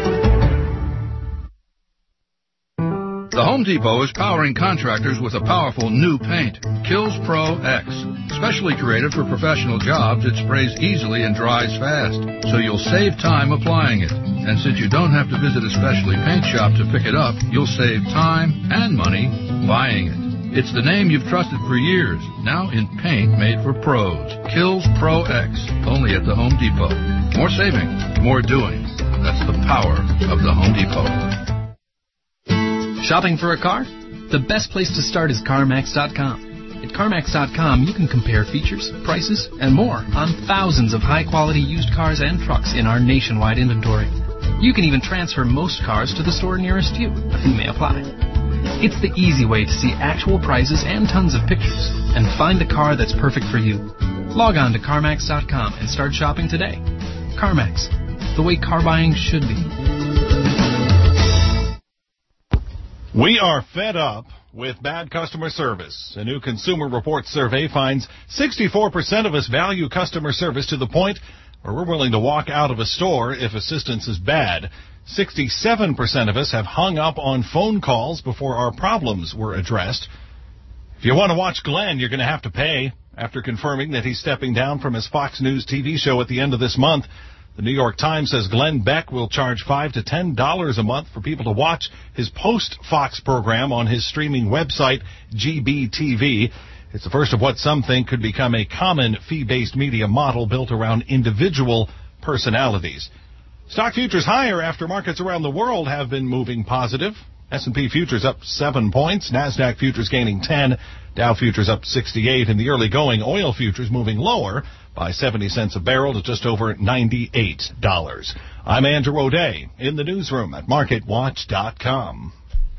The Home Depot is powering contractors with a powerful new paint, Kills Pro X. Specially created for professional jobs, it sprays easily and dries fast, so you'll save time applying it. And since you don't have to visit a specialty paint shop to pick it up, you'll save time and money buying it. It's the name you've trusted for years, now in paint made for pros. Kills Pro X, only at the Home Depot. More saving, more doing. That's the power of the Home Depot. Shopping for a car? The best place to start is CarMax dot com. At CarMax dot com, you can compare features, prices, and more on thousands of high-quality used cars and trucks in our nationwide inventory. You can even transfer most cars to the store nearest you. A fee may apply. It's the easy way to see actual prices and tons of pictures and find the car that's perfect for you. Log on to CarMax dot com and start shopping today. CarMax, the way car buying should be. We are fed up with bad customer service. A new Consumer Reports survey finds sixty-four percent of us value customer service to the point where we're willing to walk out of a store if assistance is bad. sixty-seven percent of us have hung up on phone calls before our problems were addressed. If you want to watch Glenn, you're going to have to pay. After confirming that he's stepping down from his Fox News T V show at the end of this month, the New York Times says Glenn Beck will charge five to ten dollars a month for people to watch his post-Fox program on his streaming website, G B T V. It's the first of what some think could become a common fee-based media model built around individual personalities. Stock futures higher after markets around the world have been moving positive. S and P futures up seven points, NASDAQ futures gaining ten, Dow futures up sixty-eight. In the early going, oil futures moving lower by seventy cents a barrel to just over ninety-eight dollars. I'm Andrew O'Day in the newsroom at market watch dot com.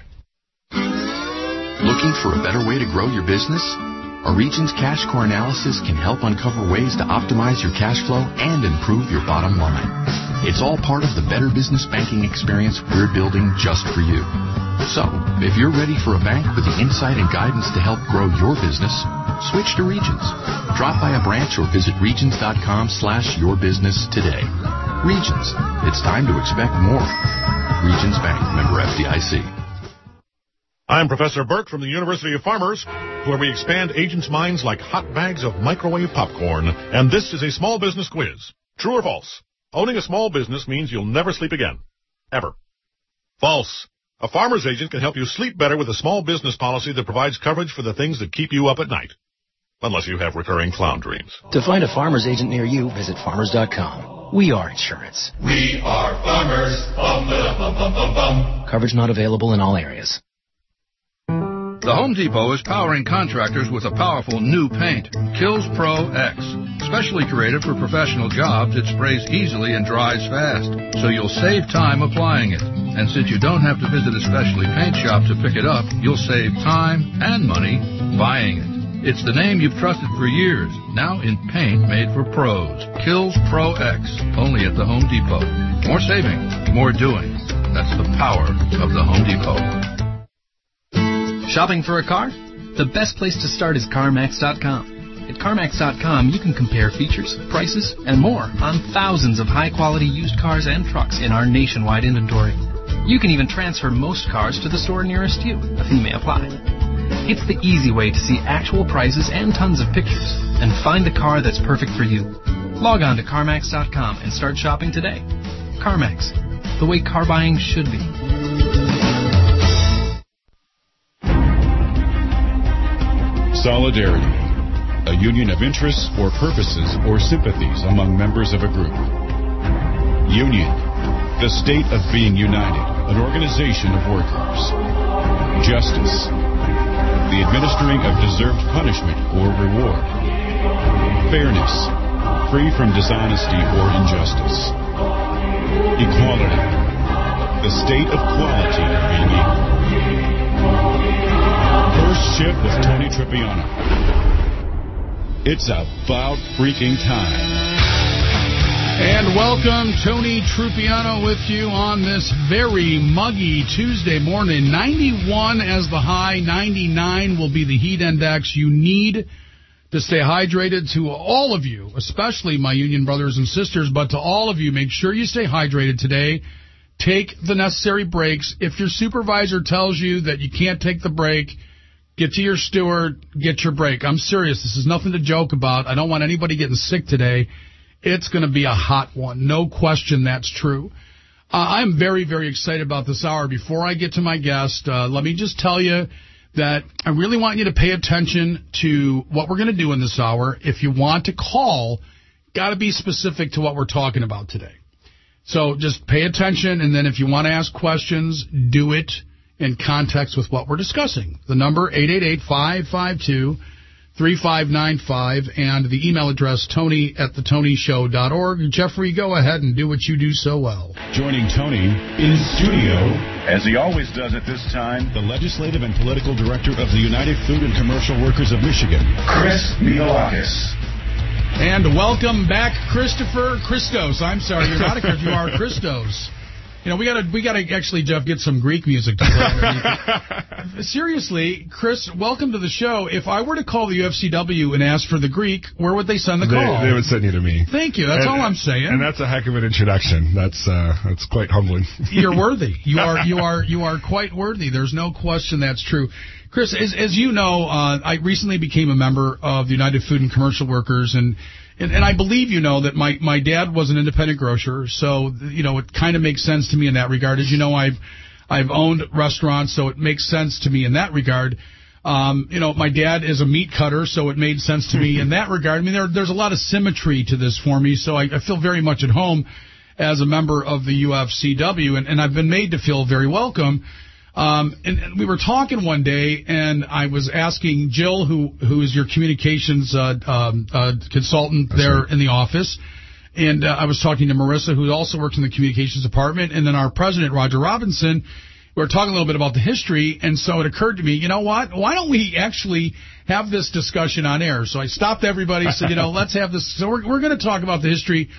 Looking for a better way to grow your business? Our Regions Cash Core Analysis can help uncover ways to optimize your cash flow and improve your bottom line. It's all part of the better business banking experience we're building just for you. So, if you're ready for a bank with the insight and guidance to help grow your business, switch to Regions. Drop by a branch or visit Regions.com slash your business today. Regions. It's time to expect more. Regions Bank, member F D I C. I'm Professor Burke from the University of Farmers, where we expand agents' minds like hot bags of microwave popcorn. And this is a small business quiz. True or false? Owning a small business means you'll never sleep again. Ever. False. A farmer's agent can help you sleep better with a small business policy that provides coverage for the things that keep you up at night. Unless you have recurring clown dreams. To find a farmer's agent near you, visit farmers dot com. We are insurance. We are farmers. Bum, ba, bum, bum, bum, bum. Coverage not available in all areas. The Home Depot is powering contractors with a powerful new paint, Kills Pro X. Specially created for professional jobs, it sprays easily and dries fast, so you'll save time applying it. And since you don't have to visit a specialty paint shop to pick it up, you'll save time and money buying it. It's the name you've trusted for years, now in paint made for pros. Kills Pro X, only at the Home Depot. More saving, more doing. That's the power of the Home Depot. Shopping for a car? The best place to start is CarMax dot com. At CarMax dot com, you can compare features, prices, and more on thousands of high-quality used cars and trucks in our nationwide inventory. You can even transfer most cars to the store nearest you. A fee may apply. It's the easy way to see actual prices and tons of pictures, and find the car that's perfect for you. Log on to CarMax dot com and start shopping today. CarMax, the way car buying should be. Solidarity, a union of interests or purposes or sympathies among members of a group. Union, the state of being united, an organization of workers. Justice, the administering of deserved punishment or reward. Fairness, free from dishonesty or injustice. Equality, the state of quality being equal. First Shift with Tony Tripiano. It's about freaking time. And welcome, Tony Trupiano with you on this very muggy Tuesday morning. ninety-one as the high, ninety-nine will be the heat index. You need to stay hydrated. To all of you, especially my union brothers and sisters, but to all of you, make sure you stay hydrated today. Take the necessary breaks. If your supervisor tells you that you can't take the break, get to your steward, get your break. I'm serious. This is nothing to joke about. I don't want anybody getting sick today. It's going to be a hot one. No question that's true. Uh, I'm very, very excited about this hour. Before I get to my guest, uh, let me just tell you that I really want you to pay attention to what we're going to do in this hour. If you want to call, got to be specific to what we're talking about today. So just pay attention, and then if you want to ask questions, do it in context with what we're discussing. The number, eight eight eight, five five two, three five nine five, and the email address, tony at the tony show dot org. Jeffrey, go ahead and do what you do so well. Joining Tony in studio, as he always does at this time, the legislative and political director of the United Food and Commercial Workers of Michigan, Chris Miolakis. And welcome back, Christopher Christos. I'm sorry, you're not a Christos, you are Christos. You know, we gotta, we gotta actually, Jeff, get some Greek music to play underneath it. Seriously, Chris, welcome to the show. If I were to call the U F C W and ask for the Greek, where would they send the call? They, they would send you to me. Thank you. That's and, all I'm saying. And that's a heck of an introduction. That's uh, that's quite humbling. You're worthy. You are, you are, you are quite worthy. There's no question that's true. Chris, as, as you know, uh, I recently became a member of the United Food and Commercial Workers, and And, and I believe you know that my, my dad was an independent grocer, so, you know, it kind of makes sense to me in that regard. As you know, I've I've owned restaurants, so it makes sense to me in that regard. Um, you know, my dad is a meat cutter, so it made sense to me in that regard. I mean, there, there's a lot of symmetry to this for me, so I, I feel very much at home as a member of the U F C W, and, and I've been made to feel very welcome. Um, and, and we were talking one day, and I was asking Jill, who who is your communications uh, um, uh, consultant That's there right. in the office, and uh, I was talking to Marissa, who also works in the communications department, and then our president, Roger Robinson. We were talking a little bit about the history, and so it occurred to me, you know what? Why don't we actually have this discussion on air? So I stopped everybody, said, you know, let's have this. So we're we're going to talk about the history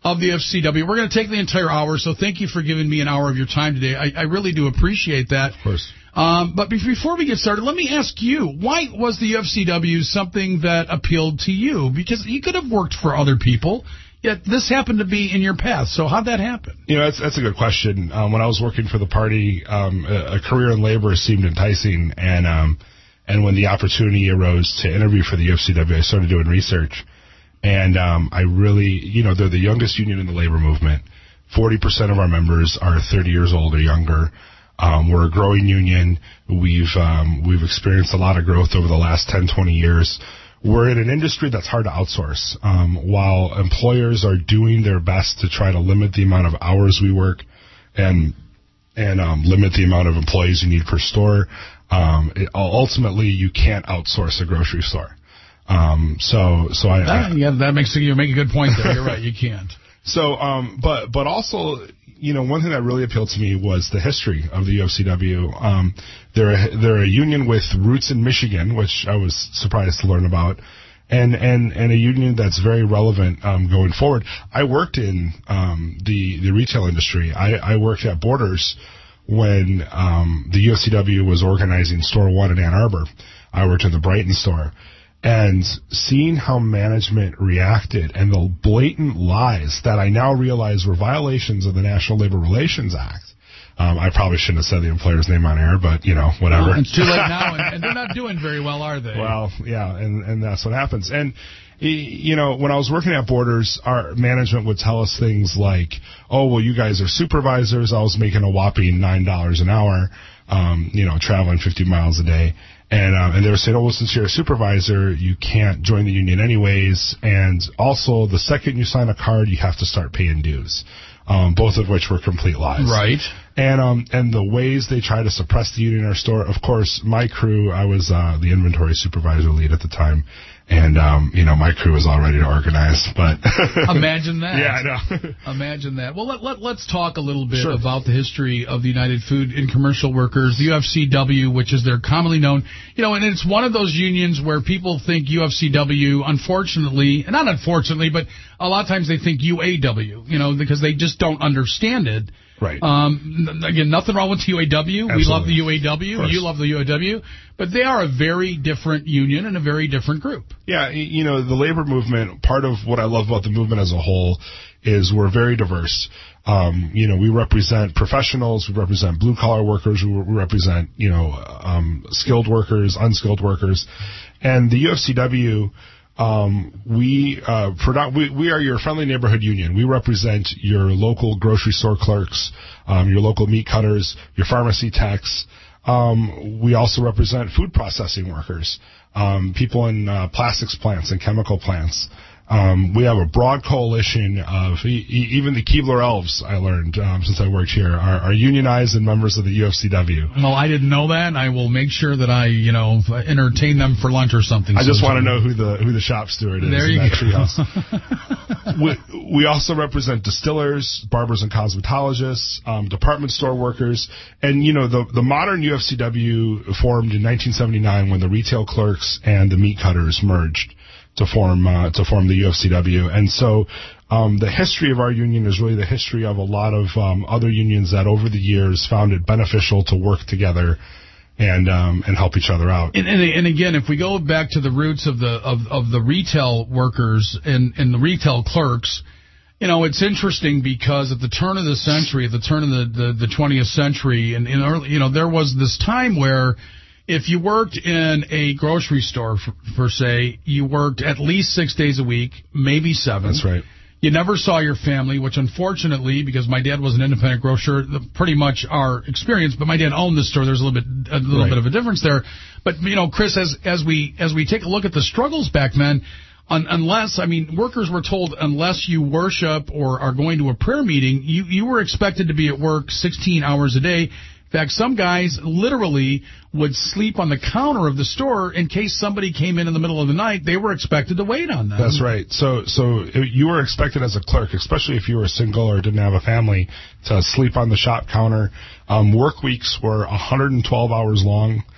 of the F C W. We're going to take the entire hour, so thank you for giving me an hour of your time today. I, I really do appreciate that. Of course. Um, but before we get started, let me ask you, why was the F C W something that appealed to you? Because you could have worked for other people, yet this happened to be in your path. So how'd that happen? You know, that's, that's a good question. Um, when I was working for the party, um, a, a career in labor seemed enticing, and um, and when the opportunity arose to interview for the U F C W, I started doing research. And um, I really, you know, they're the youngest union in the labor movement. forty percent of our members are thirty years old or younger. Um, we're a growing union. We've um, we've experienced a lot of growth over the last ten, twenty years. We're in an industry that's hard to outsource. Um, while employers are doing their best to try to limit the amount of hours we work and and um, limit the amount of employees you need per store, um, it, ultimately you can't outsource a grocery store. Um, so, so I, that, I yeah, that makes you make a good point there. You're right. You can't. So, um, but, but also, you know, one thing that really appealed to me was the history of the U F C W. Um, they're a, they're a union with roots in Michigan, which I was surprised to learn about, and, and, and a union that's very relevant, um, going forward. I worked in, um, the, the retail industry. I, I worked at Borders when, um, the U F C W was organizing Store One in Ann Arbor. I worked in the Brighton store. And seeing how management reacted and the blatant lies that I now realize were violations of the National Labor Relations Act. Um, I probably shouldn't have said the employer's name on air, but, you know, whatever. Well, it's too late now, and, and they're not doing very well, are they? Well, yeah, and, and that's what happens. And, you know, when I was working at Borders, our management would tell us things like, oh, well, you guys are supervisors. I was making a whopping nine dollars an hour, um, you know, traveling fifty miles a day. And, um, and they were saying, oh, well, since you're a supervisor, you can't join the union anyways. And also, the second you sign a card, you have to start paying dues, um, both of which were complete lies. Right. And um, and the ways they try to suppress the union in our store, of course, my crew, I was uh, the inventory supervisor lead at the time. And, um, you know, my crew was all ready to organize, but... Imagine that. Yeah, I know. Imagine that. Well, let, let, let's talk a little bit Sure. about the history of the United Food and Commercial Workers, the U F C W, which is they're commonly known. You know, and it's one of those unions where people think U F C W, unfortunately, not unfortunately, but a lot of times they think U A W, you know, because they just don't understand it. Right. Um, again, nothing wrong with U A W. Absolutely. We love the U A W. You love the U A W. But they are a very different union and a very different group. Yeah, you know, the labor movement, part of what I love about the movement as a whole is we're very diverse. Um, you know, we represent professionals, we represent blue-collar workers, we represent, you know, um, skilled workers, unskilled workers. And the U F C W... Um, we, uh, produ- we, we are your friendly neighborhood union. We represent your local grocery store clerks, um, your local meat cutters, your pharmacy techs. Um, we also represent food processing workers, um, people in, uh, plastics plants and chemical plants. Um, we have a broad coalition of e- e- even the Keebler Elves, I learned, um, since I worked here, are, are unionized and members of the U F C W. Well, I didn't know that. I will make sure that I, you know, entertain them for lunch or something. I just want to know who the who the shop steward is there in you that go. treehouse. we, we also represent distillers, barbers and cosmetologists, um, department store workers, and, you know, the, the modern U F C W formed in nineteen seventy-nine when the retail clerks and the meat cutters merged to form uh, to form the U F C W. And so um, the history of our union is really the history of a lot of um, other unions that over the years found it beneficial to work together and um, and help each other out. And, and, and again, if we go back to the roots of the of, of the retail workers and, and the retail clerks, you know, it's interesting because at the turn of the century, at the turn of the, the, the twentieth century, and in early, you know, there was this time where if you worked in a grocery store, for, for say, you worked at least six days a week, maybe seven. That's right. You never saw your family, which unfortunately, because my dad was an independent grocer, pretty much our experience, but my dad owned the store. There's a little bit a little Right. bit of a difference there. But, you know, Chris, as as we as we take a look at the struggles back then, un, unless, I mean, workers were told unless you worship or are going to a prayer meeting, you, you were expected to be at work sixteen hours a day. In fact, some guys literally would sleep on the counter of the store in case somebody came in in the middle of the night. They were expected to wait on them. That's right. So so you were expected as a clerk, especially if you were single or didn't have a family, to sleep on the shop counter. Um, work weeks were one hundred twelve hours long.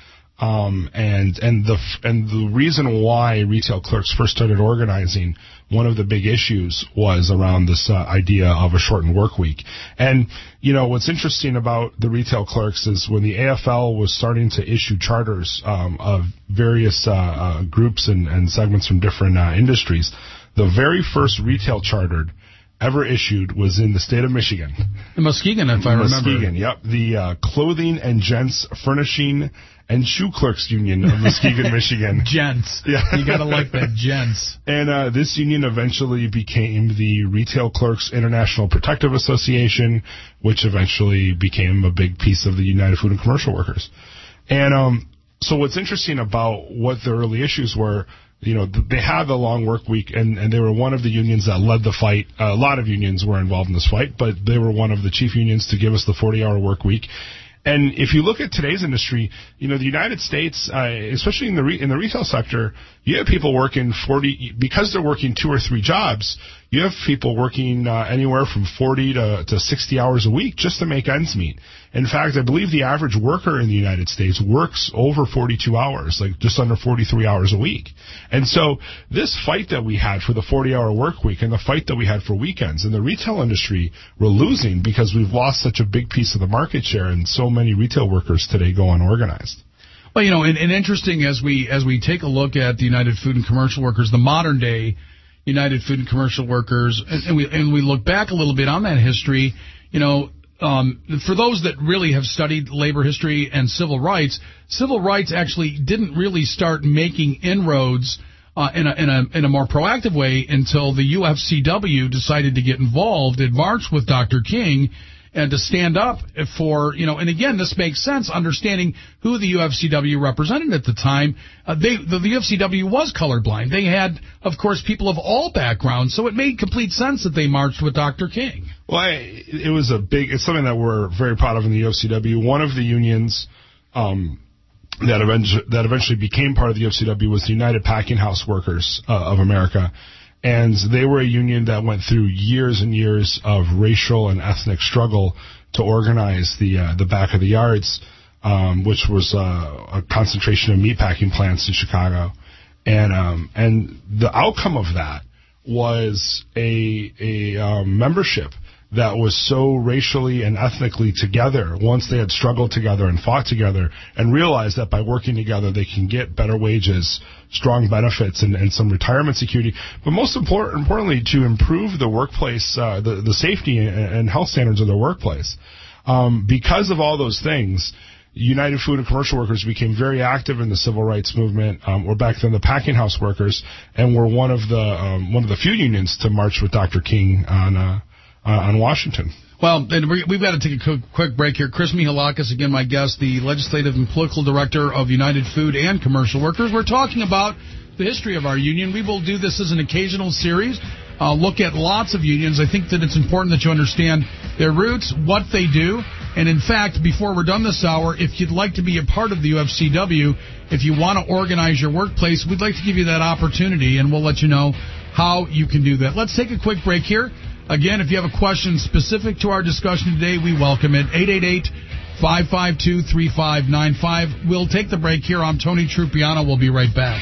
Um, and and the and the reason why retail clerks first started organizing, one of the big issues was around this uh, idea of a shortened work week. And you know what's interesting about the retail clerks is when the A F L was starting to issue charters um, of various uh, uh, groups and, and segments from different uh, industries, the very first retail chartered ever issued was in the state of Michigan. The Muskegon, if I remember. Muskegon, yep. The uh, Clothing and Gents Furnishing and Shoe Clerks Union of Muskegon, Michigan. Gents. Yeah. You got to like that, gents. And uh, this union eventually became the Retail Clerks International Protective Association, which eventually became a big piece of the United Food and Commercial Workers. And um, so what's interesting about what the early issues were, you know, they had the long work week, and, and they were one of the unions that led the fight. Uh, a lot of unions were involved in this fight, but they were one of the chief unions to give us the forty-hour work week. And if you look at today's industry, you know, the United States, uh, especially in the re- in the retail sector, you have people working forty, because they're working two or three jobs, you have people working uh, anywhere from forty to, to sixty hours a week just to make ends meet. In fact, I believe the average worker in the United States works over forty-two hours, like just under forty-three hours a week. And so this fight that we had for the forty-hour work week and the fight that we had for weekends in the retail industry, we're losing because we've lost such a big piece of the market share, and so many retail workers today go unorganized. Well, you know, and, and interesting as we as we take a look at the United Food and Commercial Workers, the modern day United Food and Commercial Workers, and, and we and we look back a little bit on that history, you know. Um, for those that really have studied labor history and civil rights, civil rights actually didn't really start making inroads uh, in, a, in, a, in a more proactive way until the U F C W decided to get involved and march with Doctor King and to stand up for, you know, and again, this makes sense, understanding who the U F C W represented at the time. Uh, they, the, the U F C W was colorblind. They had, of course, people of all backgrounds, so it made complete sense that they marched with Doctor King. Well, I, it was a big, it's something that we're very proud of in the U F C W. One of the unions um, that, eventually, that eventually became part of the U F C W was the United Packing House Workers uh, of America. And they were a union that went through years and years of racial and ethnic struggle to organize the uh, the back of the yards, um, which was uh, a concentration of meatpacking plants in Chicago. And um, and the outcome of that was a a um, membership that was so racially and ethnically together once they had struggled together and fought together and realized that by working together they can get better wages, strong benefits, and, and some retirement security, but most important, importantly to improve the workplace, uh, the, the safety and, and health standards of the workplace. Um, because of all those things, United Food and Commercial Workers became very active in the civil rights movement. Um, or back then the Packing House Workers, and were one of the um, one of the few unions to march with Doctor King on uh, uh, on Washington. Well, and we've got to take a quick, quick break here. Chris Mihalakis, again, my guest, the Legislative and Political Director of United Food and Commercial Workers. We're talking about the history of our union. We will do this as an occasional series, uh, look at lots of unions. I think that it's important that you understand their roots, what they do. And, in fact, before we're done this hour, if you'd like to be a part of the U F C W, if you want to organize your workplace, we'd like to give you that opportunity, and we'll let you know how you can do that. Let's take a quick break here. Again, if you have a question specific to our discussion today, we welcome it. eight eight eight, five five two, three five nine five. We'll take the break here. I'm Tony Trupiano. We'll be right back.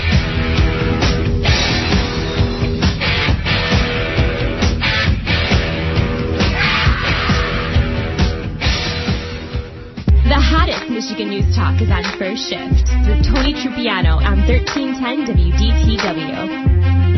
The hottest Michigan News Talk is on First Shift with Tony Trupiano on thirteen ten W D T W.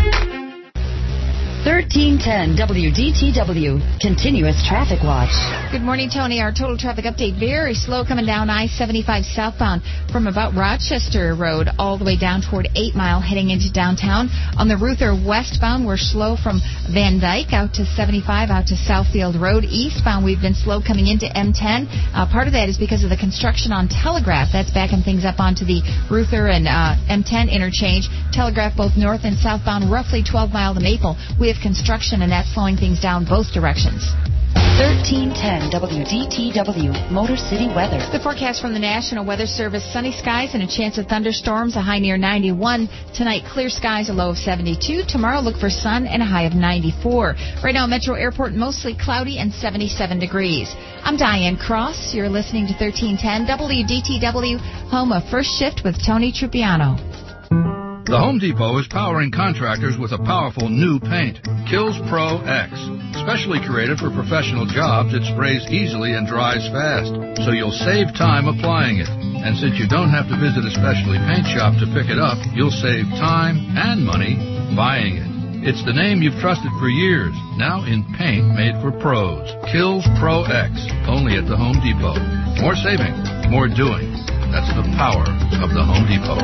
thirteen ten W D T W, Continuous Traffic Watch. Good morning, Tony. Our total traffic update, very slow coming down I seventy-five southbound from about Rochester Road all the way down toward eight mile heading into downtown. On the Ruther westbound, we're slow from Van Dyke out to seventy-five out to Southfield Road. Eastbound, we've been slow coming into M ten. Uh, part of that is because of the construction on Telegraph. That's backing things up onto the Ruther and uh, M ten interchange. Telegraph both north and southbound, roughly twelve mile to Maple. We have construction, and that's slowing things down both directions. thirteen ten W D T W, Motor City weather. The forecast from the National Weather Service: sunny skies and a chance of thunderstorms, a high near ninety-one. Tonight, clear skies, a low of seventy-two. Tomorrow, look for sun and a high of ninety-four. Right now, Metro Airport, mostly cloudy and seventy-seven degrees. I'm Diane Cross. You're listening to thirteen ten W D T W, home of First Shift with Tony Trupiano. The Home Depot is powering contractors with a powerful new paint, Kills Pro X. Specially created for professional jobs, it sprays easily and dries fast, so you'll save time applying it. And since you don't have to visit a specialty paint shop to pick it up, you'll save time and money buying it. It's the name you've trusted for years, now in paint made for pros. Kills Pro X, only at the Home Depot. More saving, more doing. That's the power of the Home Depot.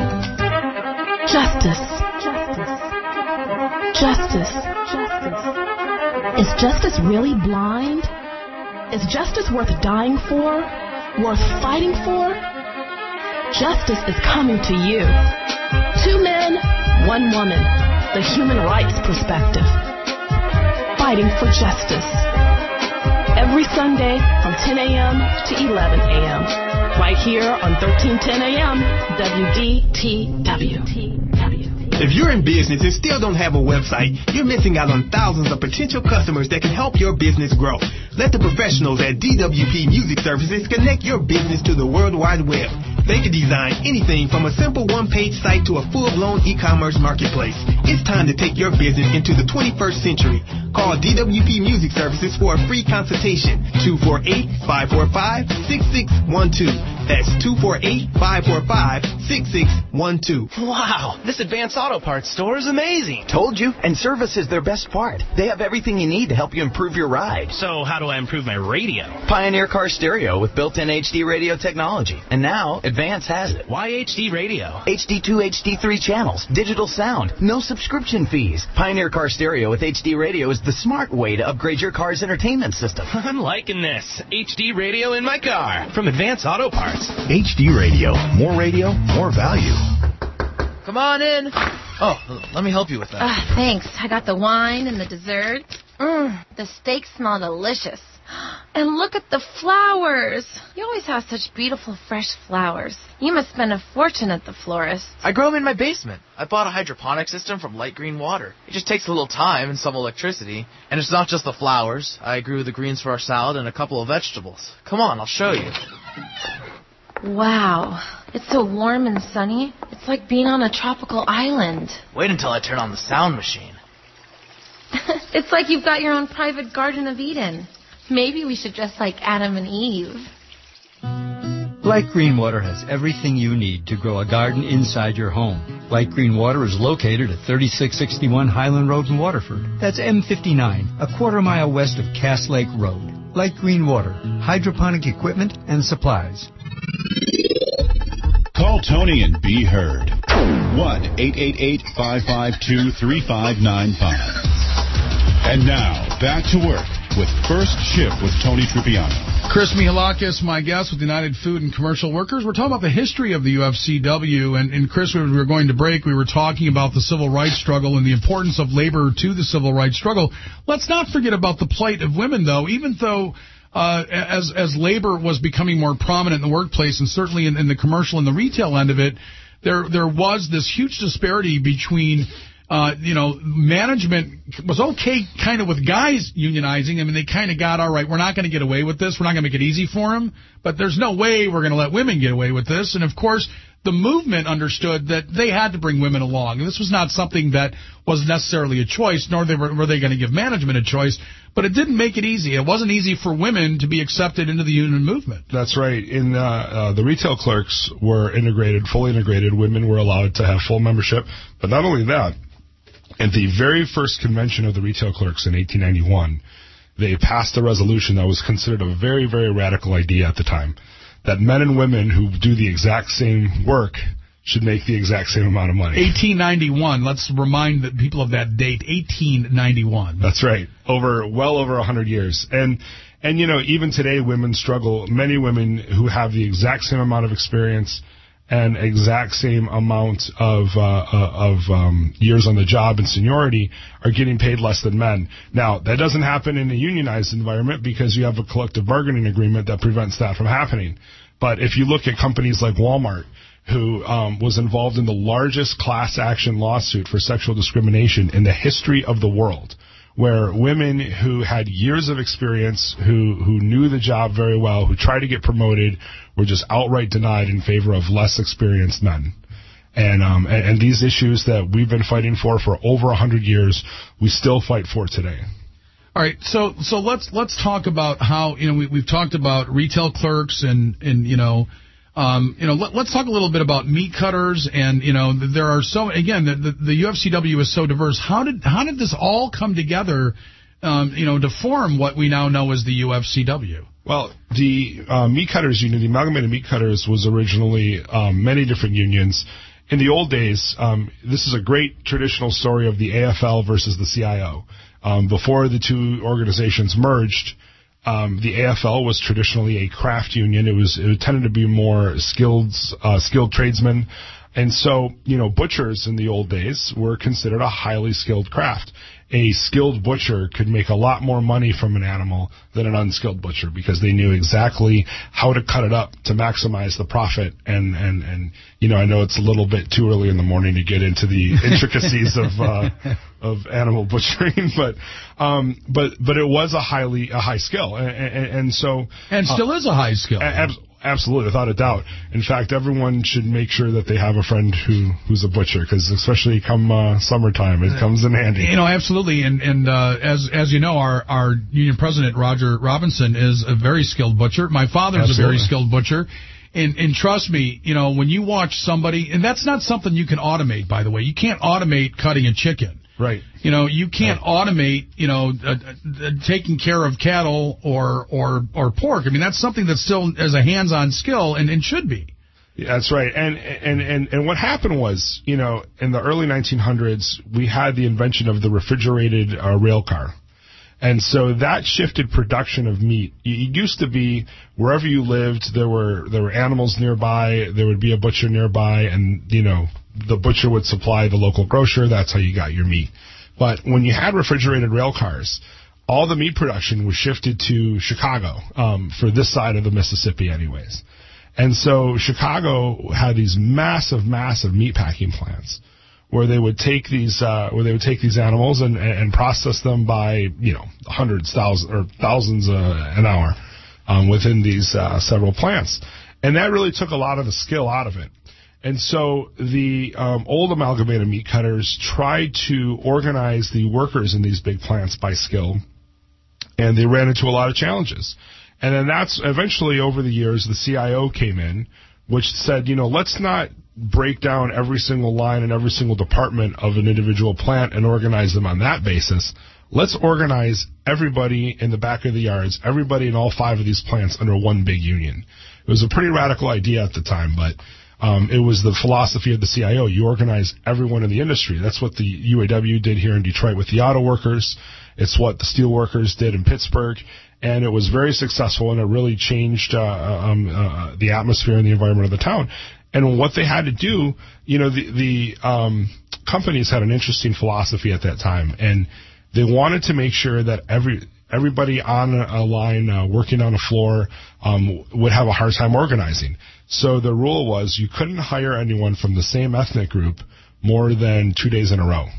Justice. Justice. Justice. Justice. Is justice really blind? Is justice worth dying for? Worth fighting for? Justice is coming to you. Two men, one woman. The human rights perspective. Fighting for justice. Every Sunday from ten a.m. to eleven a.m. Right here on thirteen ten a.m. W D T W. If you're in business and still don't have a website, you're missing out on thousands of potential customers that can help your business grow. Let the professionals at D W P Music Services connect your business to the World Wide Web. They can design anything from a simple one-page site to a full-blown e-commerce marketplace. It's time to take your business into the twenty-first century. Call D W P Music Services for a free consultation. two four eight, five four five, six six one two. That's two four eight, five four five, six six one two. Wow, this Advance Auto Parts store is amazing. Told you, and service is their best part. They have everything you need to help you improve your ride. So how do I improve my radio? Pioneer Car Stereo with built-in H D radio technology. And now, Advance has it. Why H D radio? H D two, H D three channels, digital sound, no subscription fees. Pioneer Car Stereo with H D radio is the smart way to upgrade your car's entertainment system. I'm liking this. H D radio in my car from Advance Auto Parts. H D Radio. More radio, more value. Come on in. Oh, let me help you with that. Uh, thanks. I got the wine and the dessert. Mmm, the steaks smell delicious. And look at the flowers. You always have such beautiful, fresh flowers. You must spend a fortune at the florist. I grow them in my basement. I bought a hydroponic system from Light Green Water. It just takes a little time and some electricity. And it's not just the flowers. I grew the greens for our salad and a couple of vegetables. Come on, I'll show you. Wow. It's so warm and sunny. It's like being on a tropical island. Wait until I turn on the sound machine. It's like you've got your own private Garden of Eden. Maybe we should dress like Adam and Eve. Light Green Water has everything you need to grow a garden inside your home. Light Green Water is located at thirty-six sixty-one Highland Road in Waterford. That's M fifty-nine, a quarter mile west of Cass Lake Road. Light Green Water, hydroponic equipment and supplies. Call Tony and be heard. one eight eight eight, five five two, three five nine five. And now, back to work with First Shift with Tony Trupiano. Chris Mihalakis, my guest with United Food and Commercial Workers. We're talking about the history of the U F C W. And, and Chris, when we were going to break, we were talking about the civil rights struggle and the importance of labor to the civil rights struggle. Let's not forget about the plight of women, though, even though uh, as as labor was becoming more prominent in the workplace and certainly in, in the commercial and the retail end of it, there there was this huge disparity between Uh, you know, management was okay kind of with guys unionizing. I mean, they kind of got, all right, we're not going to get away with this. We're not going to make it easy for them. But there's no way we're going to let women get away with this. And, of course, the movement understood that they had to bring women along. And this was not something that was necessarily a choice, nor they were, were they going to give management a choice. But it didn't make it easy. It wasn't easy for women to be accepted into the union movement. That's right. In uh, uh, the retail clerks were integrated, fully integrated. Women were allowed to have full membership. But not only that, at the very first convention of the retail clerks in eighteen ninety-one, they passed a resolution that was considered a very, very radical idea at the time, that men and women who do the exact same work should make the exact same amount of money. eighteen ninety-one. Let's remind the people of that date, eighteen ninety-one. That's right. Over, well over one hundred years. And, and you know, even today women struggle. Many women who have the exact same amount of experience and exact same amount of uh, uh, of um, years on the job and seniority are getting paid less than men. Now, that doesn't happen in a unionized environment because you have a collective bargaining agreement that prevents that from happening. But if you look at companies like Walmart, who um, was involved in the largest class action lawsuit for sexual discrimination in the history of the world, where women who had years of experience, who, who knew the job very well, who tried to get promoted, were just outright denied in favor of less experienced men. And, um, and, and these issues that we've been fighting for for over a hundred years, we still fight for today. All right, so so let's let's talk about how, you know, we, we've talked about retail clerks and, and you know, Um, you know, let, let's talk a little bit about meat cutters, and you know, there are so again, the, the, the U F C W is so diverse. How did how did this all come together, um, you know, to form what we now know as the U F C W? Well, the uh, meat cutters union, the Amalgamated Meat Cutters, was originally um, many different unions. In the old days, um, this is a great traditional story of the A F L versus the C I O. Um, before the two organizations merged, Um, the A F L was traditionally a craft union. It was it tended to be more skilled uh, skilled tradesmen, and so you know butchers in the old days were considered a highly skilled craft. A skilled butcher could make a lot more money from an animal than an unskilled butcher because they knew exactly how to cut it up to maximize the profit. And and and you know I know it's a little bit too early in the morning to get into the intricacies of uh, of animal butchering, but um, but but it was a highly a high skill, and, and, and so and still uh, is a high skill. Ab- absolutely, without a doubt. In fact, everyone should make sure that they have a friend who who's a butcher, because especially come uh, summertime, it comes in handy. You know, absolutely. And and uh, as as you know, our our union president Roger Robinson is a very skilled butcher. My father's absolutely. a very skilled butcher. And, and trust me, you know, when you watch somebody, and that's not something you can automate, by the way. You can't automate cutting a chicken. Right. You know, you can't right. automate, you know, uh, uh, taking care of cattle or, or, or pork. I mean, that's something that still is a hands-on skill and, and should be. Yeah, that's right. And, and, and, and what happened was, you know, in the early nineteen hundreds, we had the invention of the refrigerated uh, rail car. And so that shifted production of meat. It used to be wherever you lived, there were there were animals nearby, there would be a butcher nearby, and, you know, the butcher would supply the local grocer. That's how you got your meat. But when you had refrigerated rail cars, all the meat production was shifted to Chicago, um, for this side of the Mississippi anyways. And so Chicago had these massive, massive meat packing plants, where they would take these uh, where they would take these animals and, and process them by, you know, hundreds, thousands, or thousands uh, an hour um, within these uh, several plants, and that really took a lot of the skill out of it. And so the um, old Amalgamated Meat Cutters tried to organize the workers in these big plants by skill, and they ran into a lot of challenges. And then that's eventually, over the years, the C I O came in, which said, you know, let's not break down every single line and every single department of an individual plant and organize them on that basis. Let's organize everybody in the back of the yards, everybody in all five of these plants under one big union. It was a pretty radical idea at the time, but um, it was the philosophy of the C I O. You organize everyone in the industry. That's what the U A W did here in Detroit with the auto workers. It's what the steel workers did in Pittsburgh. And it was very successful, and it really changed uh, um, uh, the atmosphere and the environment of the town. And what they had to do, you know, the, the um, companies had an interesting philosophy at that time, and they wanted to make sure that every everybody on a, a line uh, working on a floor um, would have a hard time organizing. So the rule was you couldn't hire anyone from the same ethnic group more than two days in a row.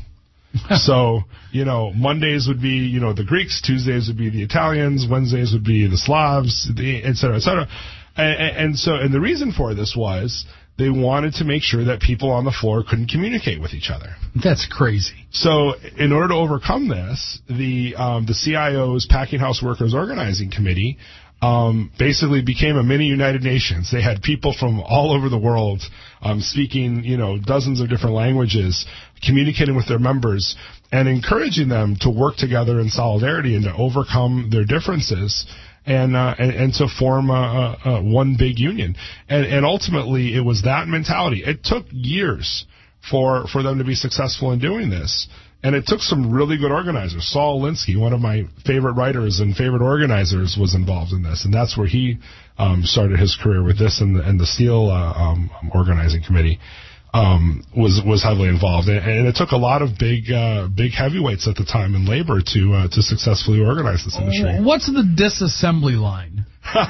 So, you know, Mondays would be, you know, the Greeks, Tuesdays would be the Italians, Wednesdays would be the Slavs, the, et cetera, et cetera. And, and so, and the reason for this was they wanted to make sure that people on the floor couldn't communicate with each other. That's crazy. So, in order to overcome this, the um, the C I O's Packing House Workers Organizing Committee um, basically became a mini United Nations. They had people from all over the world um, speaking, you know, dozens of different languages, communicating with their members, and encouraging them to work together in solidarity and to overcome their differences. And, uh, and and to form a, a, a one big union, and and ultimately it was that mentality. It took years for, for them to be successful in doing this. And it took some really good organizers. Saul Alinsky, one of my favorite writers and favorite organizers, was involved in this. And that's where he um, started his career with this, and the, and the Steel uh, um, Organizing Committee um, was was heavily involved. And, and it took a lot of big uh, big heavyweights at the time in labor to uh, to successfully organize this industry. What's the disassembly line?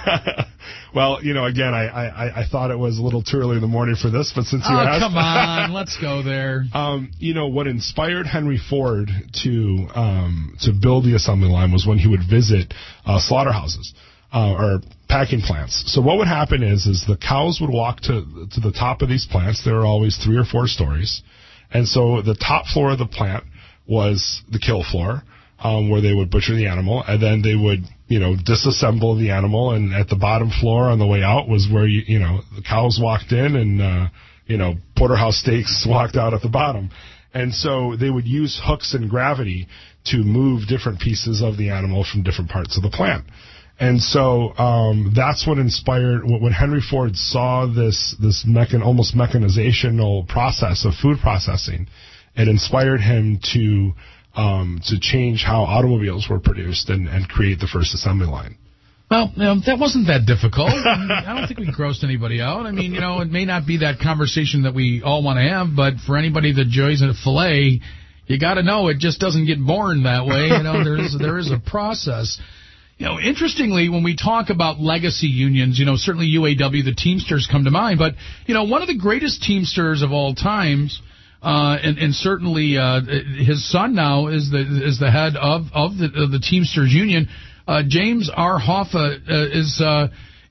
Well, you know, again, I, I, I thought it was a little too early in the morning for this, but since you oh, asked... come on, let's go there. Um, you know, what inspired Henry Ford to um, to build the assembly line was when he would visit uh, slaughterhouses uh, or packing plants. So what would happen is, is the cows would walk to, to the top of these plants. There were always three or four stories. And so the top floor of the plant was the kill floor, um, where they would butcher the animal, and then they would... you know, disassemble the animal, and at the bottom floor on the way out was where, you, you know, the cows walked in and, uh, you know, porterhouse steaks walked out at the bottom. And so they would use hooks and gravity to move different pieces of the animal from different parts of the plant. And so um, that's what inspired, when Henry Ford saw this, this mechan, almost mechanizational process of food processing, it inspired him to... Um, to change how automobiles were produced and, and create the first assembly line. Well, you know, that wasn't that difficult. I, mean, I don't think we grossed anybody out. I mean, you know, it may not be that conversation that we all want to have, but for anybody that enjoys a fillet, you got to know it just doesn't get born that way. You know, there's there is a process. You know, interestingly, when we talk about legacy unions, you know, certainly U A W, the Teamsters come to mind, but, you know, one of the greatest Teamsters of all times... Uh, and, and certainly uh, his son now is the is the head of of the, of the Teamsters Union. Uh, James R. Hoffa uh, is uh,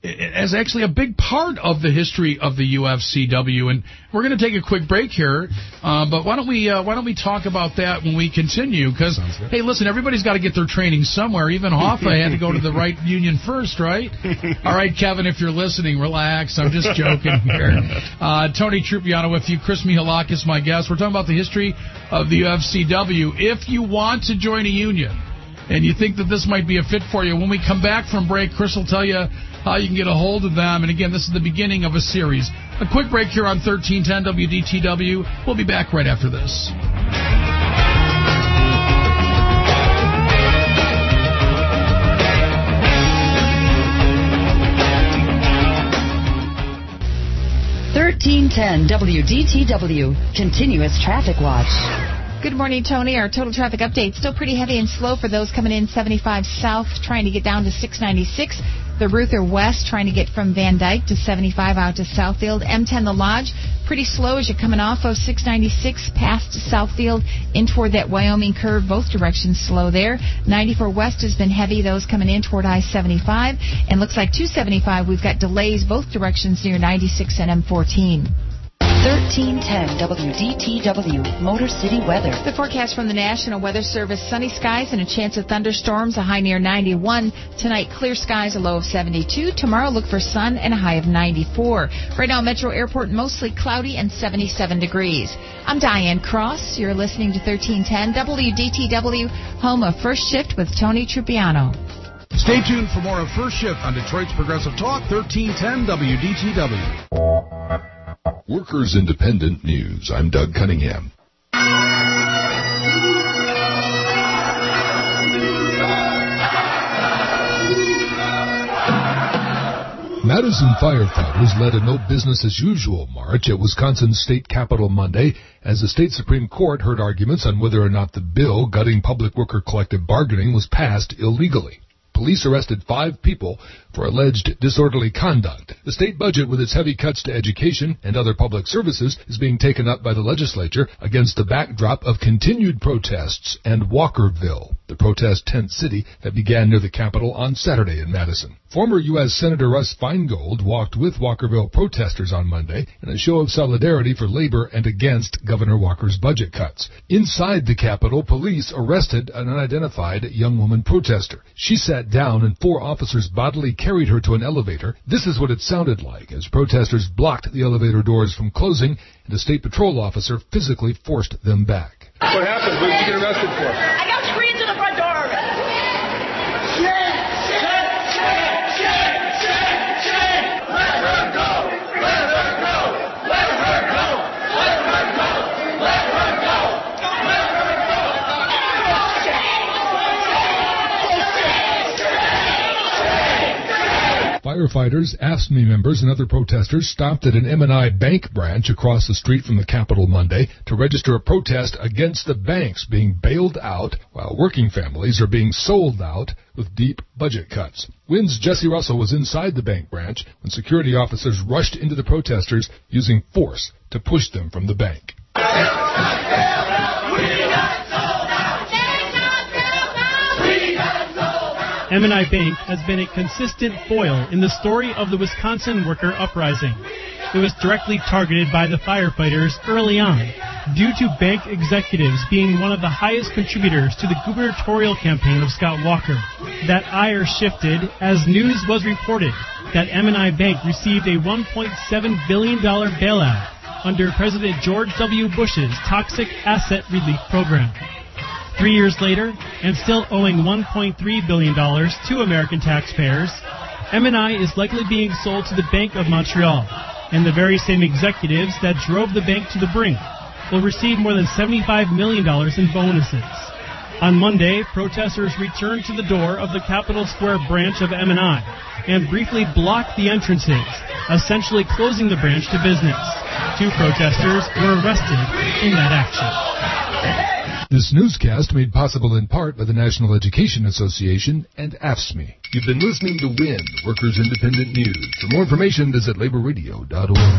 is actually a big part of the history of the U F C W. And we're going to take a quick break here, uh, but why don't we uh, why don't we talk about that when we continue? Because hey, listen, everybody's got to get their training somewhere. Even Hoffa had to go to the right union first, right? All right, Kevin, if you're listening, relax. I'm just joking here. Uh, Tony Trupiano with you. Chris Mihalakis, my guest. We're talking about the history of the U F C W. If you want to join a union and you think that this might be a fit for you, when we come back from break, Chris will tell you how you can get a hold of them. And again, this is the beginning of a series. A quick break here on thirteen ten W D T W. We'll be back right after this. thirteen ten W D T W, Continuous Traffic Watch. Good morning, Tony. Our total traffic update still pretty heavy and slow for those coming in seventy-five south, trying to get down to six ninety-six. The Ruther West, trying to get from Van Dyke to seventy-five out to Southfield. M ten, the Lodge, pretty slow as you're coming off of six ninety-six past Southfield in toward that Wyoming curve. Both directions slow there. ninety-four West has been heavy, those coming in toward I seventy-five. And looks like two seventy-five, we've got delays both directions near ninety-six and M fourteen. thirteen ten W D T W, Motor City weather. The forecast from the National Weather Service: sunny skies and a chance of thunderstorms, a high near ninety-one. Tonight, clear skies, a low of seventy-two. Tomorrow, look for sun and a high of ninety-four. Right now, Metro Airport, mostly cloudy and seventy-seven degrees. I'm Diane Cross. You're listening to thirteen ten W D T W, home of First Shift with Tony Trupiano. Stay tuned for more of First Shift on Detroit's Progressive Talk, thirteen ten W D T W. Workers Independent News. I'm Doug Cunningham. Madison firefighters led a no business as usual march at Wisconsin's state capitol Monday as the state Supreme Court heard arguments on whether or not the bill gutting public worker collective bargaining was passed illegally. Police arrested five people for alleged disorderly conduct. The state budget, with its heavy cuts to education and other public services, is being taken up by the legislature against the backdrop of continued protests and Walkerville, the protest tent city that began near the Capitol on Saturday in Madison. Former U S Senator Russ Feingold walked with Walkerville protesters on Monday in a show of solidarity for labor and against Governor Walker's budget cuts. Inside the Capitol, police arrested an unidentified young woman protester. She sat down and four officers bodily carried her to an elevator. This is what it sounded like as protesters blocked the elevator doors from closing and a state patrol officer physically forced them back. What happened? What did you get arrested for? I got screens in the front door. Firefighters, AFSCME members, and other protesters stopped at an M and I Bank branch across the street from the Capitol Monday to register a protest against the banks being bailed out while working families are being sold out with deep budget cuts. WIN's Jesse Russell was inside the bank branch when security officers rushed into the protesters using force to push them from the bank. M and I Bank has been a consistent foil in the story of the Wisconsin worker uprising. It was directly targeted by the firefighters early on, due to bank executives being one of the highest contributors to the gubernatorial campaign of Scott Walker. That ire shifted as news was reported that M and I Bank received a one point seven billion dollars bailout under President George W. Bush's Toxic Asset Relief Program. Three years later, and still owing one point three billion dollars to American taxpayers, M and I is likely being sold to the Bank of Montreal, and the very same executives that drove the bank to the brink will receive more than seventy-five million dollars in bonuses. On Monday, protesters returned to the door of the Capitol Square branch of M and I and briefly blocked the entrances, essentially closing the branch to business. Two protesters were arrested in that action. This newscast made possible in part by the National Education Association and AFSCME. You've been listening to WIN, Workers Independent News. For more information, visit labor radio dot org.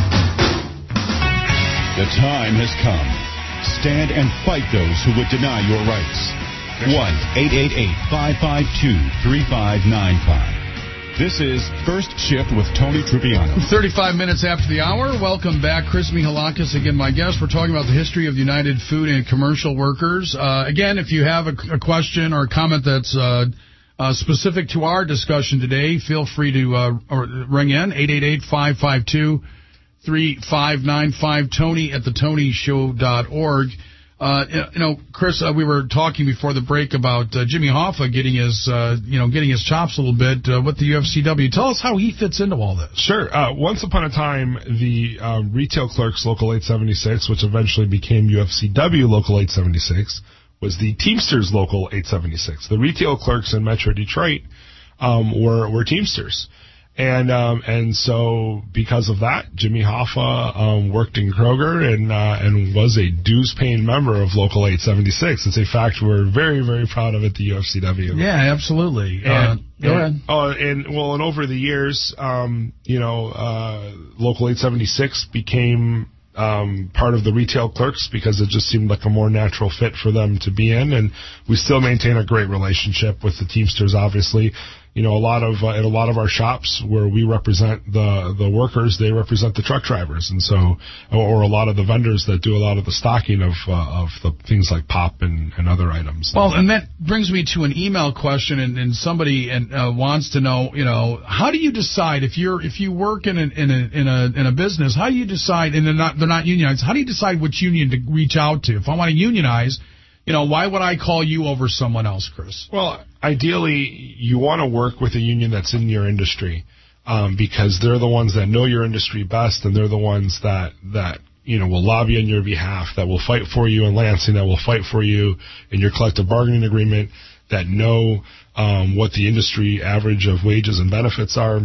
The time has come. Stand and fight those who would deny your rights. one eight eight eight, five five two, three five nine five. This is First Shift with Tony Trupiano. thirty-five minutes after the hour. Welcome back. Chris Mihalakis, again, my guest. We're talking about the history of the United Food and Commercial Workers. Uh, again, if you have a, a question or a comment that's uh, uh, specific to our discussion today, feel free to uh, or ring in, eight eight eight, five five two, three five nine five, Tony at the tony show dot org. Uh, you know, Chris, uh, we were talking before the break about uh, Jimmy Hoffa getting his, uh, you know, getting his chops a little bit uh, with the U F C W. Tell us how he fits into all this. Sure. Uh, once upon a time, the uh, Retail Clerks Local eight seventy-six, which eventually became U F C W Local eight seventy-six, was the Teamsters Local eight seventy-six. The retail clerks in Metro Detroit um, were were Teamsters. And um, and so because of that, Jimmy Hoffa um, worked in Kroger and uh, and was a dues-paying member of Local eight seventy-six. It's a fact we're very, very proud of at the U F C W. Yeah, absolutely. And, uh, go and, ahead. Uh, and well, and over the years, um, you know, uh, Local eight seventy-six became um, part of the retail clerks because it just seemed like a more natural fit for them to be in. And we still maintain a great relationship with the Teamsters, obviously. You know, a lot of uh, at a lot of our shops where we represent the the workers, they represent the truck drivers, and so or, or a lot of the vendors that do a lot of the stocking of uh, of the things like pop and, and other items. Well, and that brings me to an email question, and, and somebody and uh, wants to know, you know, how do you decide if you're if you work in a in a in a in a business, how do you decide? And they're not they're not unionized. How do you decide which union to reach out to? If I want to unionize, you know, why would I call you over someone else, Chris? Well, ideally, you want to work with a union that's in your industry um, because they're the ones that know your industry best, and they're the ones that, that you know will lobby on your behalf, that will fight for you in Lansing, that will fight for you in your collective bargaining agreement, that know um, what the industry average of wages and benefits are.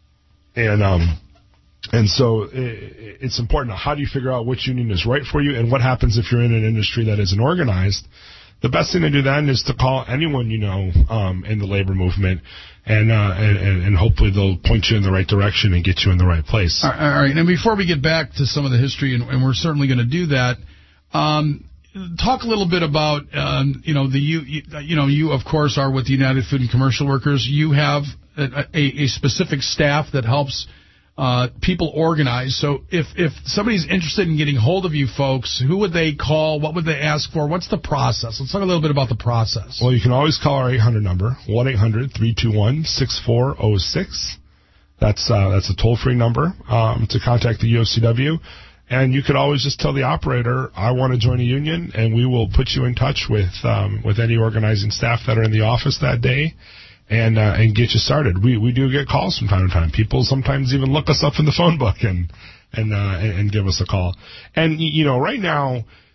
And um, and so it, it's important. How do you figure out which union is right for you, and what happens if you're in an industry that isn't organized? The best thing to do then is to call anyone you know um, in the labor movement, and, uh, and and hopefully they'll point you in the right direction and get you in the right place. All right. And before we get back to some of the history, and, and we're certainly going to do that, um, talk a little bit about um, you know the you, you you know you of course are with the United Food and Commercial Workers. You have a, a, a specific staff that helps Uh, people organize. So if, if somebody's interested in getting hold of you folks, who would they call? What would they ask for? What's the process? Let's talk a little bit about the process. Well, you can always call our eight hundred number, one eight hundred, three two one, six four zero six. That's, uh, that's a toll-free number um, to contact the U F C W. And you could always just tell the operator, I want to join a union, and we will put you in touch with um, with any organizing staff that are in the office that day. And uh, and get you started. We we do get calls from time to time. People sometimes even look us up in the phone book and and uh, and, and give us a call. And you know, right now,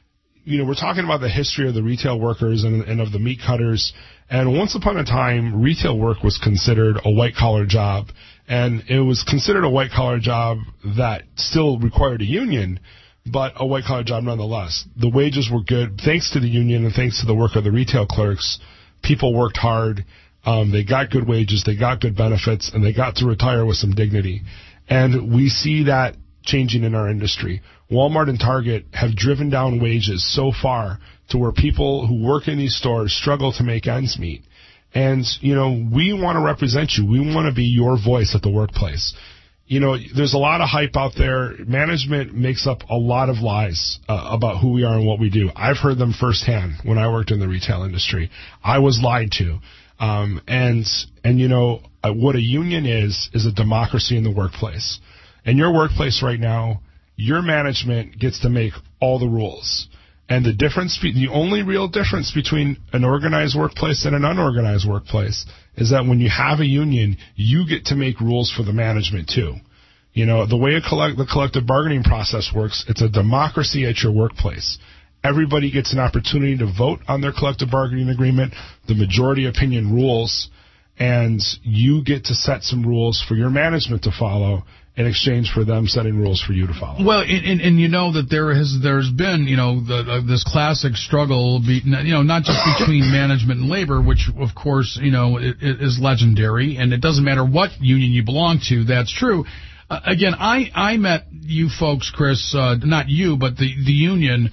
you know, we're talking about the history of the retail workers and, and of the meat cutters. And once upon a time, retail work was considered a white-collar job. And it was considered a white-collar job that still required a union, but a white-collar job nonetheless. The wages were good. Thanks to the union and thanks to the work of the retail clerks, people worked hard. Um, they got good wages, they got good benefits, and they got to retire with some dignity. And we see that changing in our industry. Walmart and Target have driven down wages so far to where people who work in these stores struggle to make ends meet. And, you know, we want to represent you. We want to be your voice at the workplace. You know, there's a lot of hype out there. Management makes up a lot of lies uh, about who we are and what we do. I've heard them firsthand when I worked in the retail industry. I was lied to. Um, and, and you know, uh, what a union is, is a democracy in the workplace. In your workplace right now, your management gets to make all the rules. And the difference, the only real difference between an organized workplace and an unorganized workplace is that when you have a union, you get to make rules for the management too. You know, the way a collect, the collective bargaining process works, it's a democracy at your workplace. Everybody gets an opportunity to vote on their collective bargaining agreement. The majority opinion rules, and you get to set some rules for your management to follow in exchange for them setting rules for you to follow. Well, and, and, and you know that there has there's been you know the, uh, this classic struggle, be, you know, not just between management and labor, which of course you know it, it is legendary, and it doesn't matter what union you belong to. That's true. Uh, again, I I met you folks, Chris, uh, not you, but the the union.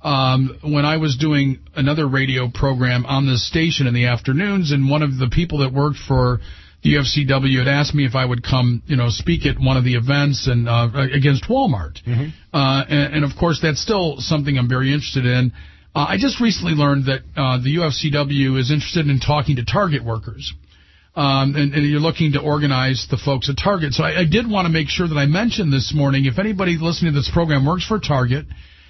Um, when I was doing another radio program on this station in the afternoons, and one of the people that worked for the U F C W had asked me if I would come, you know, speak at one of the events and uh, against Walmart. Mm-hmm. Uh, and, and, of course, that's still something I'm very interested in. Uh, I just recently learned that uh, the U F C W is interested in talking to Target workers. Um, and, and you're looking to organize the folks at Target. So I, I did want to make sure that I mentioned this morning, if anybody listening to this program works for Target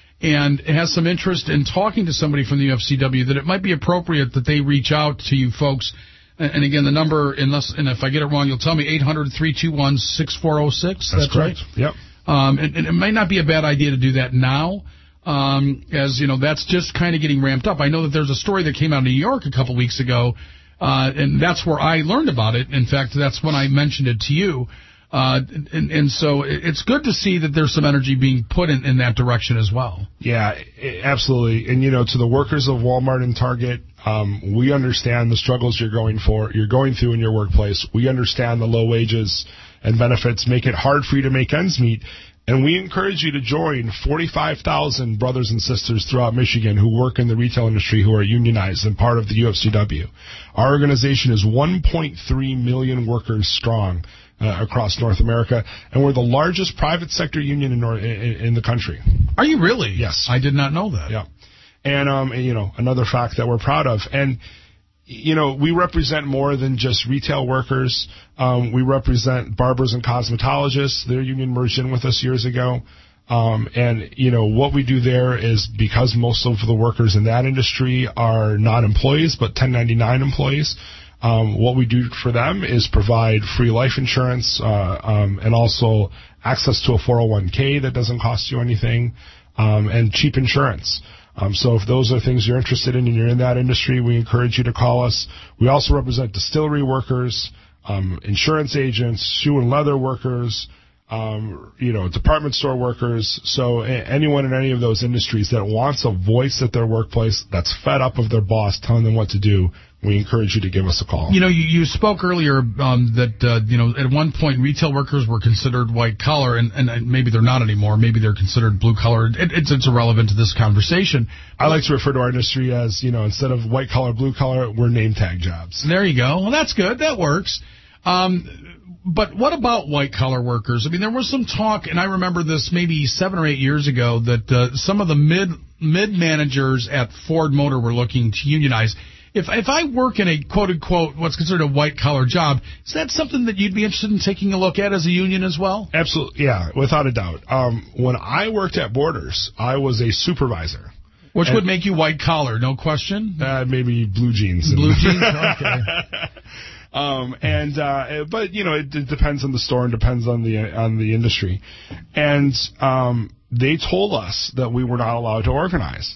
and has some interest in talking to somebody from the U F C W, that it might be appropriate that they reach out to you folks. And again, the number, unless, and if I get it wrong, you'll tell me, eight hundred, three two one, six four zero six. That's, That's correct. Right? Yep. Um, and, and it might not be a bad idea to do that now, um, as, you know, that's just kind of getting ramped up. I know that there's a story that came out of New York a couple weeks ago, uh, and that's where I learned about it. In fact, that's when I mentioned it to you. Uh, and, and so it's good to see that there's some energy being put in, in that direction as well. Yeah, absolutely. And, you know, to the workers of Walmart and Target, um, we understand the struggles you're going for, you're going through in your workplace. We understand the low wages and benefits make it hard for you to make ends meet. And we encourage you to join forty-five thousand brothers and sisters throughout Michigan who work in the retail industry who are unionized and part of the U F C W. Our organization is one point three million workers strong uh, across North America, and we're the largest private sector union in, North, in, in the country. Are you really? Yes. I did not know that. Yeah. And, um, and, you know, another fact that we're proud of. And, you know, we represent more than just retail workers. Um, we represent barbers and cosmetologists. Their union merged in with us years ago. Um, and, you know, what we do there is because most of the workers in that industry are not employees, but ten ninety-nine employees. Um, what we do for them is provide free life insurance, uh, um, and also access to a four oh one k that doesn't cost you anything, um, and cheap insurance. Um, so if those are things you're interested in and you're in that industry, we encourage you to call us. We also represent distillery workers, um, insurance agents, shoe and leather workers, um, you know, department store workers. So a- anyone in any of those industries that wants a voice at their workplace, that's fed up of their boss telling them what to do, we encourage you to give us a call. You know, you, you spoke earlier um, that, uh, you know, at one point retail workers were considered white collar, and, and maybe they're not anymore. Maybe they're considered blue collar. It, it's, it's irrelevant to this conversation. I like to refer to our industry as, you know, instead of white collar, blue collar, we're name tag jobs. There you go. Well, that's good. That works. Um, but what about white collar workers? I mean, there was some talk, and I remember this maybe seven or eight years ago, that uh, some of the mid mid managers at Ford Motor were looking to unionize. If if I work in a quote-unquote what's considered a white-collar job, is that something that you'd be interested in taking a look at as a union as well? Absolutely, yeah, without a doubt. Um, when I worked at Borders, I was a supervisor. Which would make you white-collar, no question? Uh, maybe blue jeans. Blue jeans? Okay. Um, and, uh, but, you know, it, it depends on the store and depends on the, on the industry. And, um, they told us that we were not allowed to organize.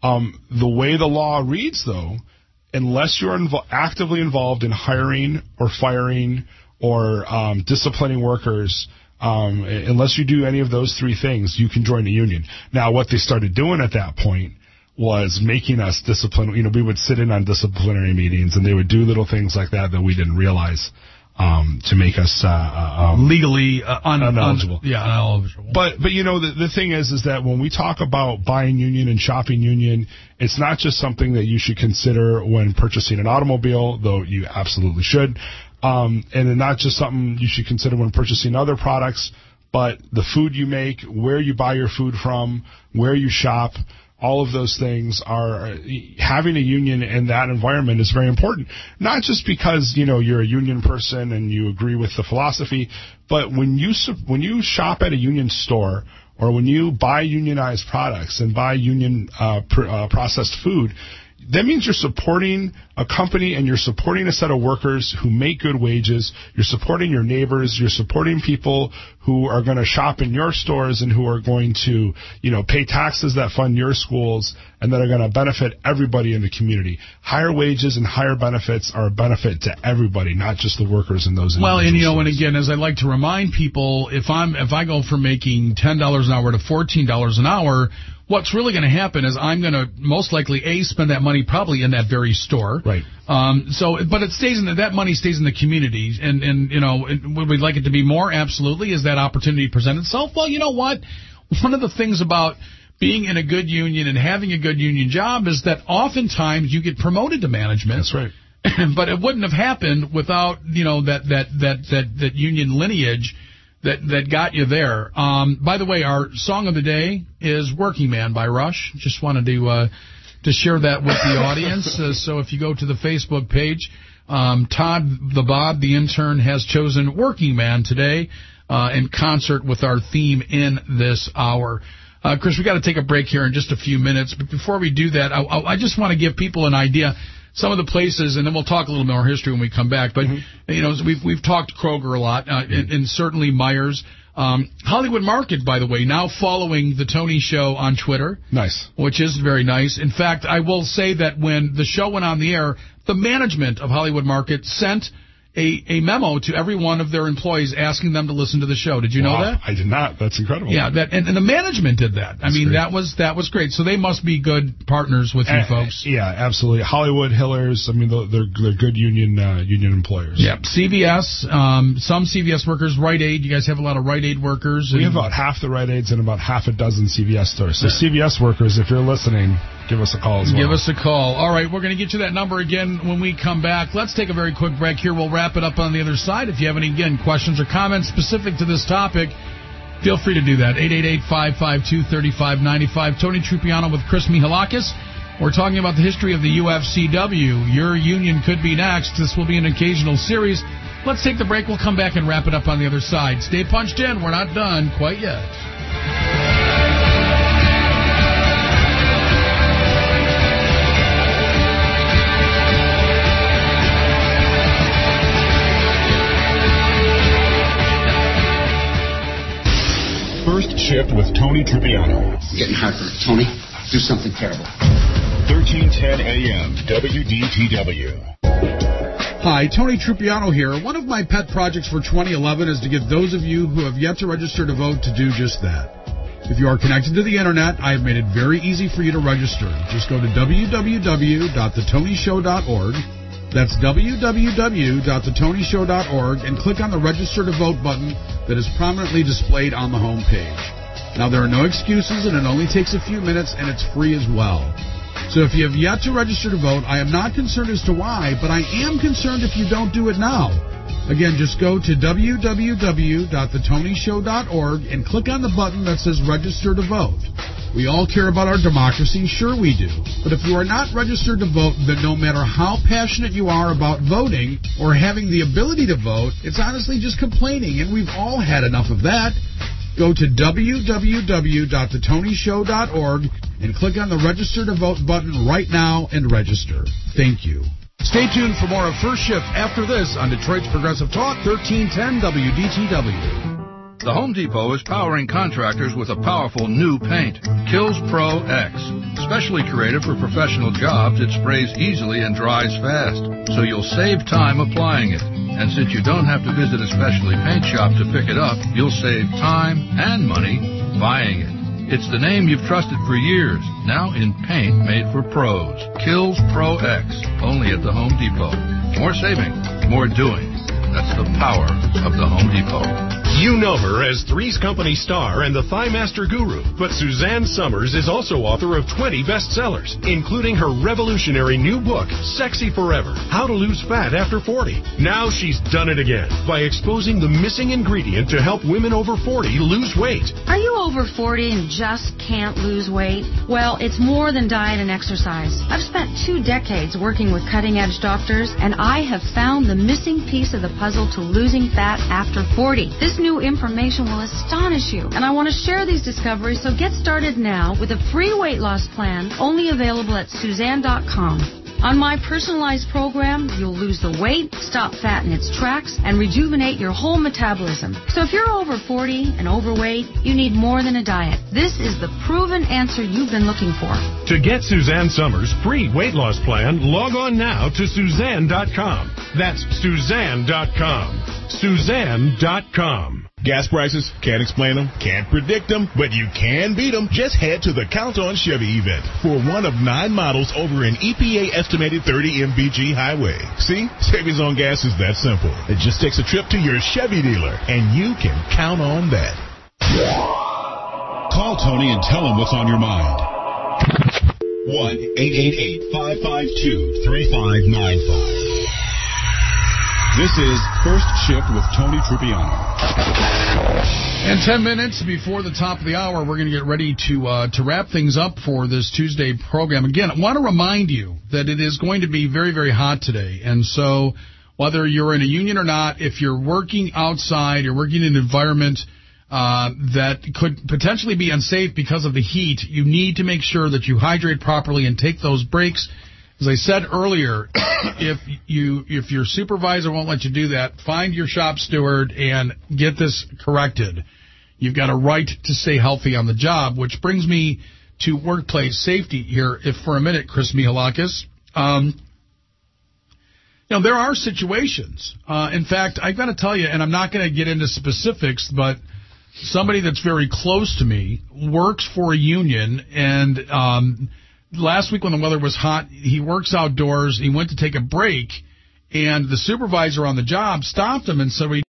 Um, the way the law reads, though, unless you're invo- actively involved in hiring or firing or um, disciplining workers, um, unless you do any of those three things, you can join a union. Now, what they started doing at that point was making us discipline. You know, we would sit in on disciplinary meetings, and they would do little things like that that we didn't realize um, to make us uh, um, legally uh, un- uneligible. Un- yeah, uneligible. But but you know, the the thing is, is that when we talk about buying union and shopping union, it's not just something that you should consider when purchasing an automobile, though you absolutely should, um, and not just something you should consider when purchasing other products, but the food you make, where you buy your food from, where you shop. All of those things are, having a union in that environment is very important. Not just because, you know, you're a union person and you agree with the philosophy, but when you when you shop at a union store or when you buy unionized products and buy union uh, pr- uh, processed food, that means you're supporting a company and you're supporting a set of workers who make good wages. You're supporting your neighbors. You're supporting people who are going to shop in your stores and who are going to, you know, pay taxes that fund your schools and that are going to benefit everybody in the community. Higher wages and higher benefits are a benefit to everybody, not just the workers in those. Well, and you know, and again, as I like to remind people, if I'm if I go from making ten dollars an hour to fourteen dollars an hour, what's really going to happen is I'm going to most likely a spend that money probably in that very store, right? Um, so, but it stays in the, that money stays in the community, and and you know, would we like it to be more? Absolutely. Is that opportunity present itself? Well, you know what? One of the things about being in a good union and having a good union job is that oftentimes you get promoted to management. That's right. But it wouldn't have happened without, you know, that that that that that union lineage that that got you there. Um, by the way, our song of the day is "Working Man" by Rush. Just wanted to uh, to share that with the audience. Uh, so if you go to the Facebook page, um, Todd the Bob, the intern, has chosen "Working Man" today uh, in concert with our theme in this hour. Uh, Chris, we got to take a break here in just a few minutes. But before we do that, I, I just want to give people an idea. Some of the places, and then we'll talk a little more history when we come back. But mm-hmm. you know, we've we've talked Kroger a lot, uh, mm-hmm. and, and certainly Myers. Um, Hollywood Market, by the way, now following the Tony Show on Twitter. Nice, which is very nice. In fact, I will say that when the show went on the air, the management of Hollywood Market sent a, a memo to every one of their employees asking them to listen to the show. Did you wow, know that? I did not. That's incredible. Yeah, that and, and the management did that. That's I mean, great. that was that was great. So they must be good partners with you uh, folks. Yeah, absolutely. Hollywood, Hillers. I mean, they're they're good union uh, union employers. Yeah, C V S. Um, some C V S workers. Rite Aid. You guys have a lot of Rite Aid workers. We have about half the Rite Aids and about half a dozen C V S stores. So C V S workers, if you're listening, give us a call as well. Give us a call. All right, we're going to get you that number again when we come back. Let's take a very quick break here. We'll wrap it up on the other side. If you have any, again, questions or comments specific to this topic, feel free to do that. eight eight eight, five five two, three five nine five. Tony Trupiano with Chris Mihalakis. We're talking about the history of the U F C W. Your union could be next. This will be an occasional series. Let's take the break. We'll come back and wrap it up on the other side. Stay punched in. We're not done quite yet. First Shift with Tony Trupiano. Getting hyper. Tony, do something terrible. thirteen ten A M W D T W. Hi, Tony Trupiano here. One of my pet projects for twenty eleven is to get those of you who have yet to register to vote to do just that. If you are connected to the Internet, I have made it very easy for you to register. Just go to w w w dot the tony show dot org. That's w w w dot the tony show dot org and click on the Register to Vote button that is prominently displayed on the home page. Now, there are no excuses, and it only takes a few minutes, and it's free as well. So if you have yet to register to vote, I am not concerned as to why, but I am concerned if you don't do it now. Again, just go to w w w dot the tony show dot org and click on the button that says Register to Vote. We all care about our democracy, sure we do. But if you are not registered to vote, then no matter how passionate you are about voting or having the ability to vote, it's honestly just complaining, and we've all had enough of that. Go to w w w dot the tony show dot org and click on the Register to Vote button right now and register. Thank you. Stay tuned for more of First Shift after this on Detroit's Progressive Talk, thirteen ten W D T W. The Home Depot is powering contractors with a powerful new paint, Kills Pro X. Specially created for professional jobs, it sprays easily and dries fast, so you'll save time applying it. And since you don't have to visit a specialty paint shop to pick it up, you'll save time and money buying it. It's the name you've trusted for years, now in paint made for pros. Kills Pro X, only at the Home Depot. More saving, more doing. That's the power of the Home Depot. You know her as Three's Company star and the Thigh Master guru, but Suzanne Summers is also author of twenty bestsellers, including her revolutionary new book, Sexy Forever, How to Lose Fat After forty. Now she's done it again by exposing the missing ingredient to help women over forty lose weight. Are you over forty and just can't lose weight? Well, it's more than diet and exercise. I've spent two decades working with cutting-edge doctors, and I have found the missing piece of the puzzle to losing fat after forty. This new information will astonish you, and I want to share these discoveries, so get started now with a free weight loss plan only available at Suzanne dot com. On my personalized program, you'll lose the weight, stop fat in its tracks, and rejuvenate your whole metabolism. So if you're over forty and overweight, you need more than a diet. This is the proven answer you've been looking for. To get Suzanne Summers' free weight loss plan, log on now to Suzanne dot com. That's Suzanne dot com. Suzanne dot com. Gas prices, can't explain them, can't predict them, but you can beat them. Just head to the Count On Chevy event for one of nine models over an E P A-estimated thirty M P G highway. See? Savings on gas is that simple. It just takes a trip to your Chevy dealer, and you can count on that. Call Tony and tell him what's on your mind. one eight eight eight, five five two, three five nine five. This is First Shift with Tony Trupiano. In ten minutes before the top of the hour, we're going to get ready to uh, to wrap things up for this Tuesday program. Again, I want to remind you that it is going to be very, very hot today. And so whether you're in a union or not, if you're working outside, you're working in an environment uh, that could potentially be unsafe because of the heat, you need to make sure that you hydrate properly and take those breaks. As I said earlier, if you if your supervisor won't let you do that, find your shop steward and get this corrected. You've got a right to stay healthy on the job, which brings me to workplace safety here. If for a minute, Chris Mihalakis, um, you know, there are situations. Uh, in fact, I've got to tell you, and I'm not going to get into specifics, but somebody that's very close to me works for a union, and um, last week when the weather was hot, he works outdoors. He went to take a break, and the supervisor on the job stopped him and said, "We